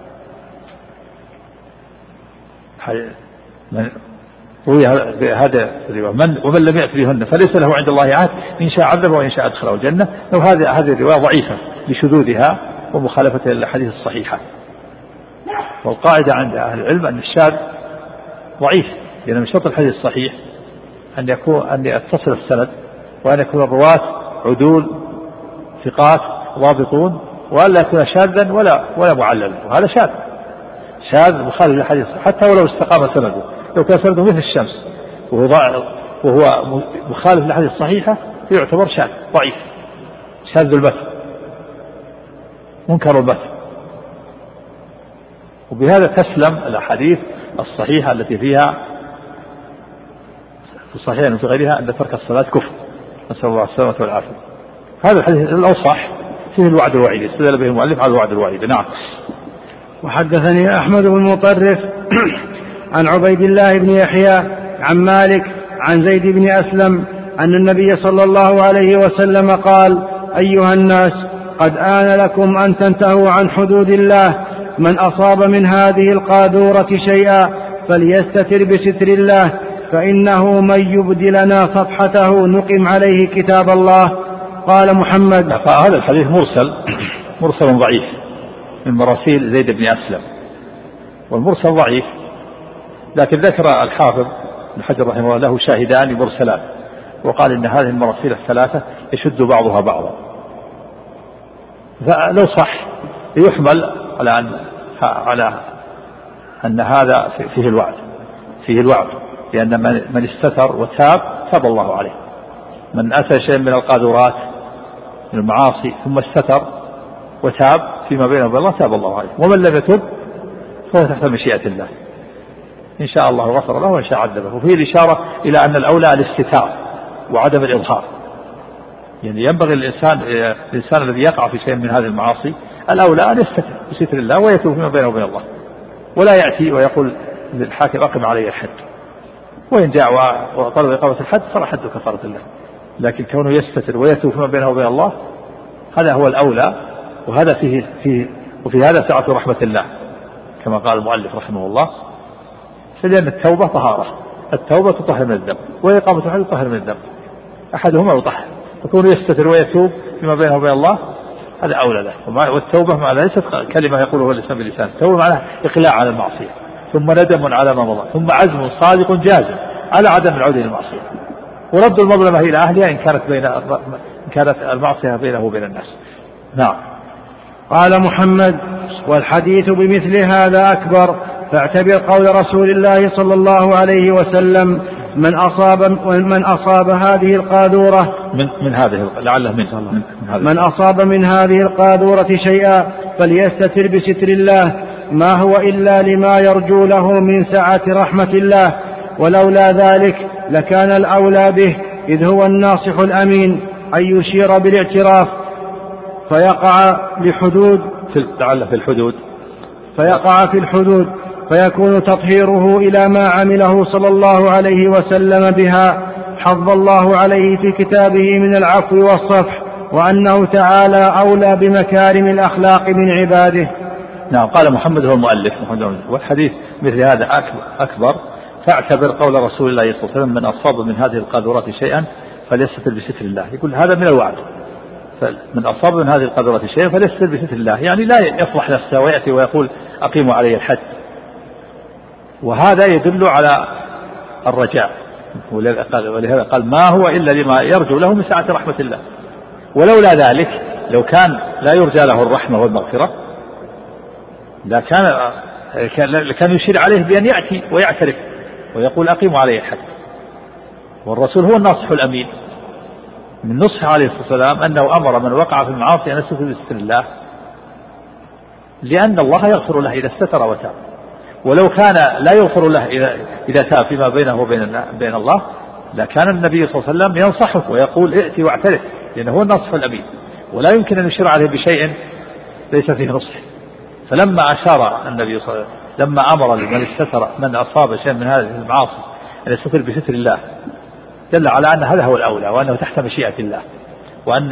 روي هذا الرواية من ومن لم يأتي بهن فليس له عند الله عهد إن شاء عذبه وإن شاء أدخله الجنة. لو هذه هذه الرواية ضعيفة لشذوذها ومخالفتها للأحاديث الصحيحة. والقاعدة عند أهل العلم أن الشاذ ضعيف، لأن من شرط الحديث الصحيح أن يكون أن يتصل السند وأن يكون الرواة عدول ثقات ضابطون وأن لا يكون شاذا ولا ولا معللا، وهذا شاذ شاذ مخالف للحديث حتى ولو استقام سنده، لو كان سنده مثل الشمس وهو وهو مخالف للحديث الصحيحة فيعتبر شاذ ضعيف شاذ المتن منكر المتن. وبهذا تسلم الأحاديث الصحيحة التي فيها في الصحيحين وفي غيرها أن ترك الصلاة كفر، نسأل الله السلامة والعافية. هذا الحديث الأصح فيه الوعد الوعيد، استدل به المؤلف على الوعد الوعيد. نعم. وحدثني أحمد بن مطرف عن عبيد الله بن يحيى عن مالك عن زيد بن أسلم أن النبي صلى الله عليه وسلم قال أيها الناس قد آن لكم أن تنتهوا عن حدود الله، من أصاب من هذه القاذورة شيئا فليستتر بستر الله، فإنه من يبدي لنا صفحته نقم عليه كتاب الله. قال محمد هذا الحديث مرسل مرسل ضعيف من مراسيل زيد بن أسلم، والمرسل ضعيف، لكن ذكر الحافظ بن حجر رحمه الله له شاهدان مرسلان، وقال إن هذه المراسيل الثلاثة يشد بعضها بعضا. فلو صح يحمل على أن على أن هذا فيه الوعد فيه الوعد لأن من استتر وتاب تاب الله عليه. من أتى شيء من القاذورات من المعاصي ثم استتر وتاب فيما بينه وبين الله تاب الله عليه، ومن لم يتب فهو تحت مشيئة الله، إن شاء الله غفر له وإن شاء عذبه. وفيه الإشارة إلى أن الأولى الاستتار وعدم الإظهار، يعني ينبغي الإنسان الإنسان الذي يقع في شيء من هذه المعاصي الأولى أن يستتر بستر الله ويتوب فيما بينه وبين الله، ولا يأتي ويقول للحاكم أقم علي الحد، وإن جاء وطلب إقامة الحد صار حد كفارة الله. لكن كونه يستتر ويتوب فيما بينه وبين الله هذا هو الأولى، وهذا فيه فيه وفي هذا سعة رحمة الله كما قال المؤلف رحمه الله. فلأن التوبة طهارة، التوبة تطهر من الذنب وإقامة الحد تطهر من الذنب، أحدهما يطهر، فكونه يستتر ويتوب فيما بينه وبين الله هذا أولى له. والتوبة معناها ليست كلمة يقولها الإنسان باللسان، التوبة معناها إقلاع عن المعصية ثم ندم على ما مضى ثم عزم صادق جازم على عدم العودة للمعصية، ورد المظلمة إلى أهلها إن كانت بين إن كانت المعصية بينه وبين الناس. نعم. قال محمد والحديث بمثل هذا أكبر، فاعتبر قول رسول الله صلى الله عليه وسلم: من أصاب من أصاب هذه القاذورة من من هذه لعله من من, من, من أصاب من هذه القاذورة شيئا فليستتر بستر الله، ما هو إلا لما يرجو له من سعة رحمة الله، ولولا ذلك لكان الأولى به، إذ هو الناصح الأمين، أن يشير بالاعتراف فيقع بحدود لعله في الحدود فيقع في الحدود فيكون تطهيره إلى ما عمله صلى الله عليه وسلم بها، حظ الله عليه في كتابه من العفو والصفح، وأنه تعالى أولى بمكارم الأخلاق من عباده. نعم. قال محمد هو المؤلف محمد، والحديث مثل هذا أكبر. فاعتبر قول رسول الله صلى الله عليه وسلم: من أصاب من هذه القاذورات شيئا فليستتر بستر الله. يقول هذا من الوعد، من أصاب من هذه القاذورات شيئا فليستتر بستر الله، يعني لا يفضح نفسه ويأتي ويقول أقيموا علي الحد. وهذا يدل على الرجاء، ولهذا قال: ما هو إلا لما يرجو له من سعة رحمة الله. ولولا ذلك لو كان لا يرجى له الرحمة والمغفرة لكان كان يشير عليه بأن يأتي ويعترف ويقول أقيموا عليه الحد. والرسول هو الناصح الأمين، من نصح عليه الصلاة والسلام أنه أمر من وقع في المعاصي أن يستتر بستر الله، لأن الله يغفر له إذا استتر وتاب. ولو كان لا يغفر له إذا إذا تاب فيما بينه وبين بين الله لكان النبي صلى الله عليه وسلم ينصحه ويقول ائتي واعترف، لأنه هو الناصح الأمين، ولا يمكن أن يشير عليه بشيء ليس فيه نصح. فلما أشار النبي صلى الله عليه وسلم لما أمر من استتر من أصاب شيئا من هذه المعاصي أن يستتر بستر الله، دل على أن هذا هو الأولى، وأنه تحت مشيئة الله، وأن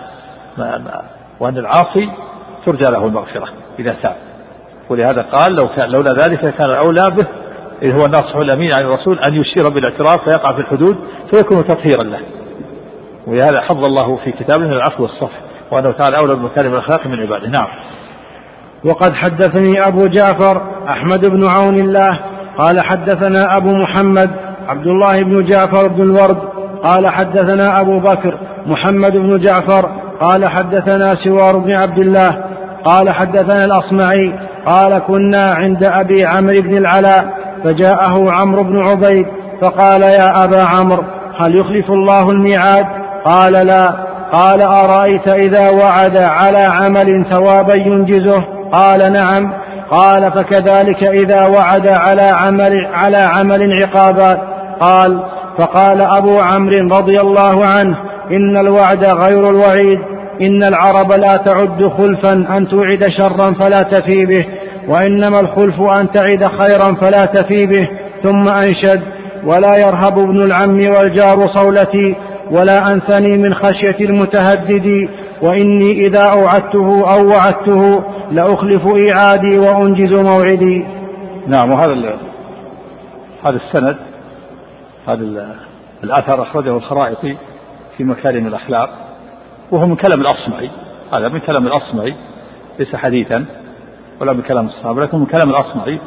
وأن العاصي ترجى له المغفرة إذا تاب. ولهذا قال: لو كان لولا ذلك كان الأولى به، إذ هو الناصح الأمين عن الرسول، أن يشير بالاعتراف فيقع في الحدود فيكون تطهيرا له. ولهذا حظ الله في كتابه من العفو والصفح، وأنه تعالى أولى بمكارم الأخلاق من عباده. نعم. وقد حدثني أبو جعفر أحمد بن عون الله قال حدثنا أبو محمد عبد الله بن جعفر بن الورد قال حدثنا أبو بكر محمد بن جعفر قال حدثنا سوار بن عبد الله قال حدثنا الأصمعي قال: كنا عند أبي عمرو بن العلاء فجاءه عمرو بن عبيد فقال: يا أبا عمرو، هل يخلف الله الميعاد؟ قال: لا. قال: أرأيت إذا وعد على عمل ثوابا ينجزه؟ قال: نعم. قال: فكذلك إذا وعد على عمل, على عمل عقابا. قال: فقال أبو عمرو رضي الله عنه: إن الوعد غير الوعيد، إن العرب لا تعد خلفا أن توعد شرا فلا تفي به، وإنما الخلف أن تعد خيرا فلا تفي به. ثم أنشد: ولا يرهب ابن العم والجار صولتي، ولا أنثني من خشية المتهدد، وإني إذا أوعدته أو وعدته لأخلف إيعادي وأنجز موعدي. نعم. وهذا هذا السند هذا الأثر أخرجه الخرائطي في مكارم الأخلاق، وهو من كلام الأصمعي. هذا من كلام الأصمعي، ليس حديثا ولا من كلام الصحابة، لكن من كلام الأصمعي.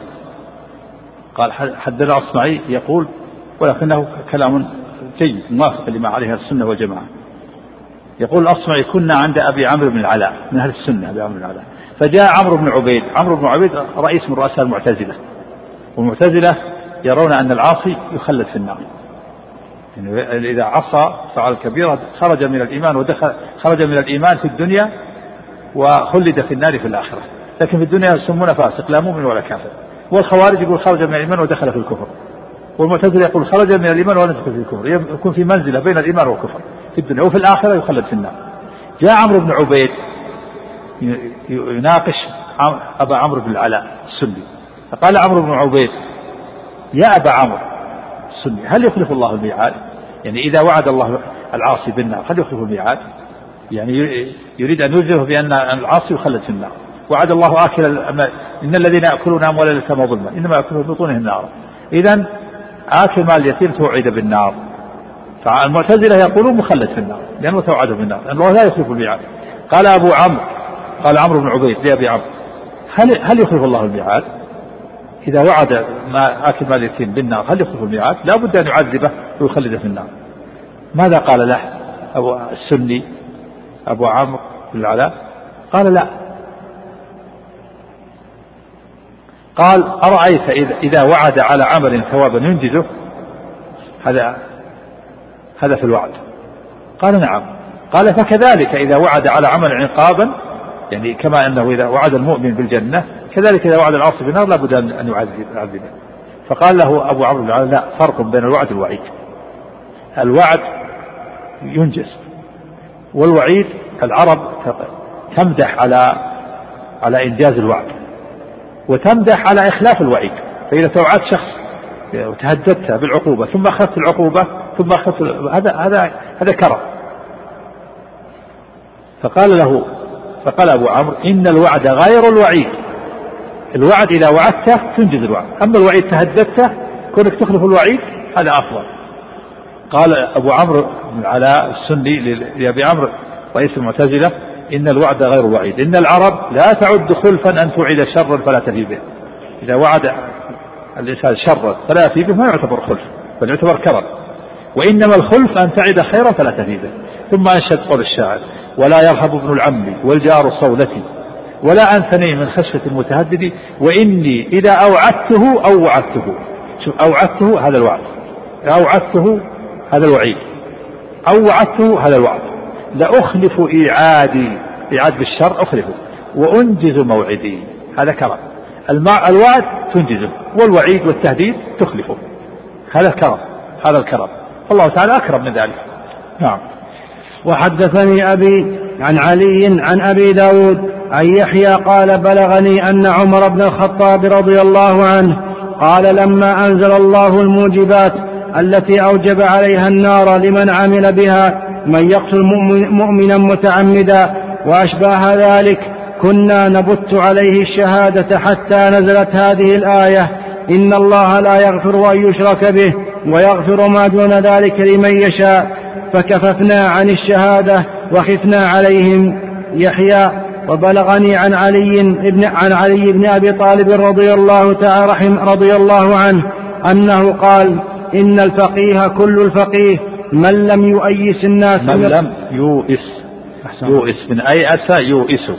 قال حدثنا الأصمعي يقول: ولكنه كلام جيد موافق لما عليها السنة والجماعة. يقول الأصمعي: كنا عند أبي عمرو بن العلاء من أهل السنة أبي عمرو بن العلاء، فجاء عمرو بن عبيد. عمرو بن عبيد رئيس من رؤساء المعتزلة، والمعتزلة يرون أن العاصي يخلد في النار، يعني إذا عصى فعل كبيرة خرج من الإيمان ودخل خرج من الإيمان في الدنيا وخلد في النار في الآخرة، لكن في الدنيا يسمون فاسق لا مؤمن ولا كافر. والخوارج يقول خرج من الإيمان ودخل في الكفر، والمعتزلة يقول خرج من الإيمان ودخل في الكفر، يكون في منزلة بين الإيمان والكفر في الدنيا، وفي الآخرة يخلد في النار. جاء عمرو بن عبيد يناقش أبا عمرو بن العلاء السني، فقال عمرو بن عبيد: يا أبا عمرو السني، هل يخلف الله الميعاد؟ يعني إذا وعد الله العاصي بالنار هل يخلف الميعاد؟ يعني يريد أن يجزه بأن العاصي يخلد في النار. وعد الله آكل إن الذين يأكلون أموال اليتامى ظلما إنما يأكلون في بطونهم النار. إذن آكل مال اليتيم توعد بالنار، فالمعتزلة يقولون مخلد في النار لأنه توعد بالنار، لأن الله لا يخلف الميعاد. قال أبو عمرو قال عمرو بن عبيد لأبي عمرو: هل هل يخلف الله الميعاد؟ إذا وعد ما آكل مال اليتيم بالنار هل يخلف الميعاد؟ لا بد أن يعذبه ويخلده في النار. ماذا قال له أبو السني أبو عمرو بن العلاء؟ قال: لا. قال أرأيت إذا وعد على عمل ثوابا ينجزه، هذا هذا في الوعد. قال نعم. قال فكذلك إذا وعد على عمل عقابا، يعني كما أنه إذا وعد المؤمن بالجنة كذلك إذا وعد العاصي بالنار لا بد أن يعذبه. فقال له أبو عمرو بن العلاء لا فرق بين الوعد والوعيد. الوعد ينجز، والوعيد العرب تمدح على على إنجاز الوعد وتمدح على إخلاف الوعيد. فإذا توعدت شخص وتهددته بالعقوبة ثم أخذت العقوبة ثم أخذت هذا هذا هذا كرم. فقال له فقال أبو عمرو إن الوعد غير الوعيد. الوعد إذا وعدته تنجز الوعد، أما الوعيد تهددته كونك تخلف الوعيد هذا أفضل. قال أبو عمرو بن العلاء السني لأبي عمرو رئيس المعتزلة إن الوعد غير الوعيد، إن العرب لا تعد خلفا أن توعد شرا فلا تفي به. إذا وعد الإنسان شرا فلا يفي به ما يعتبر خلف بل يعتبر كرم، وإنما الخلف أن تعد خيرا فلا تفي به. ثم أنشد قول الشاعر ولا يرهب ابن العم والجار صولتي ولا أنثني من خشية المتهدد وإني إذا أوعدته أو وعدته. شوف أوعدته هذا الوعد، أوعدته هذا الوعيد، أو وعدته هذا الوعد. لأخلف إيعادي، إيعاد بالشر أخلفه، وأنجز موعدي هذا كرم. الوعد تنجزه والوعيد والتهديد تخلفه، هذا الكرم، هذا الكرم. الله تعالى أكرم من ذلك. نعم. وحدثني أبي عن علي عن أبي داود عن يحيى قال بلغني أن عمر بن الخطاب رضي الله عنه قال لما أنزل الله الموجبات التي أوجب عليها النار لمن عمل بها من يقتل مؤمنا متعمدا وأشباه ذلك كنا نبت عليه الشهادة حتى نزلت هذه الآية إن الله لا يغفر أن يشرك به ويغفر ما دون ذلك لمن يشاء فكففنا عن الشهادة وخفنا عليهم. يحيى وبلغني عن علي بن عن علي بن أبي طالب رضي الله تعالى رحم رضي الله عنه أنه قال إن الفقيه كل الفقيه من لم يؤيس الناس من لم يؤيس يؤيس من أيأس يؤيس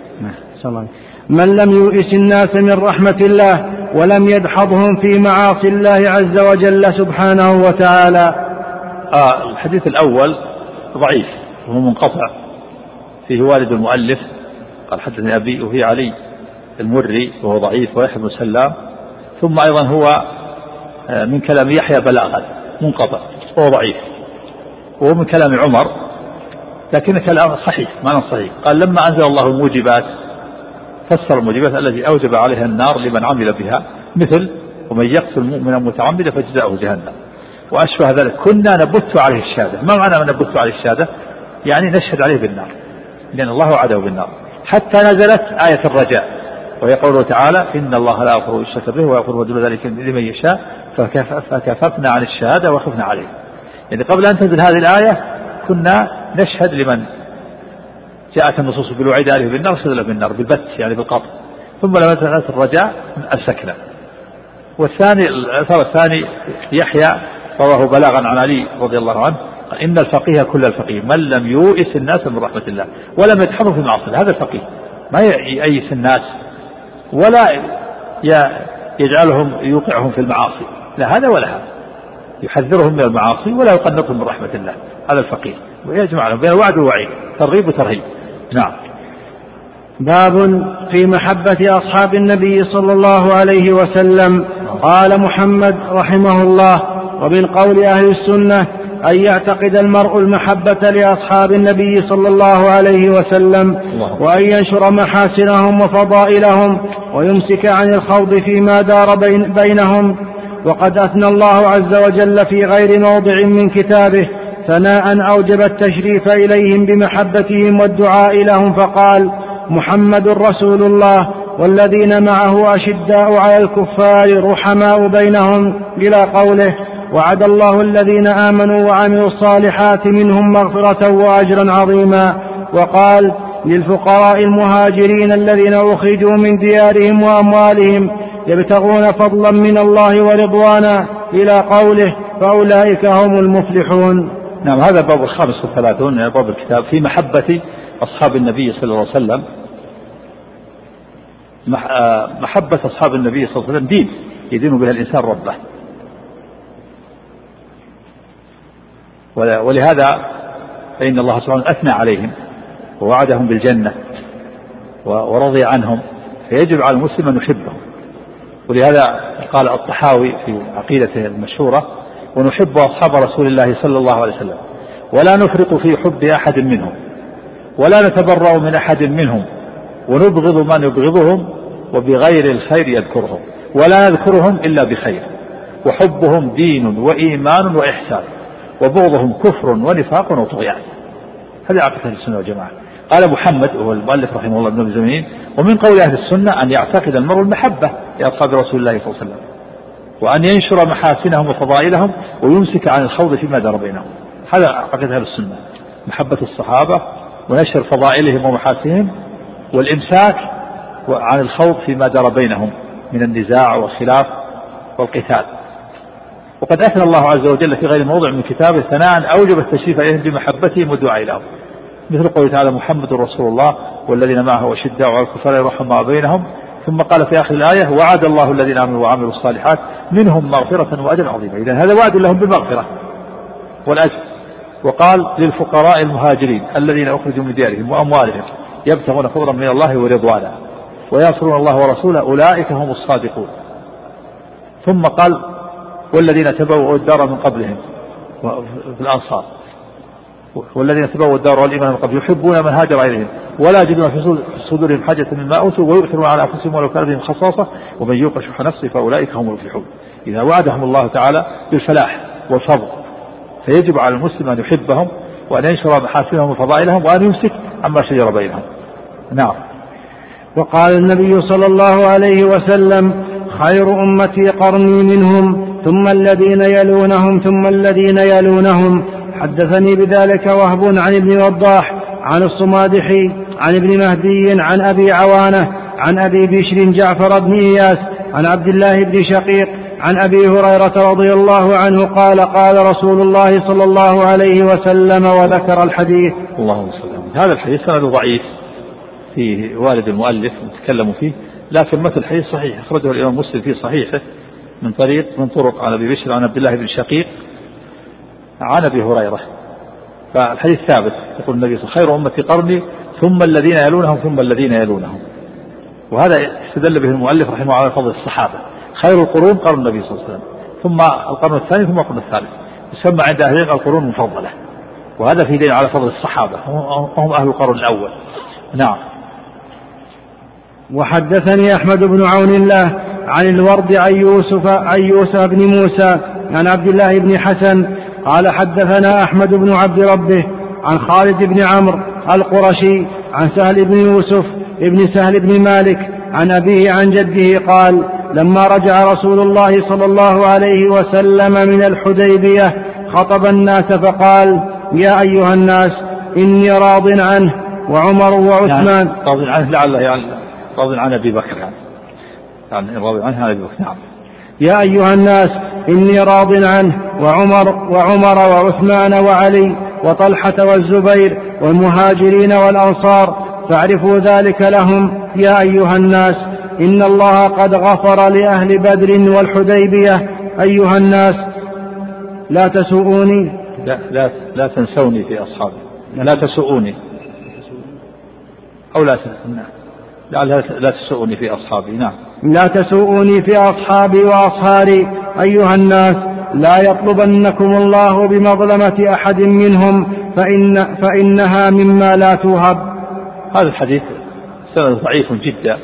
من لم يؤيس الناس من رحمة الله ولم يدحضهم في معاصي الله عز وجل سبحانه وتعالى. آه الحديث الأول ضعيف وهو منقطع، فيه والد المؤلف قال حدثني أبي وهي علي المري وهو ضعيف ويحيى بن سلام، ثم أيضا هو من كلام يحيى بلاغا منقطع وهو ضعيف، وهو من كلام عمر لكن كلام صحيح معنى صحيح. قال لما أنزل الله الموجبات فسر الموجبات التي أوجب عليها النار لمن عمل بها مثل ومن يقتل مؤمنا متعمدا فجزاؤه جهنم وأشبه ذلك كنا نبت عليه الشهادة. ما معنى من نبت عليه الشهادة؟ يعني نشهد عليه بالنار لأن الله وعده بالنار، حتى نزلت آية الرجاء وهي قوله تعالى إن الله لا يغفر الشرك به ويغفر ما دون ذلك لمن يشاء فكففنا عن الشهادة وخفنا عليه. يعني قبل أن تنزل هذه الآية كنا نشهد لمن جاءت النصوص بالوعيد عليه بالنار نشهد بالنار بالبت يعني بالقطع، ثم لما نزلت الرجاء أمسكنا. والثاني الأثر الثاني يحيى رواه بلاغا عن علي رضي الله عنه إن الفقيه كل الفقيه من لم يؤيس الناس من رحمة الله ولم يدحضوا في معصية. هذا الفقيه ما يؤيس الناس ولا يجعلهم يوقعهم في المعاصي، لا هذا ولا هذا، يحذرهم من المعاصي ولا يقنطهم من رحمة الله. هذا الفقيه ويجمع بين الوعد والوعيد ترغيب وترهيب. نعم. باب في محبة أصحاب النبي صلى الله عليه وسلم. قال محمد رحمه الله ومن قول أهل السنة أن يعتقد المرء المحبة لأصحاب النبي صلى الله عليه وسلم وأن ينشر محاسنهم وفضائلهم ويمسك عن الخوض فيما دار بين بينهم. وقد أثنى الله عز وجل في غير موضع من كتابه ثناء أوجب التشريف إليهم بمحبتهم والدعاء لهم فقال محمد رسول الله والذين معه أشداء على الكفار رحماء بينهم إلى قوله وعد الله الذين آمنوا وعملوا الصالحات منهم مغفرة وأجرا عظيما. وقال للفقراء المهاجرين الذين أخرجوا من ديارهم وأموالهم يبتغون فضلا من الله ورضوانا إلى قوله فأولئك هم المفلحون. نعم. هذا باب الخامس والثلاثون باب الكتاب في محبة أصحاب النبي صلى الله عليه وسلم. محبة أصحاب النبي صلى الله عليه وسلم دين يدين بها الإنسان ربه. ولهذا فإن الله سبحانه أثنى عليهم ووعدهم بالجنة ورضي عنهم، فيجب على المسلم أن يحبهم. ولهذا قال الطحاوي في عقيدته المشهورة: ونحب أصحاب رسول الله صلى الله عليه وسلم ولا نفرط في حب أحد منهم ولا نتبرأ من أحد منهم ونبغض من يبغضهم وبغير الخير يذكرهم ولا نذكرهم إلا بخير، وحبهم دين وإيمان وإحسان وبغضهم كفر ونفاق وطغيان. هذه عقيدة السنة والجماعة. قال محمد وهو المؤلف رحمه الله ابن الزمين: ومن قول أهل السنة أن يعتقد المرء المحبة لأصحاب رسول الله صلى الله عليه وسلم وأن ينشر محاسنهم وفضائلهم ويمسك عن الخوض فيما دار بينهم. هذا عقيدة أهل السنة، محبة الصحابة ونشر فضائلهم ومحاسنهم والإمساك عن الخوض فيما دار بينهم من النزاع والخلاف والقتال. وقد أثنى الله عز وجل في غير موضع من كتابه ثناء أوجب التشريف إليهم بمحبتهم والدعاء لهم، مثل قوله تعالى: محمد رسول الله والذين معه أشداء على الكفار رحماء بينهم. ثم قال في آخر الآية: وعد الله الذين آمنوا وعملوا الصالحات منهم مغفرة وأجر عظيما. إذن هذا وعد لهم بالمغفرة والأجر. وقال: للفقراء المهاجرين الذين أخرجوا من ديارهم وأموالهم يبتغون فضلا من الله ورضوانا وينصرون الله ورسوله أولئك هم الصادقون. ثم قال: والذين تبوأوا الدار من قبلهم في الأنصار والذين تبوأوا الدار والإيمان من قبلهم يحبون من هاجر إليهم ولا يجدون في صدورهم حاجة مما أوتوا ويؤثرون على أنفسهم ولو كان بهم خصاصة ومن يوق شح نفسه فأولئك هم المفلحون. إذا وعدهم الله تعالى بالفلاح والفضل فيجب على المسلم أن يحبهم وأن ينشر محاسنهم وفضائلهم وأن يمسك عما شجر بينهم. نعم. وقال النبي صلى الله عليه وسلم: خير أمتي قرني منهم ثم الذين يلونهم ثم الذين يلونهم. حدثني بذلك وهب عن ابن وضاح عن الصمادحي عن ابن مهدي عن أبي عوانة عن أبي بشر جعفر بن إياس عن عبد الله بن شقيق عن أبي هريرة رضي الله عنه قال: قال رسول الله صلى الله عليه وسلم، وذكر الحديث. اللهم صل على هذا الحديث سند ضعيف فيه والد المؤلف نتكلم فيه، لكن مثل الحديث صحيح أخرجه الإمام مسلم في صحيحه من طريق من طرق عن أبي بشر عن عبد الله بن شقيق عن أبي هريرة. فالحديث ثابت، يقول النبي: خير أمتي قرني ثم الذين يلونهم ثم الذين يلونهم. وهذا استدل به المؤلف رحمه الله على فضل الصحابة. خير القرون قرن النبي صلى الله عليه وسلم ثم القرن الثاني ثم القرن الثالث، يسمى عند أهل العلم القرون المفضلة. وهذا في دليل على فضل الصحابة، هم أهل القرن الأول. نعم. وحدثني أحمد بن عون الله عن الورد عن يوسف عن يوسف بن موسى عن عبد الله بن حسن قال: حدثنا أحمد بن عبد ربه عن خالد بن عمرو القرشي عن سهل بن يوسف ابن سهل بن مالك عن أبيه عن جده قال: لما رجع رسول الله صلى الله عليه وسلم من الحديبية خطب الناس فقال: يا أيها الناس إني راض عنه وعمر وعثمان. يعني راض عنه لعله يعني راض عن أبي بكر، يعني يعني راض عنه عن أبي بكر. نعم. يا أيها الناس إني راض عنه وعمر وعمر وعثمان وعلي وطلحة والزبير والمهاجرين والأنصار فاعرفوا ذلك لهم. يا أيها الناس إن الله قد غفر لأهل بدر والحديبية. أيها الناس لا تسوءوني لا, لا, لا تنسوني في أصحابي، لا تسوءوني أو لا لا, لا, لا تسوءوني في أصحابي. نعم. لا تسوءوني في أصحابي وأصهاري. أيها الناس لا يطلبنكم الله بمظلمة أحد منهم فإن فإنها مما لا توهب. هذا الحديث سند ضعيف جدا.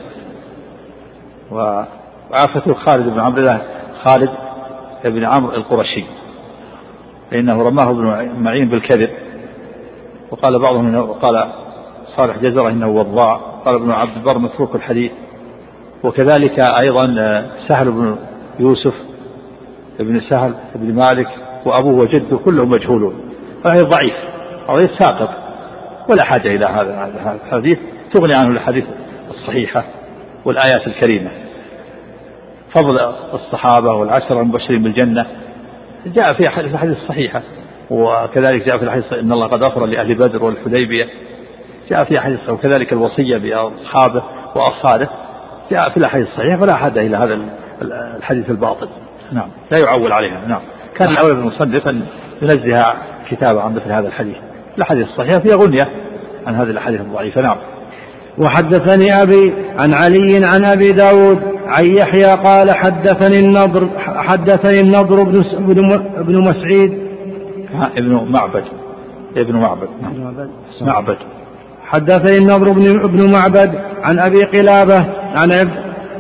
وعافته خالد بن عمرو الله خالد بن عمرو القرشي، فإنه رماه ابن معين بالكذب، وقال بعضهم إنه وقال صالح جزرة إنه وضاع، قال ابن عبد البر متروك الحديث. وكذلك أيضا سهل بن يوسف ابن سهل ابن مالك وأبوه وجده كلهم مجهولون، فهي ضعيف ضعيف ساقط، ولا حاجة إلى هذا الحديث، تغني عنه الحديث الصحيحة والآيات الكريمة. فضل الصحابة والعشرة المبشرين بالجنة جاء في الحديث الصحيحة، وكذلك جاء في الحديث إن الله قد غفر لأهل بدر والحديبية، جاء في حديث، وكذلك الوصية بأصحابه وأصهاره جاء في الأحاديث الصحيحة فلا حد إلى هذا الحديث الباطل. نعم لا يعول عليها. نعم كان الأولى بالمصنف أن ينزه كتابه عن مثل هذا الحديث. الأحاديث الصحيحة فيها غنية عن هذه الأحاديث الضعيفة. نعم. وحدثني أبي عن علي عن أبي داود عن يحيى قال حدثني النضر حدثني النضر بن مسعيد ابن معبد ابن معبد معبد حدثني النضر بن معبد عن أبي قلابة عن عبد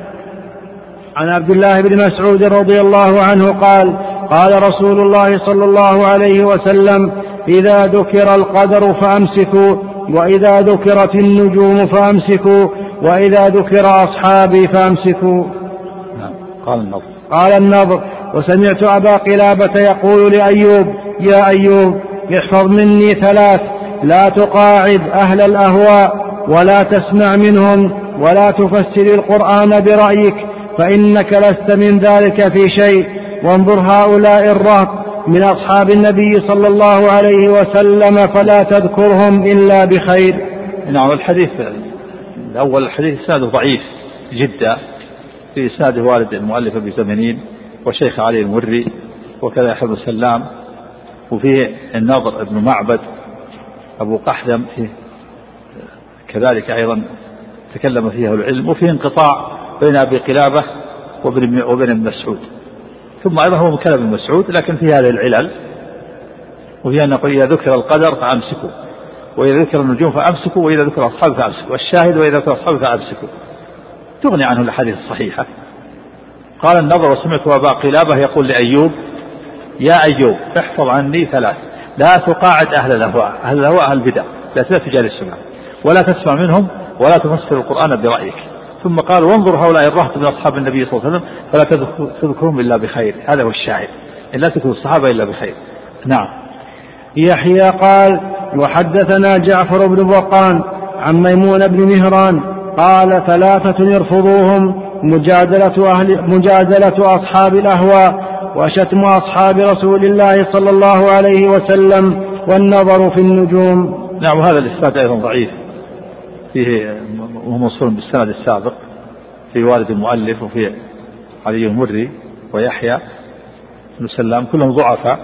عن عبد الله بن مسعود رضي الله عنه قال قال رسول الله صلى الله عليه وسلم إذا ذكر القدر فأمسكوا وإذا ذكرت النجوم فأمسكوا وإذا ذكر أصحابي فأمسكوا. قال النضر قال النضر وسمعت أبا قلابة يقول لأيوب يا أيوب احفظ مني ثلاث لا تقاعد أهل الأهواء ولا تسمع منهم ولا تفسر القرآن برأيك فإنك لست من ذلك في شيء وانظر هؤلاء الرهط من أصحاب النبي صلى الله عليه وسلم فلا تذكرهم إلا بخير. نعم. الحديث الأول الحديث إسناده ضعيف جدا في إسناده والد المؤلف أبي زمنين وشيخ علي المري وكذا يحيى بن سلام وفيه النضر بن معبد أبو قحدم فيه كذلك أيضا تكلم فيه العلم وفيه انقطاع بين أبي قلابة وبين ابن مسعود ثم أيضا هو مكلم ابن مسعود لكن في هذه العلل وهي أن إذا ذكر القدر فأمسكوا وإذا ذكر النجوم فأمسكوا وإذا ذكر أصحاب فأمسكوا والشاهد وإذا ذكر أصحاب فأمسكوا تغني عنه الحديث الصحيحة. قال النضر وسمعت أبا قلابة يقول لأيوب يا أيوب احفظ عني ثلاث لا تقاعد أهل الأهواء أهل الأهواء أهل البدع لا تجالسهم ولا تسمع منهم ولا تفسر القرآن برأيك ثم قال وانظر هؤلاء الرهط من أصحاب النبي صلى الله عليه وسلم فلا تذكرهم إلا بخير. هذا هو الشاهد إن لا تذكر الصحابة إلا بخير. نعم. يحيى قال وحدثنا جعفر بن برقان عن ميمون بن مهران قال ثلاثة يرفضوهم مجادلة, أهل مجادلة أصحاب الأهواء وشتم أصحاب رسول الله صلى الله عليه وسلم والنظر في النجوم. نعم. وهذا الإسناد أيضا ضعيف فيه وهو موصول بالسند السابق في والد المؤلف وفي علي المري ويحيى بن سلام كلهم ضعفاء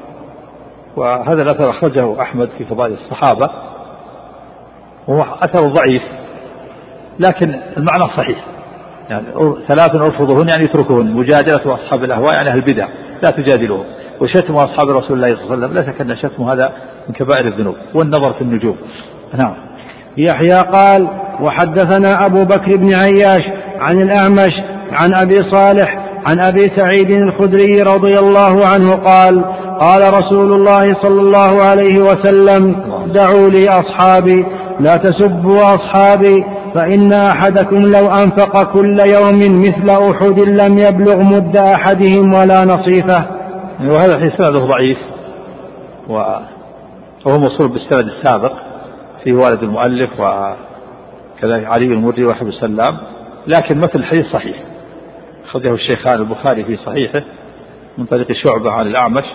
وهذا الأثر أخرجه أحمد في فضائل الصحابة وهو أثر ضعيف لكن المعنى صحيح يعني ثلاث أرفضهن يعني يتركهن مجادلة أصحاب الأهواء يعني أهل البدع لا تجادلوهم وشتم أصحاب رسول الله صلى الله عليه وسلم لا شك أن شتم هذا من كبائر الذنوب والنظر في النجوم. نعم. يحيى قال وحدثنا أبو بكر بن عياش عن الأعمش عن أبي صالح عن أبي سعيد الخدري رضي الله عنه قال قال رسول الله صلى الله عليه وسلم دعوا لي أصحابي لا تسبوا أصحابي فإن أحدكم لو أنفق كل يوم مثل أحد لم يبلغ مد أحدهم ولا نصيفه. وهذا في سنده ضعيف وهو موصول بالسند السابق في والد المؤلف وكذلك علي المري وحب السلام لكن مثل الحديث صحيح أخرجه الشيخان البخاري في صحيحه من طريق شعبة عن الأعمش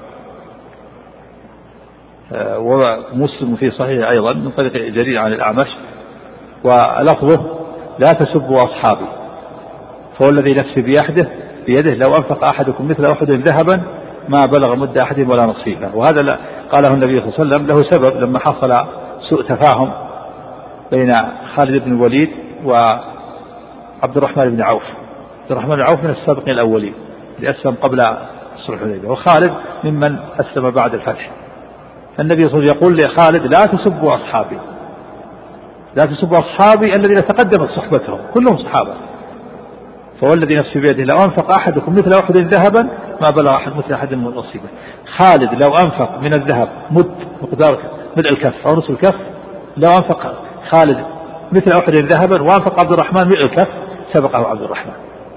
ومسلم في صحيح أيضا من طريق جرير عن الأعمش ولفظه لا تسبوا أصحابي فهو الذي نفسي بيده بيده لو أنفق أحدكم مثل أحد ذهبا ما بلغ مد أحدهم ولا نصيفه. وهذا قاله النبي صلى الله عليه وسلم له سبب لما حصل سوء تفاهم بين خالد بن الوليد وعبد الرحمن بن عوف. عبد الرحمن بن عوف من السابقين الأولين اللي أسلم قبل صلح الحديبية وخالد ممن أسلم بعد الفتح. فالنبي صلى الله عليه وسلم يقول لخالد لا تسبوا أصحابي لا تسبوا أصحابي الذين تقدمت صحبتهم كلهم صحابة فهو الذي نفسي بيده لو أنفق أحدكم مثل أحد ذهبا ما بلغ أحد مثل أحد من نصيبه. خالد لو أنفق من الذهب مد مقدار مد الكف أو نصف الكف لو أنفق خالد مثل أحد ذهبا وأنفق عبد الرحمن مئة الكف سبقه عبد الرحمن.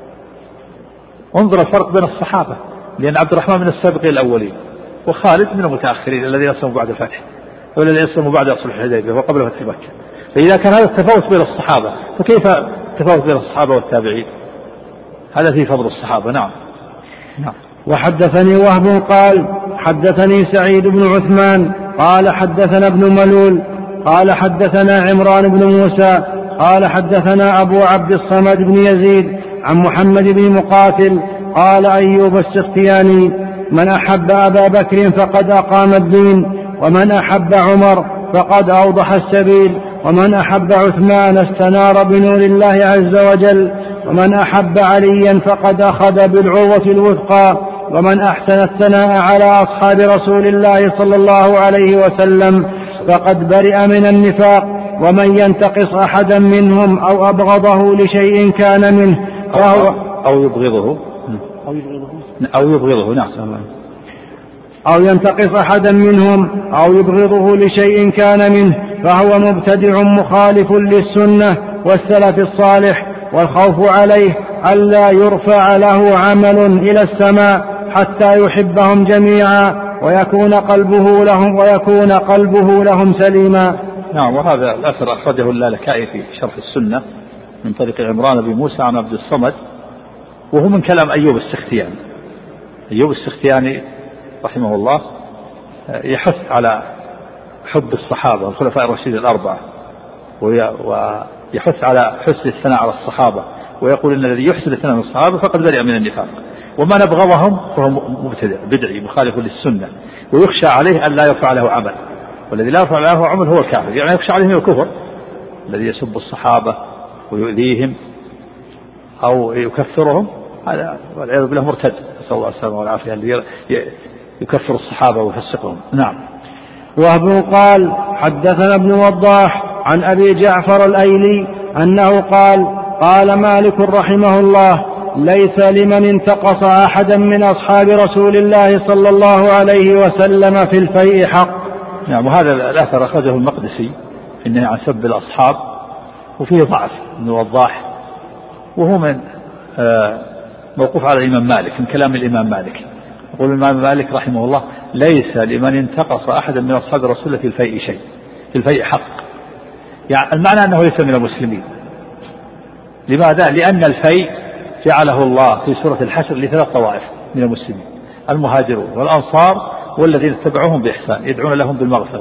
انظر الفرق بين الصحابة لأن عبد الرحمن من السابقين الأولين وخالد من المتأخرين الذين أسلموا بعد الفتح والذين أسلموا بعد صلح الحديبية وقبل فتح مكة. فإذا كان هذا التفاوت بين الصحابة فكيف التفاوت بين الصحابة والتابعين؟ هذا في فضل الصحابة. نعم. نعم. وحدثني وهب قال حدثني سعيد بن عثمان قال حدثنا ابن ملول قال حدثنا عمران بن موسى قال حدثنا أبو عبد الصمد بن يزيد عن محمد بن مقاتل قال أيوب السختياني: من أحب أبا بكر فقد أقام الدين، ومن أحب عمر فقد أوضح السبيل، ومن أحب عثمان استنار بنور الله عز وجل، ومن أحب عليا فقد أخذ بالعروة الوثقى، ومن أحسن الثناء على أصحاب رسول الله صلى الله عليه وسلم فقد برئ من النفاق، ومن ينتقص أحدا منهم أو أبغضه لشيء كان منه فهو أو يبغضه أو يبغضه, أو يبغضه نعم أو ينتقص أحدا منهم أو يبغضه لشيء كان منه فهو مبتدع مخالف للسنة والسلف الصالح، والخوف عليه ألا يرفع له عمل إلى السماء حتى يحبهم جميعا ويكون قلبه لهم ويكون قلبه لهم سليما. نعم. وهذا الأثر أخرجه اللالكائي في شرح السنة من طريق عمران بن موسى عن عبد الصمد، وهو من كلام أيوب السختياني. أيوب السختياني رحمه الله يحث على حب الصحابة الخلفاء الراشدين الأربعة، ويحث على حسن الثناء على الصحابة، ويقول إن الذي يحسن الثناء على الصحابة فقد برئ من النفاق، ومن أبغضهم فهو مبتدع بدعي مخالف للسنة، ويخشى عليه أن لا يرفع له عمل، والذي لا يرفع له عمل هو الكافر، يعني يخشى عليه من الكفر الذي يسب الصحابة ويؤذيهم أو يكفرهم، هذا والعياذ بالله مرتد، نسأل الله السلامة والعافية، الذي يكفر الصحابة ويفسقهم. نعم. وابن قال حدثنا ابن وضاح عن أبي جعفر الأيلي أنه قال: قال مالك رحمه الله: ليس لمن انتقص أحدا من أصحاب رسول الله صلى الله عليه وسلم في الفيء حق. نعم. وهذا الأثر أخرجه المقدسي إنه عن سب الأصحاب، وفيه ضعف ابن وضاح، وهو من موقوف على الإمام مالك، من كلام الإمام مالك. يقول الإمام مالك رحمه الله: ليس لمن انتقص أحدا من أصحاب رسول في الفيء شيء، في الفيء حق، يعني المعنى أنه ليس من المسلمين. لماذا؟ لأن الفيء جعله الله في سورة الحشر لثلاث طوائف من المسلمين: المهاجرون والأنصار والذين اتبعوهم بإحسان يدعون لهم بالمغفرة.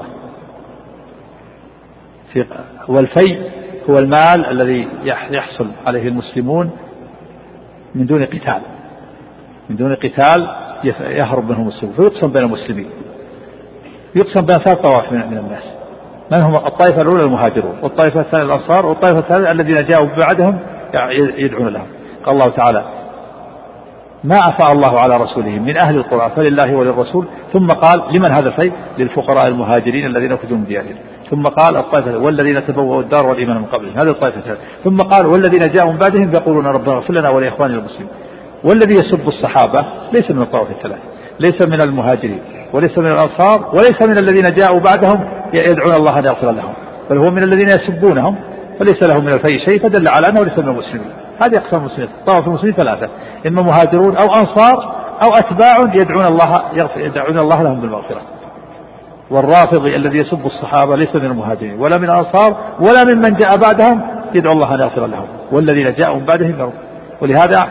والفيء هو المال الذي يحصل عليه المسلمون من دون قتال، من دون قتال يهرب منهم المسلمون، فيقسم بين المسلمين، يقسم بين ثلاث طوائف من الناس. من هم؟ الطائفة الأولى المهاجرون، والطائفة الثانية الأنصار، والطائفة الثالثة الذين جاءوا بعدهم يدعون لهم. قال الله تعالى: ما أفاء الله على رسوله من أهل القرى فلله وللرسول. ثم قال: لمن هذا الفيء؟ للفقراء المهاجرين الذين أخرجوا من ديارهم. ثم قال: الطائفة والذين تبوأوا الدار والإيمان من قبلهم، هذه الطائفة الثالثة. ثم قال: والذين جاءوا من بعدهم يقولون ربنا اغفر لنا ولإخواننا المسلمين. والذي يسب الصحابة ليس من الطائفة الثلاث، ليس من المهاجرين وليس من الأنصار وليس من الذين جاءوا بعدهم يدعون الله أن يغفر لهم، بل هو من الذين يسبونهم فليس لهم من الفيء شيء، فدل على أنه ليس من المسلمين. هذه أقسام المسلمين، طائفة المسلمين ثلاثة: إما مهاجرون أو أنصار أو أتباع يدعون الله يدعون الله لهم بالمغفرة. والرافضي الذي يسب الصحابة ليس من المهاجرين ولا من الأنصار ولا من من جاء بعدهم يدعو الله أن يغفر لهم، والذين جاءوا من بعدهم يرون. ولهذا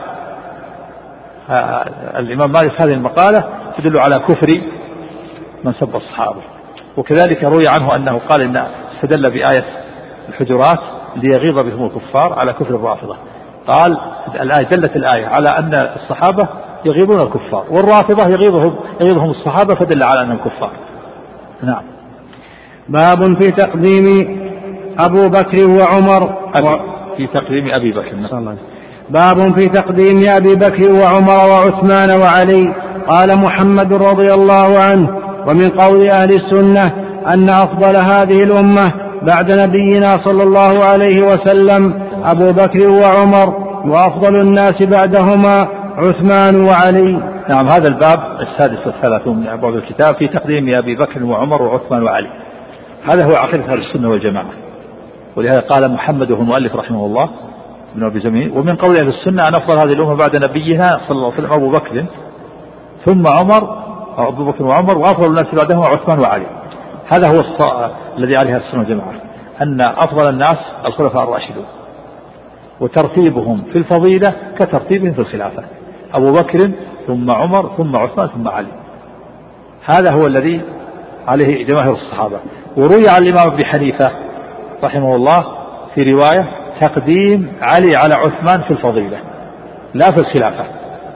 الإمام مالك هذه المقالة تدل على كفر من سب الصحابة. وكذلك روي عنه أنه قال إن استدل بآية الحجرات ليغيظ بهم الكفار على كفر الرافضة. قال الآية دلت الآية على أن الصحابة يغيظون الكفار، والرافضة يغيظهم يغيظهم الصحابة، فدل على أنهم كفار. نعم. باب في تقديم أبو بكر وعمر أبي في تقديم أبي بكر. نعم. باب في تقديم أبي بكر وعمر وعثمان وعلي. قال محمد رضي الله عنه: ومن قول أهل السنة أن أفضل هذه الأمة بعد نبينا صلى الله عليه وسلم أبو بكر وعمر، وأفضل الناس بعدهما عثمان وعلي. نعم. هذا الباب السادس والثلاثون من أبواب الكتاب في تقديم أبي بكر وعمر وعثمان وعلي. هذا هو عقيدة أهل السنة والجماعة، ولهذا قال محمد وهو المؤلف رحمه الله بن أبي زميل: ومن قول أهل السنة أن أفضل هذه الأمة بعد نبينا صلى الله عليه وسلم أبو بكر ثم عمر أو أبو بكر وعمر، وأفضل الناس بعدهما عثمان وعلي. هذا هو الص... الذي عليه السنة والجماعة، أن أفضل الناس الخلفاء الراشدون، وترتيبهم في الفضيلة كترتيبهم في الخلافة: أبو بكر ثم عمر ثم عثمان ثم علي. هذا هو الذي عليه جماهير الصحابة. وروي عن الإمام أبي حنيفة رحمه الله في رواية تقديم علي على عثمان في الفضيلة لا في الخلافة،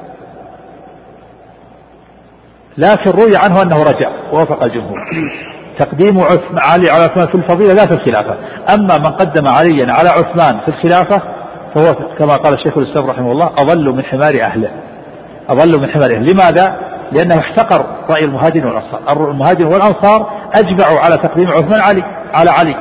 لكن روي عنه أنه رجع ووافق الجمهور. تقديم علي على عثمان في الفضيلة لا في الخلافة. أما من قدم عليا على عثمان في الخلافة فهو كما قال الشيخ الإسلام رحمه الله أضل من حمار أهله، أضل من حمار أهله. لماذا؟ لأنه احتقر رأي المهاجرين والأنصار. المهاجرين والأنصار أجمعوا على تقديم عثمان علي على علي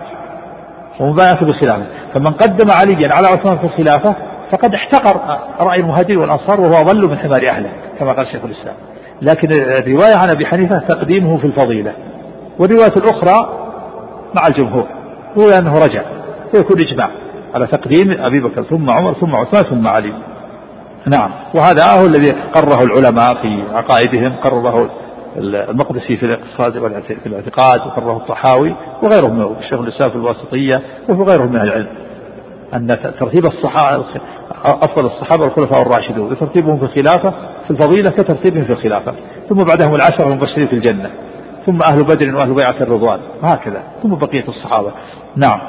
ومبايعته بالخلافة، فمن قدم عليا على عثمان في الخلافة فقد احتقر رأي المهاجرين والأنصار وهو أضل من حمار أهله كما قال الشيخ الإسلام. لكن الرواية عن أبي حنيفة تقديمه في الفضيلة، والرواية الأخرى مع الجمهور هو أنه رجع، ويكون إجماع على تقديم أبي بكر ثم عمر ثم عثمان ثم علي. نعم، وهذا هو الذي قرره العلماء في عقائدهم، قرره المقدسي في الاقتصاد في الاعتقاد، وقرره الطحاوي وغيرهم من الشيخ الإسلام في الواسطية وغيرهم من العلم، أن ترتيب الصحابة أفضل الصحابة والخلفاء الراشدون ترتيبهم في الخلافة في الفضيلة كترتيبهم في الخلافة، ثم بعدهم العشرة المبشرين في الجنة، ثم أهل بدر وأهل بيعة الرضوان، وهكذا ثم بقية الصحابة. نعم.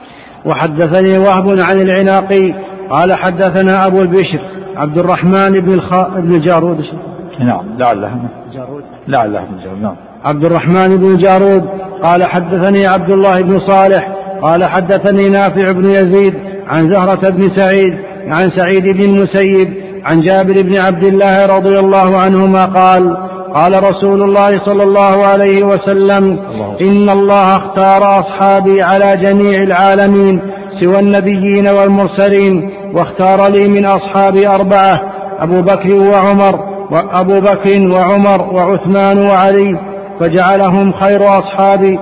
وحدثني وهب عن العناقي قال حدثنا أبو البشر عبد الرحمن بن الخ... بن جارود. نعم لعله جارود لعله بن جارود. نعم. عبد الرحمن بن جارود قال حدثني عبد الله بن صالح قال حدثني نافع بن يزيد عن زهرة بن سعيد عن سعيد بن المسيب عن جابر بن عبد الله رضي الله عنهما قال قال رسول الله صلى الله عليه وسلم إن الله اختار أصحابي على جميع العالمين سوى النبيين والمرسلين، واختار لي من أصحابي أربعة: أبو بكر وعمر وأبو بكر وعمر وعثمان وعلي، فجعلهم خير أصحابي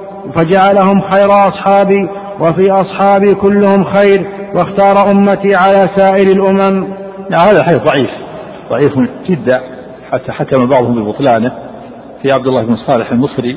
فجعلهم خير أصحابي وفي أصحابي كلهم خير، واختار أمتي على سائر الأمم. هذا الحديث ضعيف ضعيف جدا، حتى حكم بعضهم ببطلانه. في عبد الله بن صالح المصري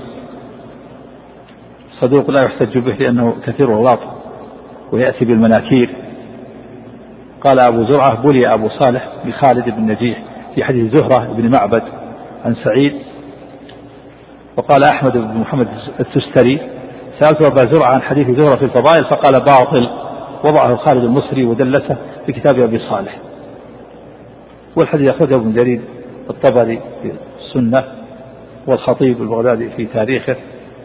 صدوق لا يحتج به لأنه كثير الغلط ويأتي بالمناكير. قال أبو زرعة بلي أبو صالح بخالد بن نجيح في حديث زهرة بن معبد عن سعيد. وقال أحمد بن محمد التستري سألت أبا زرعة عن حديث زهرة في الفضائل فقال باطل، وضعه خالد المصري ودلسه في كتاب أبي صالح. والحديث أخرجه ابن جرير الطبري في السنة والخطيب البغدادي في تاريخه.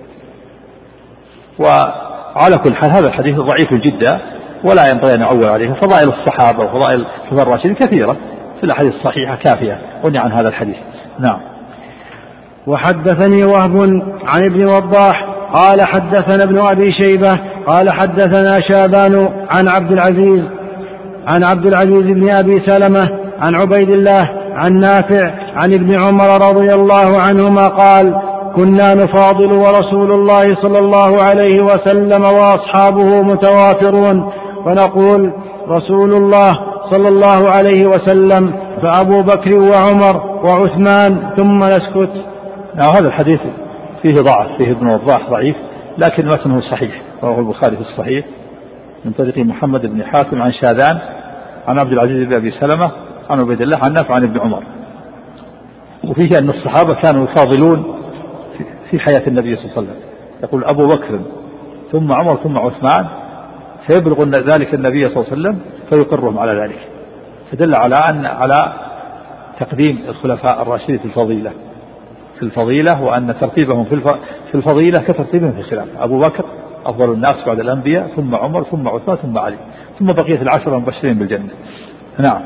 وعلى كل حال هذا الحديث ضعيف جدا ولا ينبغي أن نعول عليه. فضائل الصحابة وفضائل الخلفاء الراشدين كثيرة في الأحاديث الصحيحة كافية وني عن هذا الحديث. نعم. وحدثني وهب عن ابن وضاح قال حدثنا ابن أبي شيبة قال حدثنا شابان عن عبد العزيز عن عبد العزيز بن أبي سلمة عن عبيد الله عن نافع عن ابن عمر رضي الله عنهما قال كنا نفاضل ورسول الله صلى الله عليه وسلم وأصحابه متوافرون، ونقول رسول الله صلى الله عليه وسلم فأبو بكر وعمر وعثمان ثم نسكت. هذا الحديث فيه ضعف، فيه ابن وضاح ضعيف، لكن متنه صحيح، رواه البخاري في الصحيح من طريق محمد بن حاتم عن شاذان عن عبد العزيز بن أبي سلمة عن عبيد الله عن نافع عن ابن عمر. وفيه أن الصحابة كانوا يفاضلون في حياة النبي صلى الله عليه وسلم، يقول أبو بكر ثم عمر ثم عثمان، فيبلغ ذلك النبي صلى الله عليه وسلم فيقرهم على ذلك، فدل على أن على تقديم الخلفاء الراشدين في الفضيلة في الفضيلة وأن ترتيبهم في الفضيلة كترتيبهم في الخلافة. أبو بكر أفضل الناس بعد الأنبياء، ثم عمر ثم عثمان ثم علي، ثم بقية العشرة المبشرين بالجنة. نعم.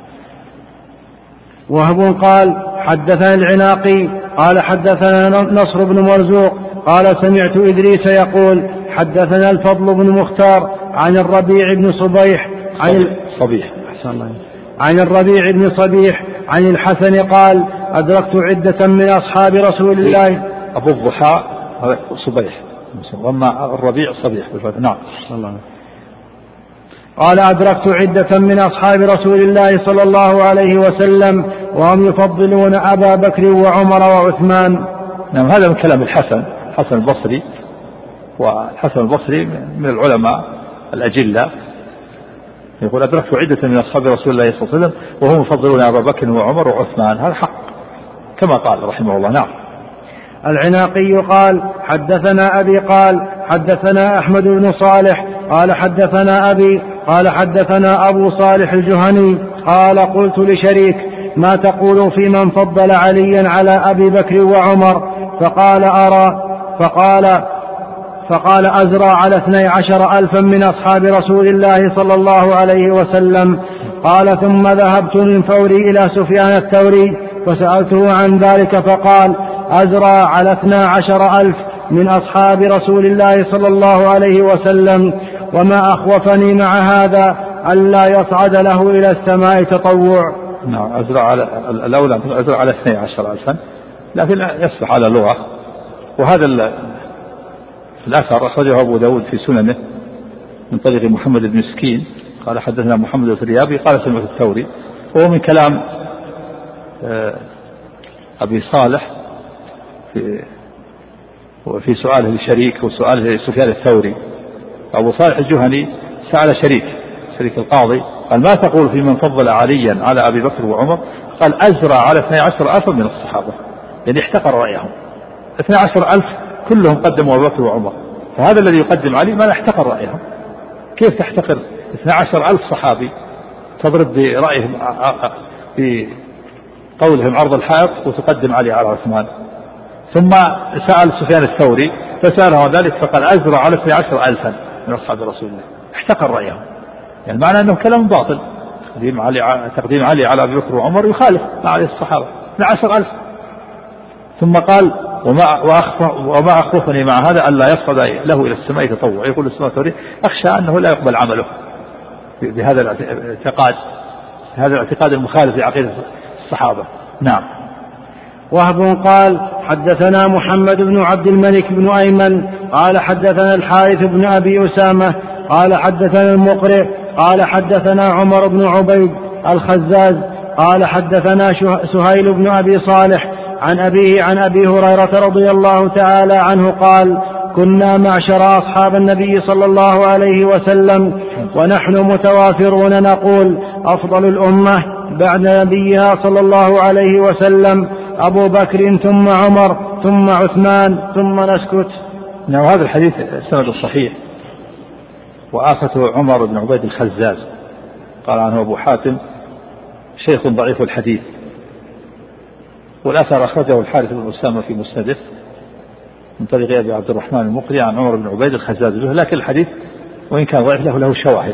وهب قال حدثنا العناقي قال حدثنا نصر بن مرزوق قال سمعت إدريس يقول حدثنا الفضل بن مختار عن الربيع بن صبيح عن صبيح عن الربيع بن صبيح عن الحسن قال أدركت عدة من أصحاب رسول الله. أبو الضحى صبيح وما الربيع صبيح. نعم. الله. قال أدركت عدة من أصحاب رسول الله صلى الله عليه وسلم وهم يفضلون أبا بكر وعمر وعثمان. نعم. هذا من كلام الحسن حسن البصري، والحسن البصري من العلماء الأجلة، يقول أدركت عدة من أصحاب رسول الله صلى الله عليه وسلم وهم يفضلون أبا بكر وعمر وعثمان. هذا حق كما قال رحمه الله. نعم. العناقي قال حدثنا أبي قال حدثنا أحمد بن صالح قال حدثنا أبي قال حدثنا أبو صالح الجهني قال قلت لشريك ما تقول في من فضل عليا على أبي بكر وعمر؟ فقال أرى فقال فقال أزرى على اثني عشر ألفا من أصحاب رسول الله صلى الله عليه وسلم. قال ثم ذهبت من فوري إلى سفيان الثوري فسألته عن ذلك فقال أزرى على اثني عشر ألف من أصحاب رسول الله صلى الله عليه وسلم، وما أخوفني مع هذا ألا يصعد له إلى السماء تطوع. نعم أزرع على الأولى أزرع على اثني عشر ألفا، لكن يصلح على لغة. وهذا الأثر أخرجه أبو داود في سننه من طريق محمد بن مسكين قال حدثنا محمد الفريابي قال سمعت الثوري، وهو من كلام أبي صالح في وفي سؤاله لشريك وسؤاله لسفيان الثوري. أبو صالح الجهني سأل شريك شريك القاضي قال ما تقول في من فضل عليا على أبي بكر وعمر؟ قال أزرع على اثني عشر ألفا من الصحابة، يعني احتقر رأيهم. اثني عشر ألف كلهم قدموا أبي بكر وعمر، فهذا الذي يقدم علي ما احتقر رأيهم. كيف تحتقر اثني عشر ألف صحابي تضرب برأيهم بقولهم عرض الحائط وتقدم علي على عثمان؟ ثم سأل سفيان الثوري فسأله ذلك فقال أزرع على اثني عشر ألفا من أصحاب رسول الله، احتقر رأيهم. يعني معنى أنه كلام باطل. تقديم علي تقديم علي على أبي بكر وعمر يخالف ما عليه الصحابة اثني عشر ألف. ثم قال وما وما أخوفني مع هذا ألا يصعد له إلى السماء تطوع. يقول السماء الثوري أخشى أنه لا يقبل عمله بهذا الاعتقاد، هذا الاعتقاد المخالف لعقيدة الصحابة. نعم. وهب قال حدثنا محمد بن عبد الملك بن أيمن قال حدثنا الحارث بن أبي أسامة قال حدثنا المقرئ قال حدثنا عمر بن عبيد الخزاز قال حدثنا سهيل بن أبي صالح عن أبيه عن أبي هريرة رضي الله تعالى عنه قال كنا معشر أصحاب النبي صلى الله عليه وسلم ونحن متوافرون نقول أفضل الأمة بعد نبيها صلى الله عليه وسلم أبو بكر ثم عمر ثم عثمان ثم نسكت. نعم. هذا الحديث سند صحيح، وآفته عمر بن عبيد الخزاز قال عنه أبو حاتم شيخ ضعيف الحديث. والأثر أخرجه الحارث بن أسامة في مسنده من طريق أبي عبد الرحمن المقري عن عمر بن عبيد الخزاز، لكن الحديث وإن كان ضعيف له له شواهد،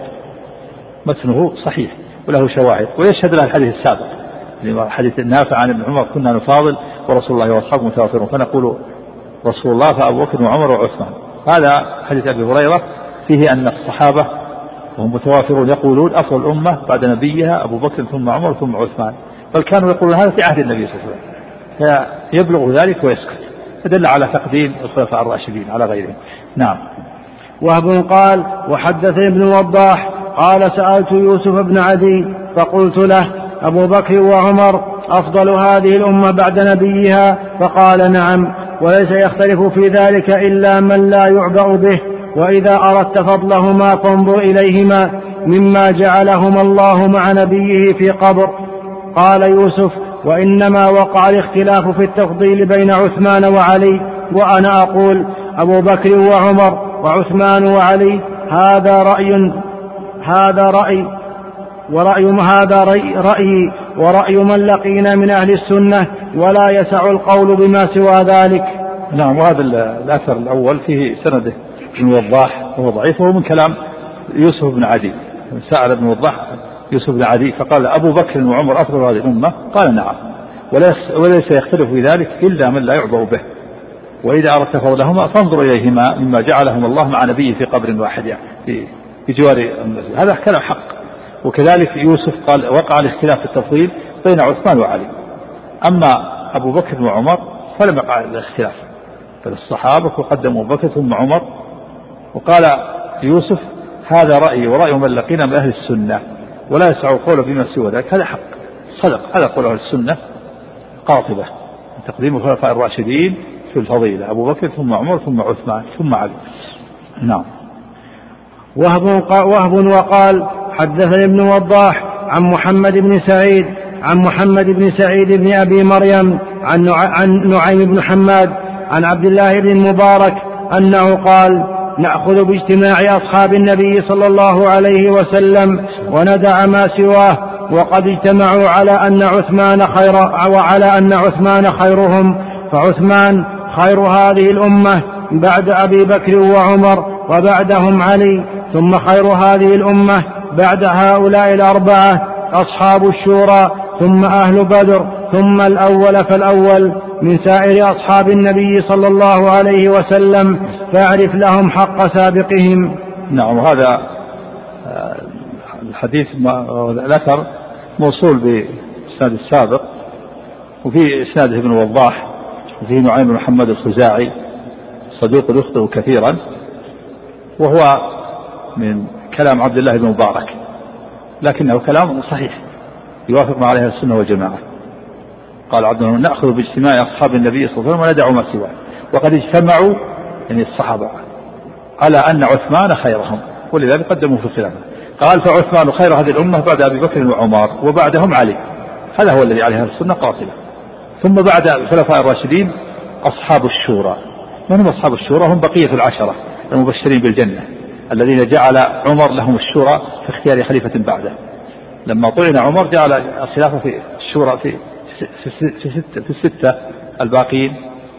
متنه صحيح وله شواهد ويشهد له الحديث السابق حديث النافع عن ابن عمر كنا نفاضل ورسول الله واصحابه متوافرون فنقول رسول الله فأبو بكر وعمر وعثمان. هذا حديث أبي هريرة فيه أن الصحابة وهم متوافرون يقولون أفضل الأمة بعد نبيها أبو بكر ثم عمر ثم عثمان، بل كانوا يقولون هذا في عهد النبي صلى الله عليه وسلم، فيبلغ ذلك ويسكت، فدل على تقديم الخلفاء الراشدين على غيرهم. نعم. وهب قال وحدثني ابن وضاح قال سألت يوسف بن عدي فقلت له أبو بكر وعمر أفضل هذه الأمة بعد نبيها؟ فقال نعم، وليس يختلف في ذلك إلا من لا يعبأ به، وإذا أردت فضلهما فانظر إليهما مما جعلهما الله مع نبيه في قبر. قال يوسف وإنما وقع الاختلاف في التفضيل بين عثمان وعلي، وأنا أقول أبو بكر وعمر وعثمان وعلي هذا رأي هذا رأي ورأي هذا رأي رأيي ورأي من لقينا من أهل السنة، ولا يسع القول بما سوى ذلك. نعم. وهذا الأثر الأول فيه سنده ابن وضاح وهو ضعيف، وهو من كلام يوسف بن عدي. سأل ابن وضاح يوسف بن عدي فقال أبو بكر وعمر أفضل هذه الأمة؟ قال نعم، وليس يختلف في ذلك إلا من لا يعبأ به، وإذا أردت فضلهما فانظر إليهما مما جعلهم الله مع نبيه في قبر واحد يعني في, في جوار المسجد. هذا كلام حق. وكذلك يوسف قال وقع الاختلاف في التفضيل بين عثمان وعلي، أما أبو بكر وعمر فلم يقع الاختلاف، بل الصحابة وقدموا أبو بكر ثم عمر. وقال يوسف هذا رأيي ورأي من لقينا من أهل السنة، ولا يسع القول بما سوى ذلك. هذا حق صدق، هذا قول أهل السنة قاطبة، تقديم الخلفاء الراشدين في الفضيلة أبو بكر ثم عمر ثم عثمان ثم علي. نعم. وهب وهب وقال حدثني ابن وضاح عن محمد بن سعيد عن محمد بن سعيد بن أبي مريم عن عن نعيم بن حماد عن عبد الله بن المبارك أنه قال نأخذ باجتماع أصحاب النبي صلى الله عليه وسلم وندع ما سواه، وقد اجتمعوا على أن عثمان خير وعلى أن عثمان خيرهم، فعثمان خير هذه الأمة بعد أبي بكر وعمر وبعدهم علي، ثم خير هذه الأمة بعد هؤلاء الأربعة أصحاب الشورى، ثم أهل بدر، ثم الأول فالأول من سائر أصحاب النبي صلى الله عليه وسلم، فاعرف لهم حق سابقهم. نعم. وهذا الحديث الأثر موصول بإسناد السابق، وفي إسناده ابن وضاح، وفيه نعيم بن محمد الخزاعي صدوق يخطئ كثيرا، وهو من كلام عبد الله بن مبارك، لكنه كلام صحيح يوافق ما عليه السنة والجماعة. قال عبد الله: نأخذ باجتماع أصحاب النبي صلى الله عليه وسلم وندع ما سواه، وقد اجتمعوا يعني الصحابة على أن عثمان خيرهم، ولذلك قدموا في الخلافة. قال: فعثمان خير هذه الأمة بعد أبي بكر وعمر وبعدهم علي، هذا هو الذي عليه السنة قاطبة. ثم بعد الخلفاء الراشدين أصحاب الشورى. من هم أصحاب الشورى؟ هم بقية العشرة المبشرين بالجنة الذين جعل عمر لهم الشورى في اختيار خليفة بعده. لما طعن عمر جعل الخلافة في الشورى في في في ستة, في الستة الباقين،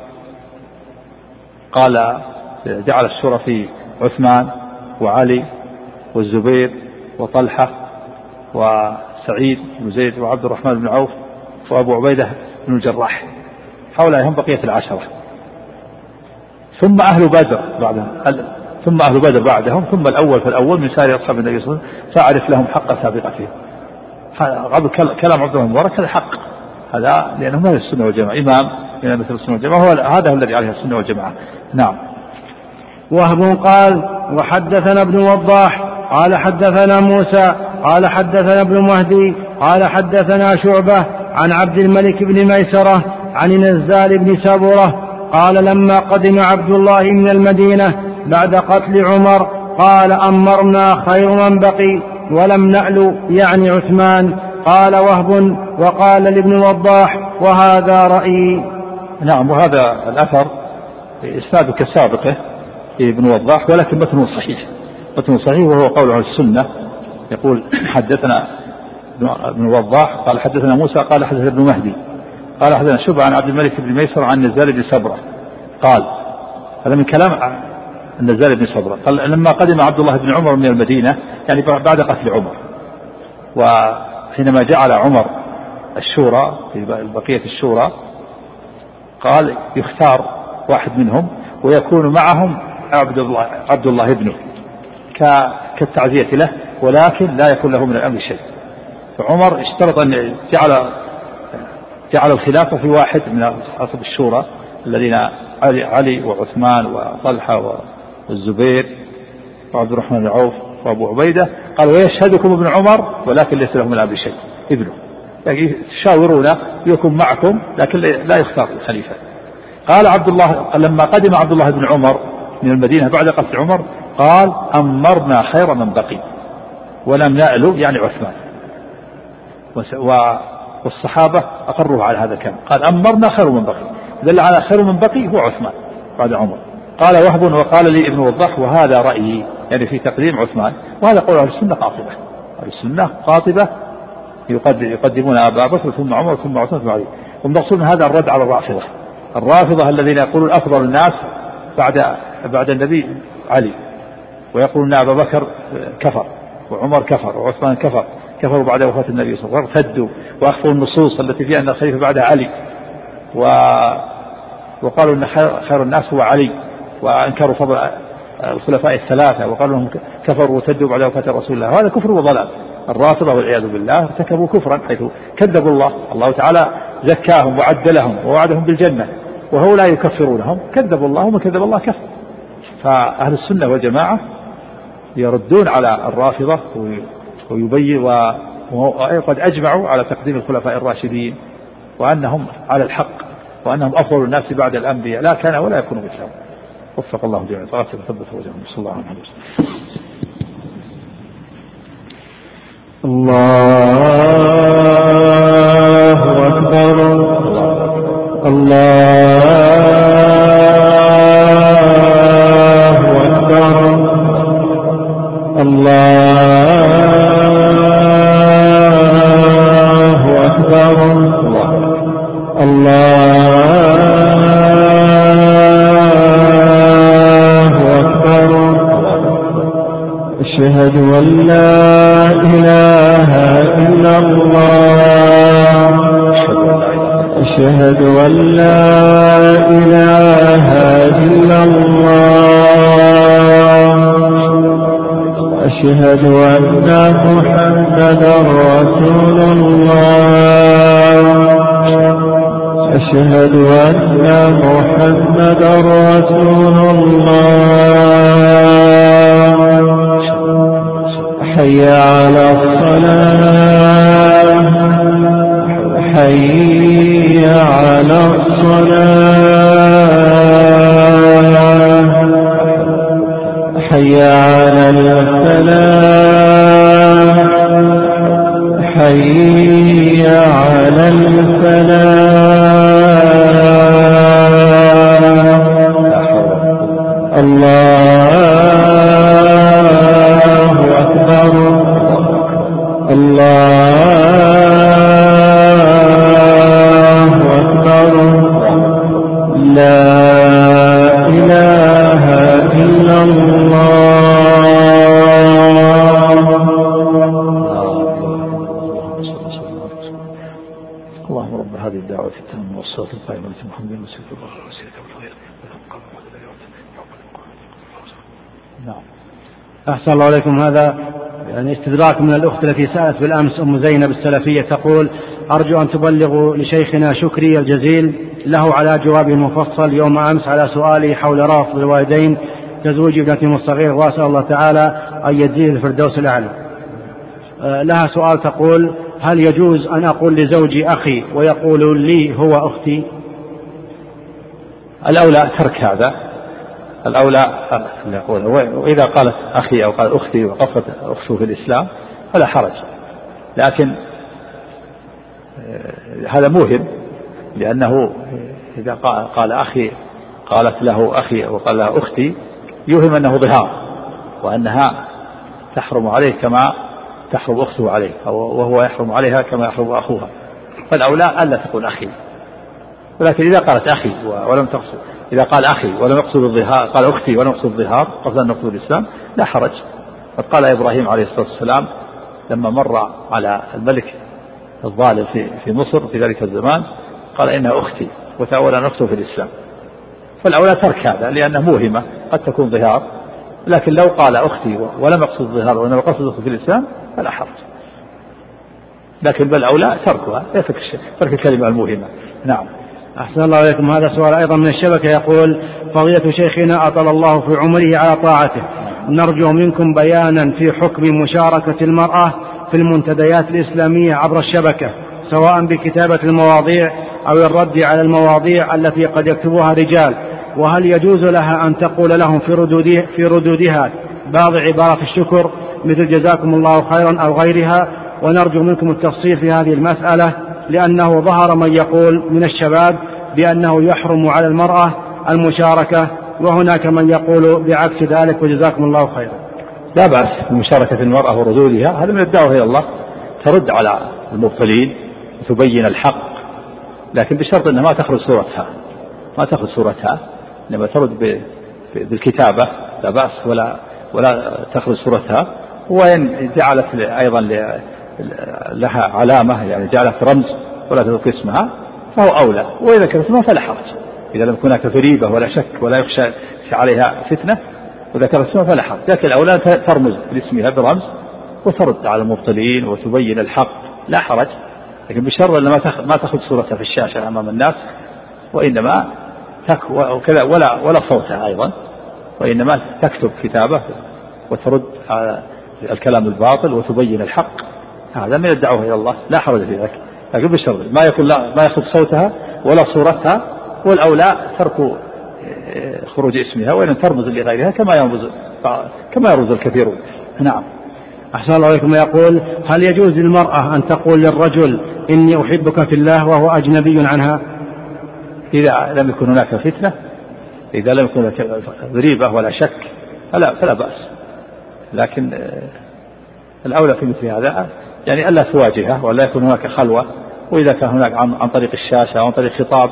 قال جعل الشورى في عثمان وعلي والزبير وطلحة وسعيد بن زيد وعبد الرحمن بن عوف وأبو عبيدة بن الجراح، هؤلاء هم بقية العشرة. ثم أهل بدر بعدهم ثم أهل بدر بعدهم ثم الأول فالأول من سائر أصحاب النبي صلى الله عليه وسلم، فأعرف لهم حق سابقتهم. كلام عبد الله المبارك هذا حق، هذا لأنهم أهل السنة والجماعة، إمام من مثل السنة والجماعة، هذا هو الذي عليه السنة والجماعة. نعم. وهب قال: وحدثنا ابن وضاح قال حدثنا موسى قال حدثنا ابن مهدي قال حدثنا شعبة عن عبد الملك بن ميسرة عن نزال بن سبرة قال: لما قدم عبد الله من المدينة بعد قتل عمر قال: أمرنا خير من بقي ولم نأل، يعني عثمان. قال وهب: وقال لابن وضاح: وهذا رأيي. نعم. وهذا الأثر إسناده كسابقه ابن وضاح، ولكن متنه صحيح، متنه صحيح، وهو قول عن السنة. يقول: حدثنا ابن وضاح قال حدثنا موسى قال حدثنا ابن مهدي قال حدثنا شعبة عن عبد الملك بن ميسر عن نزال بن سبرة قال، هذا من كلام النزال بن سبرة، قال: لما قدم عبد الله بن عمر من المدينة، يعني بعد قتل عمر، وحينما جعل عمر الشورى في بقية الشورى، قال: يختار واحد منهم ويكون معهم عبد الله عبد الله ابنه كالتعزية له، ولكن لا يكون له من الأمر شيء. فعمر اشترط أن جعل جعل الخلافة في واحد من أصحاب الشورى الذين علي, علي وعثمان وطلحة والزبير وعبد الرحمن بن عوف وأبو عبيدة. قال: ويشهدكم ابن عمر ولكن ليس له من الأمر شيء، ابنه، يعني تشاورون يكون معكم لكن لا يختار الخليفة. قال عبد الله: لما قدم عبد الله بن عمر من المدينة بعد قتل عمر قال: أمرنا خير من بقي ولم نألو، يعني عثمان. والصحابة أقروا على هذا الكلام، قال: أمرنا خير من بقي، دل على خير من بقي هو عثمان بعد عمر. قال وهب: وقال لي ابن وضاح: وهذا رأيي، يعني في تقديم عثمان، وهذا قول أهل السنة قاطبة، أهل السنة قاطبة يقدمون أبا بكر ثم عمر ثم عثمان ثم علي. والمقصود من هذا الرد على الرافضة، الرافضة الذين يقولون أفضل الناس بعد بعد النبي علي، ويقولون أبا بكر كفر وعمر كفر وعثمان كفر، كفروا بعد وفاة النبي صلى الله عليه وسلم، ارتدوا وأخفوا النصوص التي فيها أن الخليفة بعد علي، و... وقالوا أن خير الناس هو علي، وأنكروا فضل الخلفاء الثلاثة، وقالوا أنهم كفروا وارتدوا بعد وفاة رسول الله. هذا كفر وضلال. الرافضة والعياذ بالله ارتكبوا كفرا حيث كذبوا الله، الله تعالى زكاهم وعدلهم ووعدهم بالجنة، وهؤلاء يكفرونهم، كذبوا الله ومن كذب الله كفر. فأهل السنة والجماعة يردون على الرافضة ويبين، وقد أجمعوا على تقديم الخلفاء الراشدين وأنهم على الحق وأنهم أفضل الناس بعد الأنبياء، لا كان ولا يكون مثلهم. وفق الله جميعا. ثبت وجههم. صلى الله عليه وسلم. الله أكبر. الله أكبر. أكبر أشهد أن لا إله إلا الله أشهد أن لا إله إلا الله أشهد أن محمدا رسول الله أشهد أن محمدا رسول الله حي على الصلاة حي على الصلاة حي على الفلاح حي على الفلاح الله أكبر الله أكبر لا إله إلا الله. اللهم رب هذه الدعوة التامة والصلاة القائمة محمد رسول الله وسيلة الخير. نعم. أحسن الله عليكم. هذا يعني استدراك من الأخت التي سألت بالأمس أم زينب السلفية تقول: أرجو أن تبلغوا لشيخنا شكري الجزيل له على جوابه المفصل يوم أمس على سؤالي حول رفض الوالدين تزويج ابنتهم الصغير، وأسأل الله تعالى أن يجزيه الفردوس الأعلى. لها سؤال تقول: هل يجوز أن أقول لزوجي أخي ويقول لي هو أختي؟ الأولى ترك هذا، الأولى يقول، وإذا قالت أخي أو قال أختي وقصت أخته في الإسلام فلا حرج، لكن هذا موهم، لأنه إذا قال أخي قالت له أخي وقال لها أختي يوهم أنه ظهار، وأنها تحرم عليه كما تحرم أخته عليه، وهو يحرم عليها كما يحرم أخوها، فالأولى ألا تقول أخي. ولكن إذا قالت أخي ولم تقصد، إذا قال أخي ولم يقصد الظهار، قال أختي ولم يقصد الظهار، قصد أن نقصد الإسلام، لا حرج. قد قال إبراهيم عليه الصلاة والسلام لما مر على الملك الظالم في في مصر في ذلك الزمان قال إنها أختي، وتأول أن أخته في الإسلام. فالأولى ترك هذا لأنه موهمة قد تكون ظهار، لكن لو قال أختي ولم يقصد الظهار وإنما قصد أخته في الإسلام فلا حرج، لكن بل أولى تركها، ترك الكلمة الموهمة. نعم. أحسن الله عليكم. هذا سؤال أيضا من الشبكة يقول: فضيلة شيخنا أطال الله في عمره على طاعته، نرجو منكم بيانا في حكم مشاركة المرأة في المنتديات الإسلامية عبر الشبكة، سواء بكتابة المواضيع أو الرد على المواضيع التي قد يكتبها رجال، وهل يجوز لها أن تقول لهم في ردودها, في ردودها بعض عبارة الشكر مثل جزاكم الله خيرا أو غيرها، ونرجو منكم التفصيل في هذه المسألة، لأنه ظهر من يقول من الشباب بأنه يحرم على المرأة المشاركة، وهناك من يقول بعكس ذلك وجزاكم الله خيرا. لا بأس بمشاركة المرأة وردودها، هذا من الدعوة إلى الله، ترد على المبطلين وتبين الحق، لكن بشرط أنها ما تخرج صورتها، ما تخرج صورتها، لما ترد بالكتابة لا بأس، ولا ولا تخرج صورتها، وإن جعلت أيضا لها علامة، يعني جعلت رمز ولا تذكر اسمها فهو أولى، وإذا كانت اسمها فلا حرج، إذا لم يكن هناك ضريبة ولا شك ولا يخشى عليها فتنة وذكرت اسمها فلا حرج، لكن الأولى ترمز باسمها برمز وترد على المبطلين وتبين الحق، لا حرج، لكن بشرط أن ما تأخذ صورتها في الشاشة أمام الناس، وإنما تك وكذا ولا ولا صوتها أيضا، وإنما تكتب كتابة وترد على الكلام الباطل وتبين الحق، هذا من الدعوة إلى الله، لا حرج في ذلك، لكن بالشرط ما يكون لا ما يأخذ صوتها ولا صورتها، والأولى ترك خروج اسمها، وإن ترمز لغيرها كما يرمز كما يرمز الكثيرون. نعم. أحسن الله عليكم. يقول: هل يجوز للمرأة أن تقول للرجل إني أحبك في الله وهو أجنبي عنها؟ إذا لم يكن هناك فتنة، إذا لم يكن هناك ضريبة ولا شك فلا فلا بأس، لكن الأولى في مثل هذا يعني ألا تواجهه ولا يكون هناك خلوة، وإذا كان هناك عن, عن طريق الشاشة أو عن طريق خطاب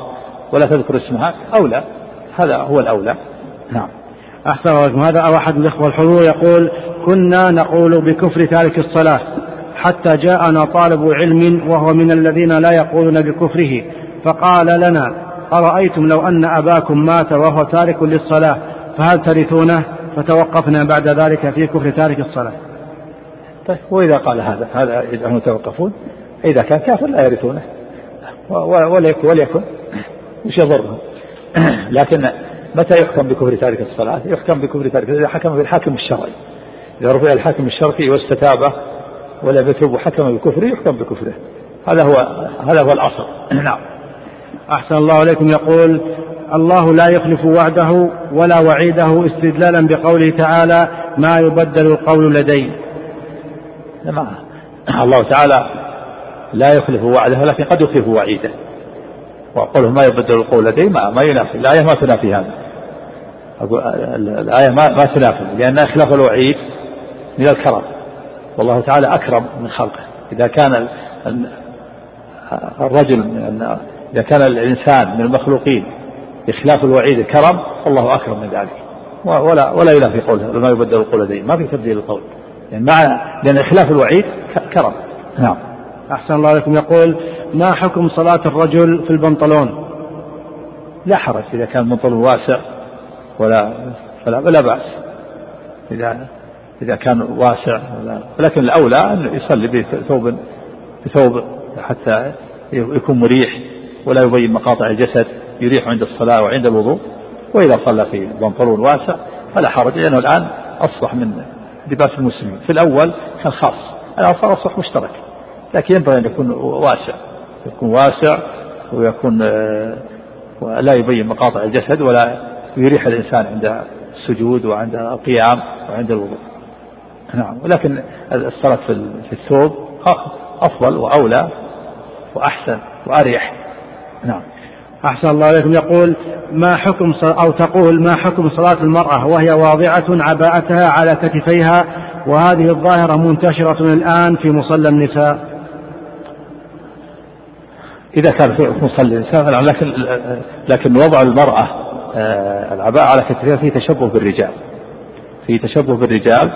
ولا تذكر اسمها أولى، هذا هو الأولى. نعم. أحسن الله. هذا أو أحد الإخوة الحضور يقول: كنا نقول بكفر تارك الصلاة حتى جاءنا طالب علم وهو من الذين لا يقولون بكفره، فقال لنا: أرأيتم لو أن أباكم مات وهو تارك للصلاة فهل ترثونه؟ فتوقفنا بعد ذلك في كفر تارك الصلاة. طيب، وإذا قال هذا هذا يدعون يتوقفون، إذا كان كافر لا يرثونه وليكن وليكن مش يضرهم. لكن متى يحكم بكفر تارك الصلاة؟ يحكم بكفر تارك إذا حكم بالحاكم الشرعي، إذا رفع الحاكم الشرعي واستتاب ولا يتوب وحكم بكفره يحكم بكفره، هذا هو هذا هو الأصل. نعم. أحسن الله عليكم. يقول: الله لا يخلف وعده ولا وعيده، استدلالا بقوله تعالى: ما يبدل القول لدي. نعم. الله تعالى لا يخلف وعده لكن قد يخلف وعيده، وقوله ما يبدل القول لدي ما, ما ينافي الآية، ما تنافي هذا. الآية ما, ما تنافي، لأن إخلاف الوعيد من الكرم، والله تعالى أكرم من خلقه. إذا كان الرجل إذا كان الإنسان من المخلوقين إخلاف الوعيد كرم، الله أكرم من ذلك، ولا ولا ينافي قوله ما يبدل القول لدي، ما في تبديل القول، يعني مع لأن إخلاف الوعيد كرم. نعم. أحسن الله عليكم. يقول: ما حكم صلاة الرجل في البنطلون؟ لا حرج إذا كان البنطلون واسع ولا فلا ولا بأس إذا إذا كان واسع، ولكن الأولى أن يصلي بثوب بثوب حتى يكون مريح ولا يبين مقاطع الجسد، يريح عند الصلاة وعند الوضوء. وإذا صلى في بنطلون واسع فلا حرج، لأنه الآن أصبح من لباس المسلمين. في الأول كان خاص، الآن صار أصبح مشترك، لكن ينبغي أن يكون واسع، يكون واسع ويكون لا يبين مقاطع الجسد ولا يريح الإنسان عند السجود وعند القيام وعند الوضوء. نعم. ولكن الصلاة في الثوب أفضل وأولى وأحسن وأريح. نعم. أحسن الله عليكم. يقول: ما حكم أو تقول ما حكم صلاة المرأة وهي واضعة عباءتها على كتفيها، وهذه الظاهرة منتشرة الآن في مصلى النساء؟ إذا كان في مصلى النساء، لكن لكن وضع المرأة العباءة على كتفيها فيه تشبه بالرجال، فيه تشبه بالرجال،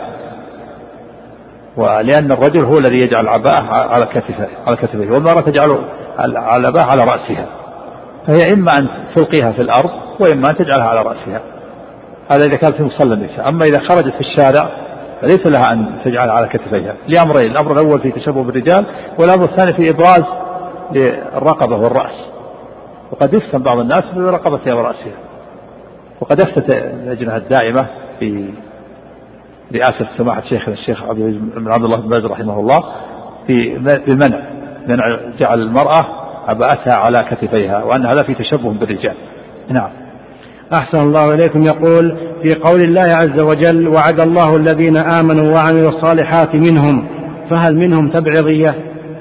ولأن الرجل هو الذي يجعل العباءة على كتفه على كتفه والمرأة تجعل العباءة على رأسها، فهي إما أن تلقيها في الأرض وإما أن تجعلها على رأسها. هذا إذا كان في مصلى النساء. أما إذا خرجت في الشارع فليس لها أن تجعلها على كتفيها لأمرين: الأمر الأول في تشبه بالرجال، والأمر الثاني في إبراز للرقبة والرأس، وقد يفتن بعض الناس برقبتها ورأسها. وقد أفتت اللجنة الدائمة في رئاسة سماحة شيخنا الشيخ عبد الله بن باز رحمه الله في بالمنع منع جعل المرأة عباءتها على كتفيها، وأن هذا في تشبه بالرجال. نعم. أحسن الله إليكم. يقول: في قول الله عز وجل: وعد الله الذين آمنوا وعملوا الصالحات منهم، فهل منهم تبعضية؟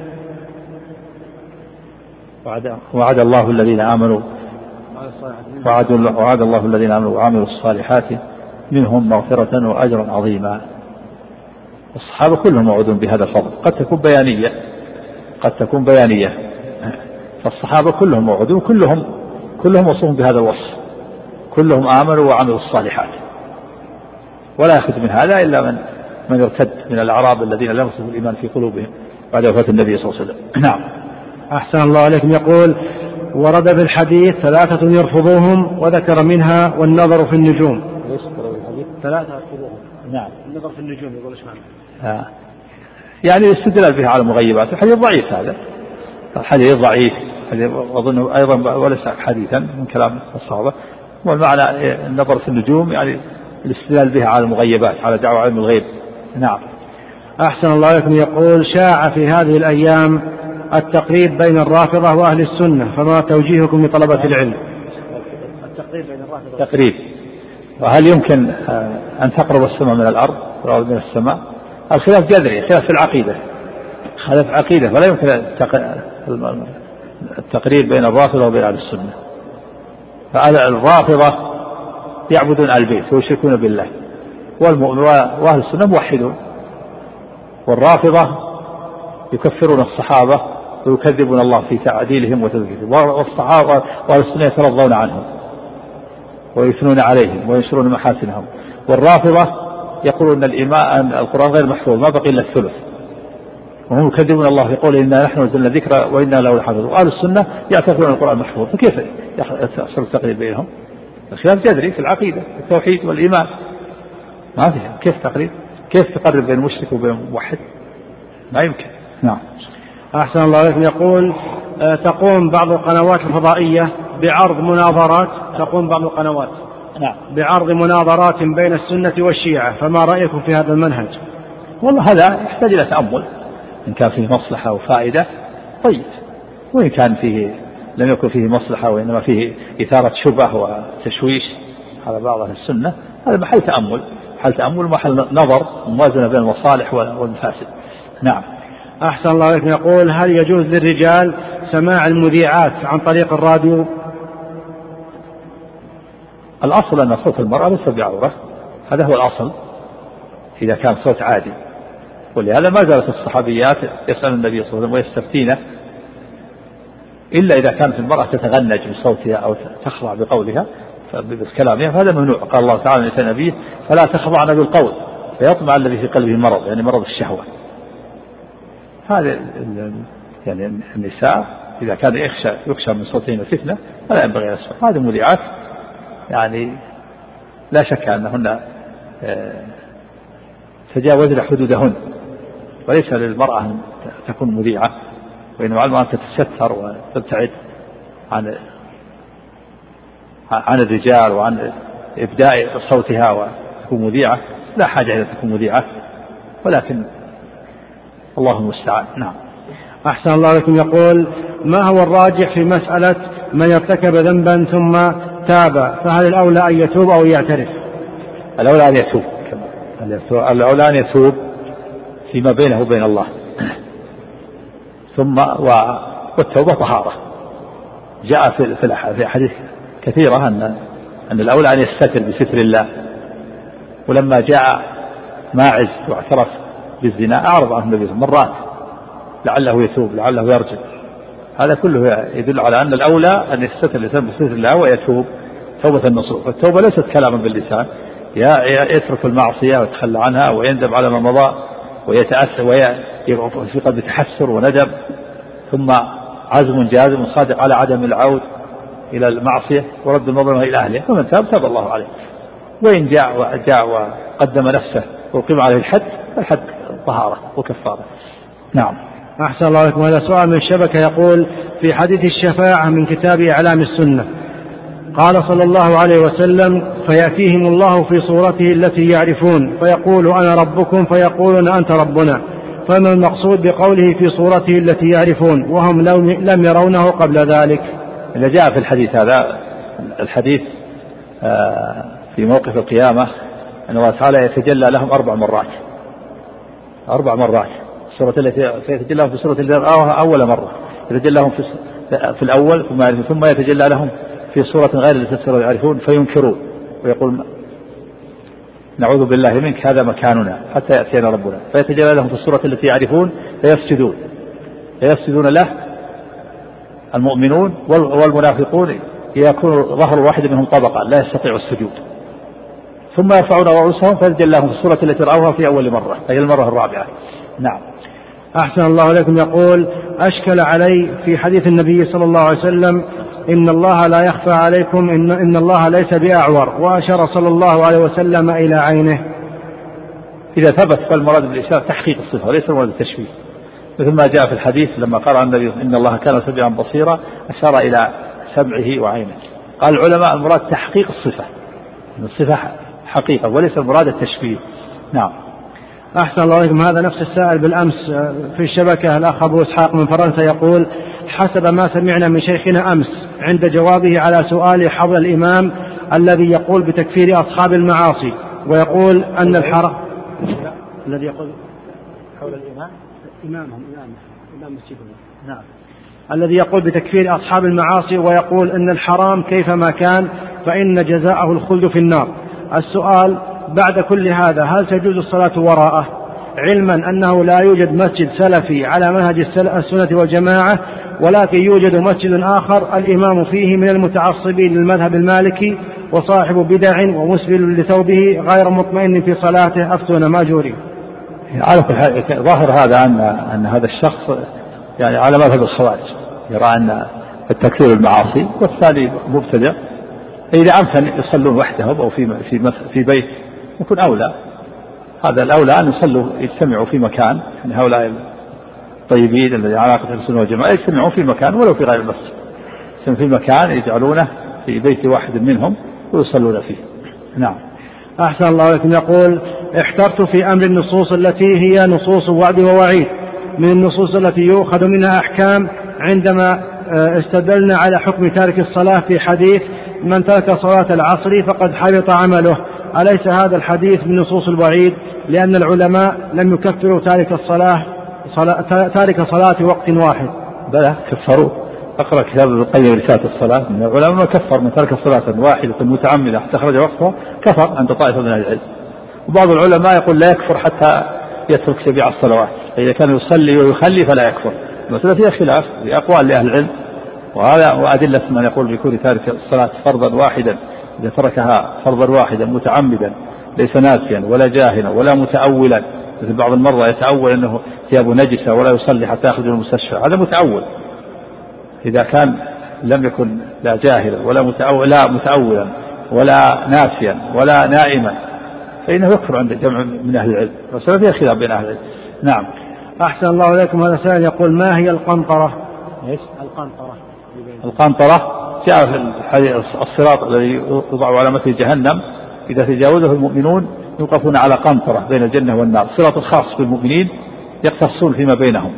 وعد, وعد الله الذين آمنوا وعد, وعد الله الذين آمنوا وعملوا الصالحات منهم مغفرة وأجرا عظيما. الصحابة كلهم موعودون بهذا الفضل، قد تكون بيانية قد تكون بيانية فالصحابة كلهم موعودون، كلهم كلهم وصفهم بهذا الوصف، كلهم آمنوا وعملوا الصالحات، ولا يأخذ من هذا إلا من من ارتد من الأعراب الذين لم يصفوا الإيمان في قلوبهم بعد وفاة النبي صلى الله عليه وسلم. نعم. أحسن الله عليكم. يقول: ورد في الحديث ثلاثة يرفضوهم، وذكر منها والنظر في النجوم. ثلاثة يرفضوهم. نعم. النظر في النجوم. يقول إيش معنى؟ آه. يعني الاستدلال بها على المغيبات. الحديث ضعيف، هذا الحديث ضعيف، أظن أيضا وليس حديثا من كلام الصحابة. والمعنى النظر في النجوم يعني الاستدلال بها على المغيبات، على دعوة علم الغيب. نعم. أحسن الله عليكم. يقول: شاع في هذه الأيام التقريب بين الرافضة وأهل السنة، فما توجيهكم لطلبة العلم؟ التقريب بين الرافضة تقريب، وهل يمكن أن تقرب السماء من الأرض أو من السماء؟ الخلاف جذري، خلاف في العقيدة، خلاف عقيدة، فلا يمكن التقريب بين الرافضة وبين أهل السنة. فالرافضة يعبدون البيت ويشركون بالله، وأهل السنة موحدون. والرافضة يكفرون الصحابة ويكذبون الله في تعديلهم وتذكيرهم، والصحابة والسنة يترضون عنهم ويثنون عليهم وينشرون محاسنهم. والرافضة يقولون أن الإيمان القرآن غير محفوظ ما بقي إلا الثلث، وهم يكذبون الله في قوله إنا نحن نزلنا الذكر وإنا له لحافظون. وأهل السنة يعتقدون القرآن محفوظ، فكيف يحصل التقريب بينهم؟ الخلاف جذري في العقيدة التوحيد والإيمان، ما فيها كيف تقريب؟ كيف تقرب بين المشرك وبين الموحد؟ ما يمكن. نعم. أحسن الله عليكم. يقول تقوم بعض القنوات الفضائية بعرض مناظرات تقوم بعض القنوات نعم بعرض مناظرات بين السنة والشيعة، فما رأيكم في هذا المنهج؟ والله هذا يحتاج إلى تأمل، إن كان فيه مصلحة وفائدة طيب، وإن كان فيه لم يكن فيه مصلحة وإنما فيه إثارة شبه وتشويش على بعض أهل السنة، هذا محل تأمل، محل تأمل محل نظر موازنة بين المصالح والمفاسد. نعم. أحسن الله عليكم. يقول هل يجوز للرجال سماع المذيعات عن طريق الراديو؟ الأصل أن صوت المرأة ليس بعورة، هذا هو الأصل إذا كان صوت عادي، ولهذا ما زالت الصحابيات يسأل النبي صلى الله عليه وسلم ويستفتينه، إلا إذا كانت المرأة تتغنج بصوتها أو تخضع بقولها بكلامها فهذا ممنوع. قال الله تعالى لنساء نبيه فلا تخضعن بالقول فيطمع الذي في قلبه مرض، يعني مرض الشهوة. هذا يعني النساء إذا كان يخشى يخشى من صوتهن فتنة فلا ينبغي أن يسمع. هذه المذيعات يعني لا شك أنهن تجاوزن حدودهن، وليس للمرأة أن تكون مذيعة، وإنما علم أن تتستر وتبتعد عن عن الرجال وعن إبداء صوتها وتكون مذيعة. لا حاجة إلى تكون مذيعة، ولكن الله المستعان. نعم. أحسن الله عليكم. يقول ما هو الراجح في مسألة من ارتكب ذنبا ثم تاب، فهل الأولى أن يتوب أو يعترف؟ الأولى أن يتوب، الأولى أن يتوب فيما بينه وبين الله، ثم والتوبة طهارة. جاء في الحديث كثيرة أن أن الأولى أن يستتر بستر الله، ولما جاء ماعز واعترف بالزنا أعرض عنه النبي مرات لعله يتوب لعله يرجع. هذا كله يدل على أن الأولى أن يستتر الإنسان بستر الله ويتوب توبة النصوح. والتوبة ليست كلاما باللسان، يترك المعصية ويتخلى عنها ويندم على ما مضى ويتأسى ويقع في قلبه تحسر وندم، ثم عزم جازم صادق على عدم العود إلى المعصية ورد المظلمة إلى أهله، فمن تاب تاب الله عليه. وإن جاء جاء وقدم نفسه وقيم عليه الحد الحد طهارة وكفارة. نعم. أحسن الله عليكم. هذا سؤال من الشبكة يقول في حديث الشفاعة من كتاب إعلام السنة قال صلى الله عليه وسلم فيأتيهم الله في صورته التي يعرفون فيقول أنا ربكم فيقولون أنت ربنا، فما المقصود بقوله في صورته التي يعرفون وهم لم يرونه قبل ذلك؟ إذا جاء في الحديث هذا الحديث في موقف القيامة أن الله تعالى يتجلى لهم أربع مرات أربع مرات الصورة التي يتجلى لهم في الصورة التي رأوها أول مرة يتجلى لهم في, في الأول ثم يتجلى لهم في صورة غير التي يعرفون فينكرون ويقول نعوذ بالله منك هذا مكاننا حتى يأتينا ربنا، فيتجلى لهم في الصورة التي يعرفون فيسجدون فيسجدون له المؤمنون والمنافقون يكون ظهر واحد منهم طبقا لا يستطيع السجود، ثم يرفعون رؤوسهم فيتجلى لهم في الصورة التي رأوها في أول مرة أي المرة الرابعة. نعم. أحسن الله عليكم. يقول أشكل علي في حديث النبي صلى الله عليه وسلم إن الله لا يخفى عليكم إن, إن الله ليس بأعور، وأشار صلى الله عليه وسلم إلى عينه. إذا ثبت فالمراد بالإشارة تحقيق الصفة وليس المراد التشبيه، مثل ما جاء في الحديث لما قال النبي إن الله كان سميعا بصيرا أشار إلى سمعه وعينه. قال العلماء المراد تحقيق الصفة، الصفة حقيقة وليس المراد التشبيه. نعم. أحسن الله عليكم. هذا نفس السائل بالأمس في الشبكة الأخ أبو إسحاق من فرنسا يقول حسب ما سمعنا من شيخنا أمس عند جوابه على سؤال حول الإمام الذي يقول بتكفير أصحاب المعاصي ويقول أن الحرام الذي يقول حول الإمام إمامهم إمامهم إمام مسجدهم نعم الذي يقول بتكفير أصحاب المعاصي ويقول أن الحرام كيفما كان فإن جزاءه الخلد في النار. السؤال بعد كل هذا هل تجوز الصلاة وراءه؟ علما أنه لا يوجد مسجد سلفي على منهج السنة والجماعة، ولكن يوجد مسجد آخر الإمام فيه من المتعصبين للمذهب المالكي وصاحب بدع ومسبل لثوبه غير مطمئن في صلاته، أفتونا ماجوري. على ظاهر هذا أن أن هذا الشخص يعني على مذهب الخوارج، يرى أن التكفير المعاصي، والثاني مبتدع. إذا أمكن يصلون وحدهم أو في في في بيت يكون أولى. هذا الأولى أن يصلوا يجتمعوا في مكان، يعني هؤلاء الطيبين الذين على علاقة السنة والجماعة يجتمعوا في مكان ولو في غير المسجد، يجتمعوا في مكان يجعلونه في بيت واحد منهم ويصلون فيه. نعم. أحسن الله لكم. يقول: احترت في أمر النصوص التي هي نصوص وعد ووعيد، من النصوص التي يؤخذ منها أحكام عندما استدلنا على حكم تارك الصلاة في حديث من ترك صلاة العصر فقد حبط عمله. أليس هذا الحديث من نصوص الوعيد؟ لأن العلماء لم يكفروا تارك الصلاة تارك صلاة وقت واحد. بلى كفروا. أقرأ كتاب ابن القيم رسالة الصلاة، من العلماء كفر من ترك صلاة واحدة متعمدة حتى خرج وقتها كفر عند طائفة من العلم. وبعض العلماء يقول لا يكفر حتى يترك جميع الصلوات، إذا كان يصلي ويخلي فلا يكفر. المسألة فيها خلاف في أقوال لأهل العلم، وهذا وأدلة من يقول بكون تارك الصلاة فرضا واحدا، إذا تركها فرضا واحدا متعمدا ليس ناسيا ولا جاهلا ولا متأولا، مثل بعض المرضى يتأول أنه ثيابه نجسة ولا يصلي حتى يخرج من المستشفى، هذا متأول. إذا كان لم يكن لا جاهلا ولا متأول لا متأولا ولا ناسيا ولا نائما فإنه يكفر عند جمع من أهل العلم، والسلف فيها خلاف بين أهل العلم. نعم. أحسن الله إليكم. هذا سائل يقول: ما هي القنطرة؟ إيش القنطرة؟ القنطرة جاء في الحديث الصراط الذي يوضع على مثل جهنم إذا تجاوزه المؤمنون يوقفون على قنطرة بين الجنة والنار، صراط الخاص بالمؤمنين يقتصون فيما بينهم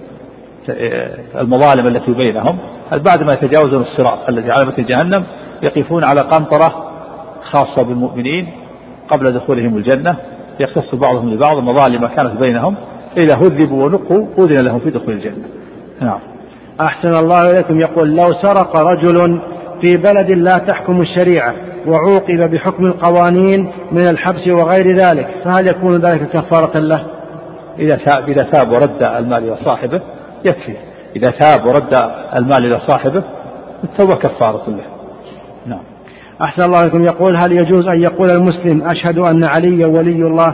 المظالم التي بينهم، بعد ما يتجاوزون الصراط الذي على مثل جهنم يقفون على قنطرة خاصة بالمؤمنين قبل دخولهم الجنة، يختص بعضهم لبعض مظالم كانت بينهم، إذا هذبوا ونقوا أذن لهم في دخول الجنة. نعم. أحسن الله إليكم. يقول: لو سرق رجل في بلد لا تحكم الشريعة وعوقب بحكم القوانين من الحبس وغير ذلك، فهل يكون ذلك كفارة له؟ إذا تاب إذا تاب ورد المال إلى صاحبه يكفي. إذا تاب ورد المال إلى صاحبه التوبة كفارة له. نعم. أحسن الله إليكم. يقول: هل يجوز أن يقول المسلم أشهد أن علي ولي الله؟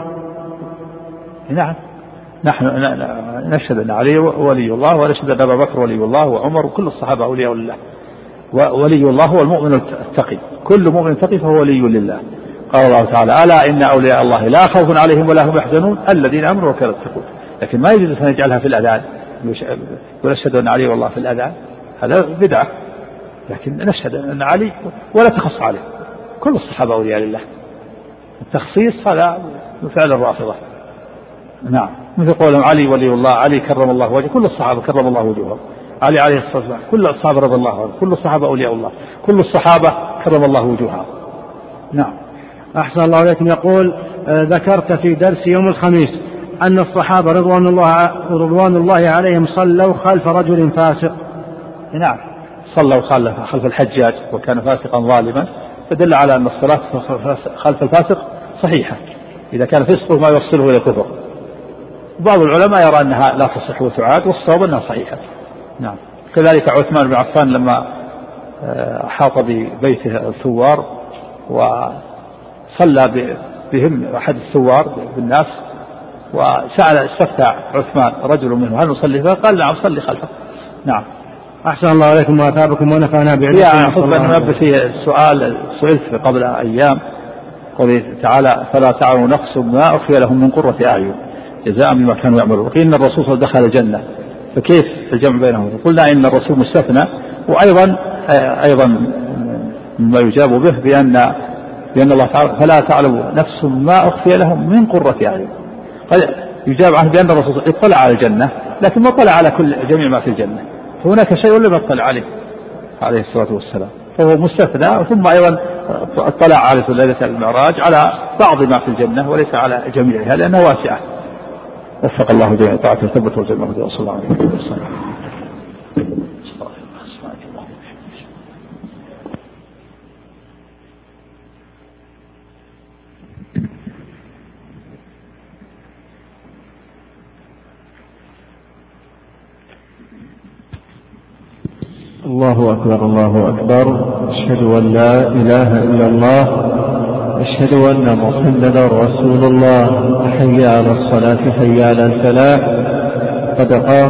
نعم، نحن نشهد أن علي ولي الله، ونشهد أن أبا بكر ولي الله وعمر وكل الصحابة أولياء لله. وولي الله هو المؤمن التقي، كل مؤمن تقي فهو ولي لله. قال الله تعالى: ألا إن أولياء الله لا خوف عليهم ولا هم يحزنون الذين آمنوا وكانوا يتقون. لكن ما يجوز أن يجعلها في الأذان، ونشهد أن علي والله في الأذان، هذا بدعة. لكن نشهد أن علي ولا تخص عليه، كل الصحابة أولياء لله. التخصيص هذا من فعل الرافضة. نعم، مثل قولهم علي ولي الله، علي كرم الله وجهه، كل الصحابة كرم الله وجوههم، علي عليه الصلاة والسلام، كل الصحابة رضي الله عنهم، كل الصحابة أولياء الله، كل الصحابة كرم الله وجوههم. نعم. أحسن الله إليكم. يقول: آه ذكرت في درس يوم الخميس أن الصحابة رضوان الله رضوان الله عليهم صلوا خلف رجل فاسق. نعم، صلوا خلف الحجاج وكان فاسقا ظالما، فدل على أن الصلاة خلف الفاسق صحيحة إذا كان فسقه ما يوصله إلى الكفر. بعض العلماء يرى أنها لا تصح وتعاد، والصواب أنها صحيحة. نعم. كذلك عثمان بن عفان لما أحاط ببيته الثوار وصلى بهم أحد الثوار بالناس، وسأل استفتى عثمان رجل منه هل نصلي؟ فقال: نعم صلي خلفه. نعم. أحسن الله عليكم وأثابكم ونفعنا بعلمكم. يا أحب أن ننبه في السؤال سئلت قبل أيام قوله تعالى: فلا تعلم نفس ما أخفي لهم من قرة أعين جزاء بما كانوا يعملون. وقيل إن الرسول دخل الجنة، فكيف الجمع بينهم؟ قلنا إن الرسول مستثنى، وأيضا أيضا ما يجاب به بأن بأن الله تعالى فلا تعلم نفس ما أخفي لهم من قرة أعين، قد يجاب عنه بأن الرسول اطلع على الجنة لكن ما اطلع على كل جميع ما في الجنة، فهناك شيء لم يطلع عليه عليه الصلاة والسلام، فهو مستثنى. ثم أيضا اطلع على ليلة المعراج على بعض ما في الجنة وليس على جميعها لأنها واسعة. وفق الله جميع طاعته وثبت والجنة وصلى الله عليه وسلم. الله أكبر الله أكبر. أشهد أن لا إله إلا الله. أشهد أن محمدا رسول الله. حي على الصلاة حي على الفلاح. قد قام